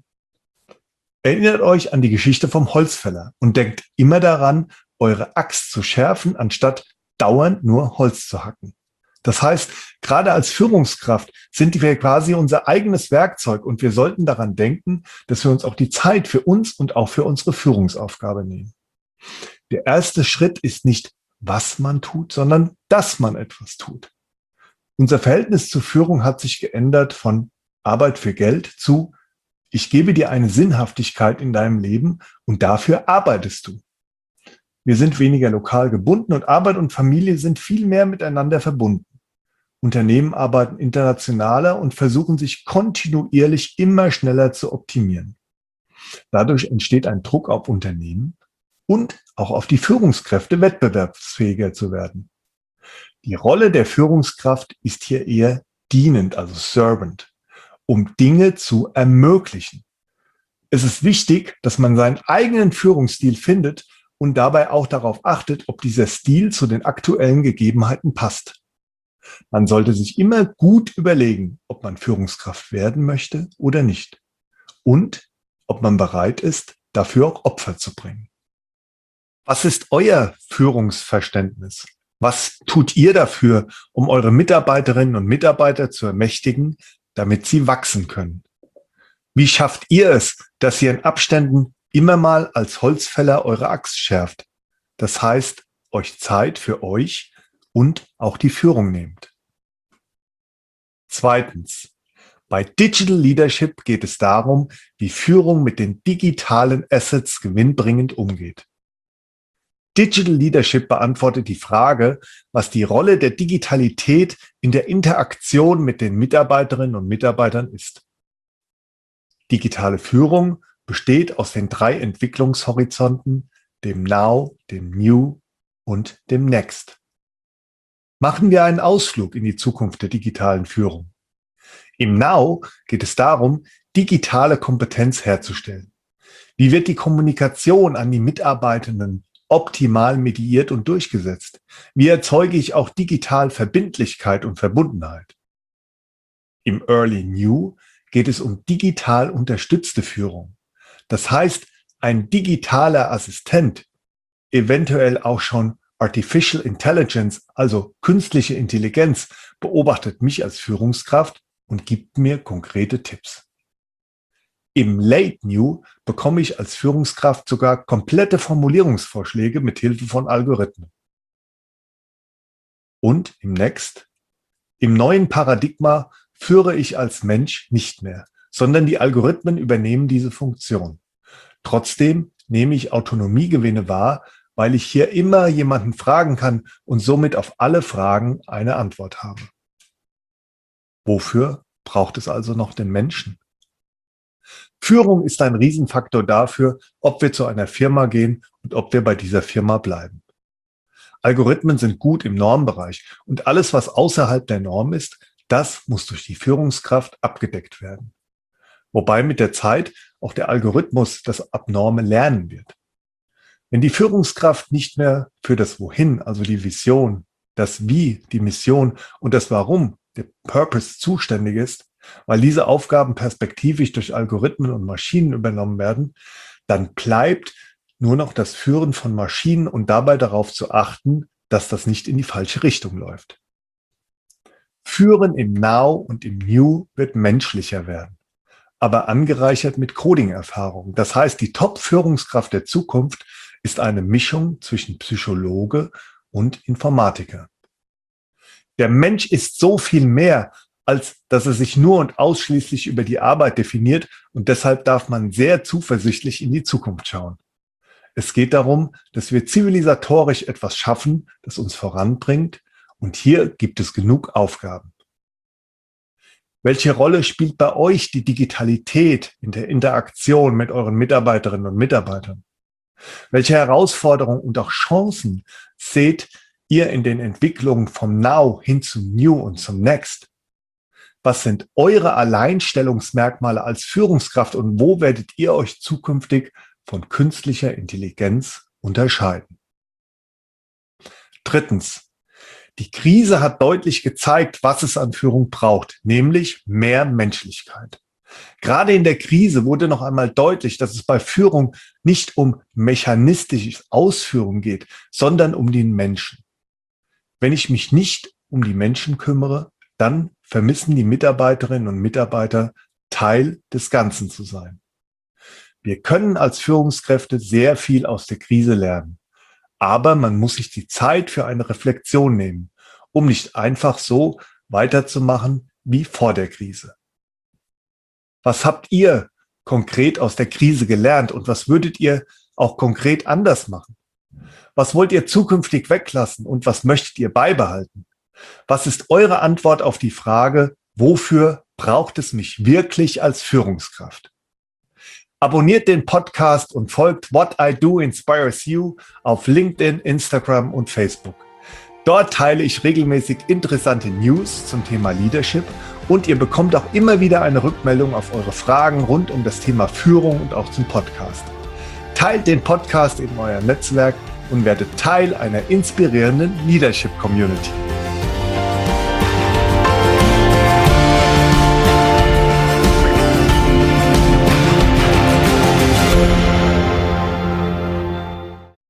Erinnert euch an die Geschichte vom Holzfäller und denkt immer daran, eure Axt zu schärfen, anstatt dauernd nur Holz zu hacken. Das heißt, gerade als Führungskraft sind wir quasi unser eigenes Werkzeug und wir sollten daran denken, dass wir uns auch die Zeit für uns und auch für unsere Führungsaufgabe nehmen. Der erste Schritt ist nicht, was man tut, sondern dass man etwas tut. Unser Verhältnis zur Führung hat sich geändert von Arbeit für Geld zu ich gebe dir eine Sinnhaftigkeit in deinem Leben und dafür arbeitest du. Wir sind weniger lokal gebunden und Arbeit und Familie sind viel mehr miteinander verbunden. Unternehmen arbeiten internationaler und versuchen sich kontinuierlich immer schneller zu optimieren. Dadurch entsteht ein Druck auf Unternehmen und auch auf die Führungskräfte, wettbewerbsfähiger zu werden. Die Rolle der Führungskraft ist hier eher dienend, also servant, um Dinge zu ermöglichen. Es ist wichtig, dass man seinen eigenen Führungsstil findet und dabei auch darauf achtet, ob dieser Stil zu den aktuellen Gegebenheiten passt. Man sollte sich immer gut überlegen, ob man Führungskraft werden möchte oder nicht und ob man bereit ist, dafür auch Opfer zu bringen. Was ist euer Führungsverständnis? Was tut ihr dafür, um eure Mitarbeiterinnen und Mitarbeiter zu ermächtigen, damit sie wachsen können? Wie schafft ihr es, dass ihr in Abständen immer mal als Holzfäller eure Axt schärft? Das heißt, euch Zeit für euch und auch die Führung nehmt. Zweitens. Bei Digital Leadership geht es darum, wie Führung mit den digitalen Assets gewinnbringend umgeht. Digital Leadership beantwortet die Frage, was die Rolle der Digitalität in der Interaktion mit den Mitarbeiterinnen und Mitarbeitern ist. Digitale Führung besteht aus den 3 Entwicklungshorizonten, dem Now, dem New und dem Next. Machen wir einen Ausflug in die Zukunft der digitalen Führung. Im Now geht es darum, digitale Kompetenz herzustellen. Wie wird die Kommunikation an die Mitarbeitenden optimal mediiert und durchgesetzt? Wie erzeuge ich auch digital Verbindlichkeit und Verbundenheit? Im Early New geht es um digital unterstützte Führung. Das heißt, ein digitaler Assistent eventuell auch schon Artificial Intelligence, also künstliche Intelligenz, beobachtet mich als Führungskraft und gibt mir konkrete Tipps. Im Late New bekomme ich als Führungskraft sogar komplette Formulierungsvorschläge mit Hilfe von Algorithmen. Und im Next, im neuen Paradigma führe ich als Mensch nicht mehr, sondern die Algorithmen übernehmen diese Funktion. Trotzdem nehme ich Autonomiegewinne wahr, weil ich hier immer jemanden fragen kann und somit auf alle Fragen eine Antwort habe. Wofür braucht es also noch den Menschen? Führung ist ein Riesenfaktor dafür, ob wir zu einer Firma gehen und ob wir bei dieser Firma bleiben. Algorithmen sind gut im Normbereich und alles, was außerhalb der Norm ist, das muss durch die Führungskraft abgedeckt werden. Wobei mit der Zeit auch der Algorithmus das Abnorme lernen wird. Wenn die Führungskraft nicht mehr für das Wohin, also die Vision, das Wie, die Mission und das Warum, der Purpose zuständig ist, weil diese Aufgaben perspektivisch durch Algorithmen und Maschinen übernommen werden, dann bleibt nur noch das Führen von Maschinen und dabei darauf zu achten, dass das nicht in die falsche Richtung läuft. Führen im Now und im New wird menschlicher werden, aber angereichert mit Coding-Erfahrung. Das heißt, die Top-Führungskraft der Zukunft ist eine Mischung zwischen Psychologe und Informatiker. Der Mensch ist so viel mehr, als dass er sich nur und ausschließlich über die Arbeit definiert und deshalb darf man sehr zuversichtlich in die Zukunft schauen. Es geht darum, dass wir zivilisatorisch etwas schaffen, das uns voranbringt und hier gibt es genug Aufgaben. Welche Rolle spielt bei euch die Digitalität in der Interaktion mit euren Mitarbeiterinnen und Mitarbeitern? Welche Herausforderungen und auch Chancen seht ihr in den Entwicklungen vom Now hin zum New und zum Next? Was sind eure Alleinstellungsmerkmale als Führungskraft und wo werdet ihr euch zukünftig von künstlicher Intelligenz unterscheiden? Drittens. Die Krise hat deutlich gezeigt, was es an Führung braucht, nämlich mehr Menschlichkeit. Gerade in der Krise wurde noch einmal deutlich, dass es bei Führung nicht um mechanistisches Ausführen geht, sondern um den Menschen. Wenn ich mich nicht um die Menschen kümmere, dann vermissen die Mitarbeiterinnen und Mitarbeiter, Teil des Ganzen zu sein. Wir können als Führungskräfte sehr viel aus der Krise lernen, aber man muss sich die Zeit für eine Reflexion nehmen, um nicht einfach so weiterzumachen wie vor der Krise. Was habt ihr konkret aus der Krise gelernt und was würdet ihr auch konkret anders machen? Was wollt ihr zukünftig weglassen und was möchtet ihr beibehalten? Was ist eure Antwort auf die Frage, wofür braucht es mich wirklich als Führungskraft? Abonniert den Podcast und folgt What I Do Inspires You auf LinkedIn, Instagram und Facebook. Dort teile ich regelmäßig interessante News zum Thema Leadership und ihr bekommt auch immer wieder eine Rückmeldung auf eure Fragen rund um das Thema Führung und auch zum Podcast. Teilt den Podcast in eurem Netzwerk und werdet Teil einer inspirierenden Leadership-Community.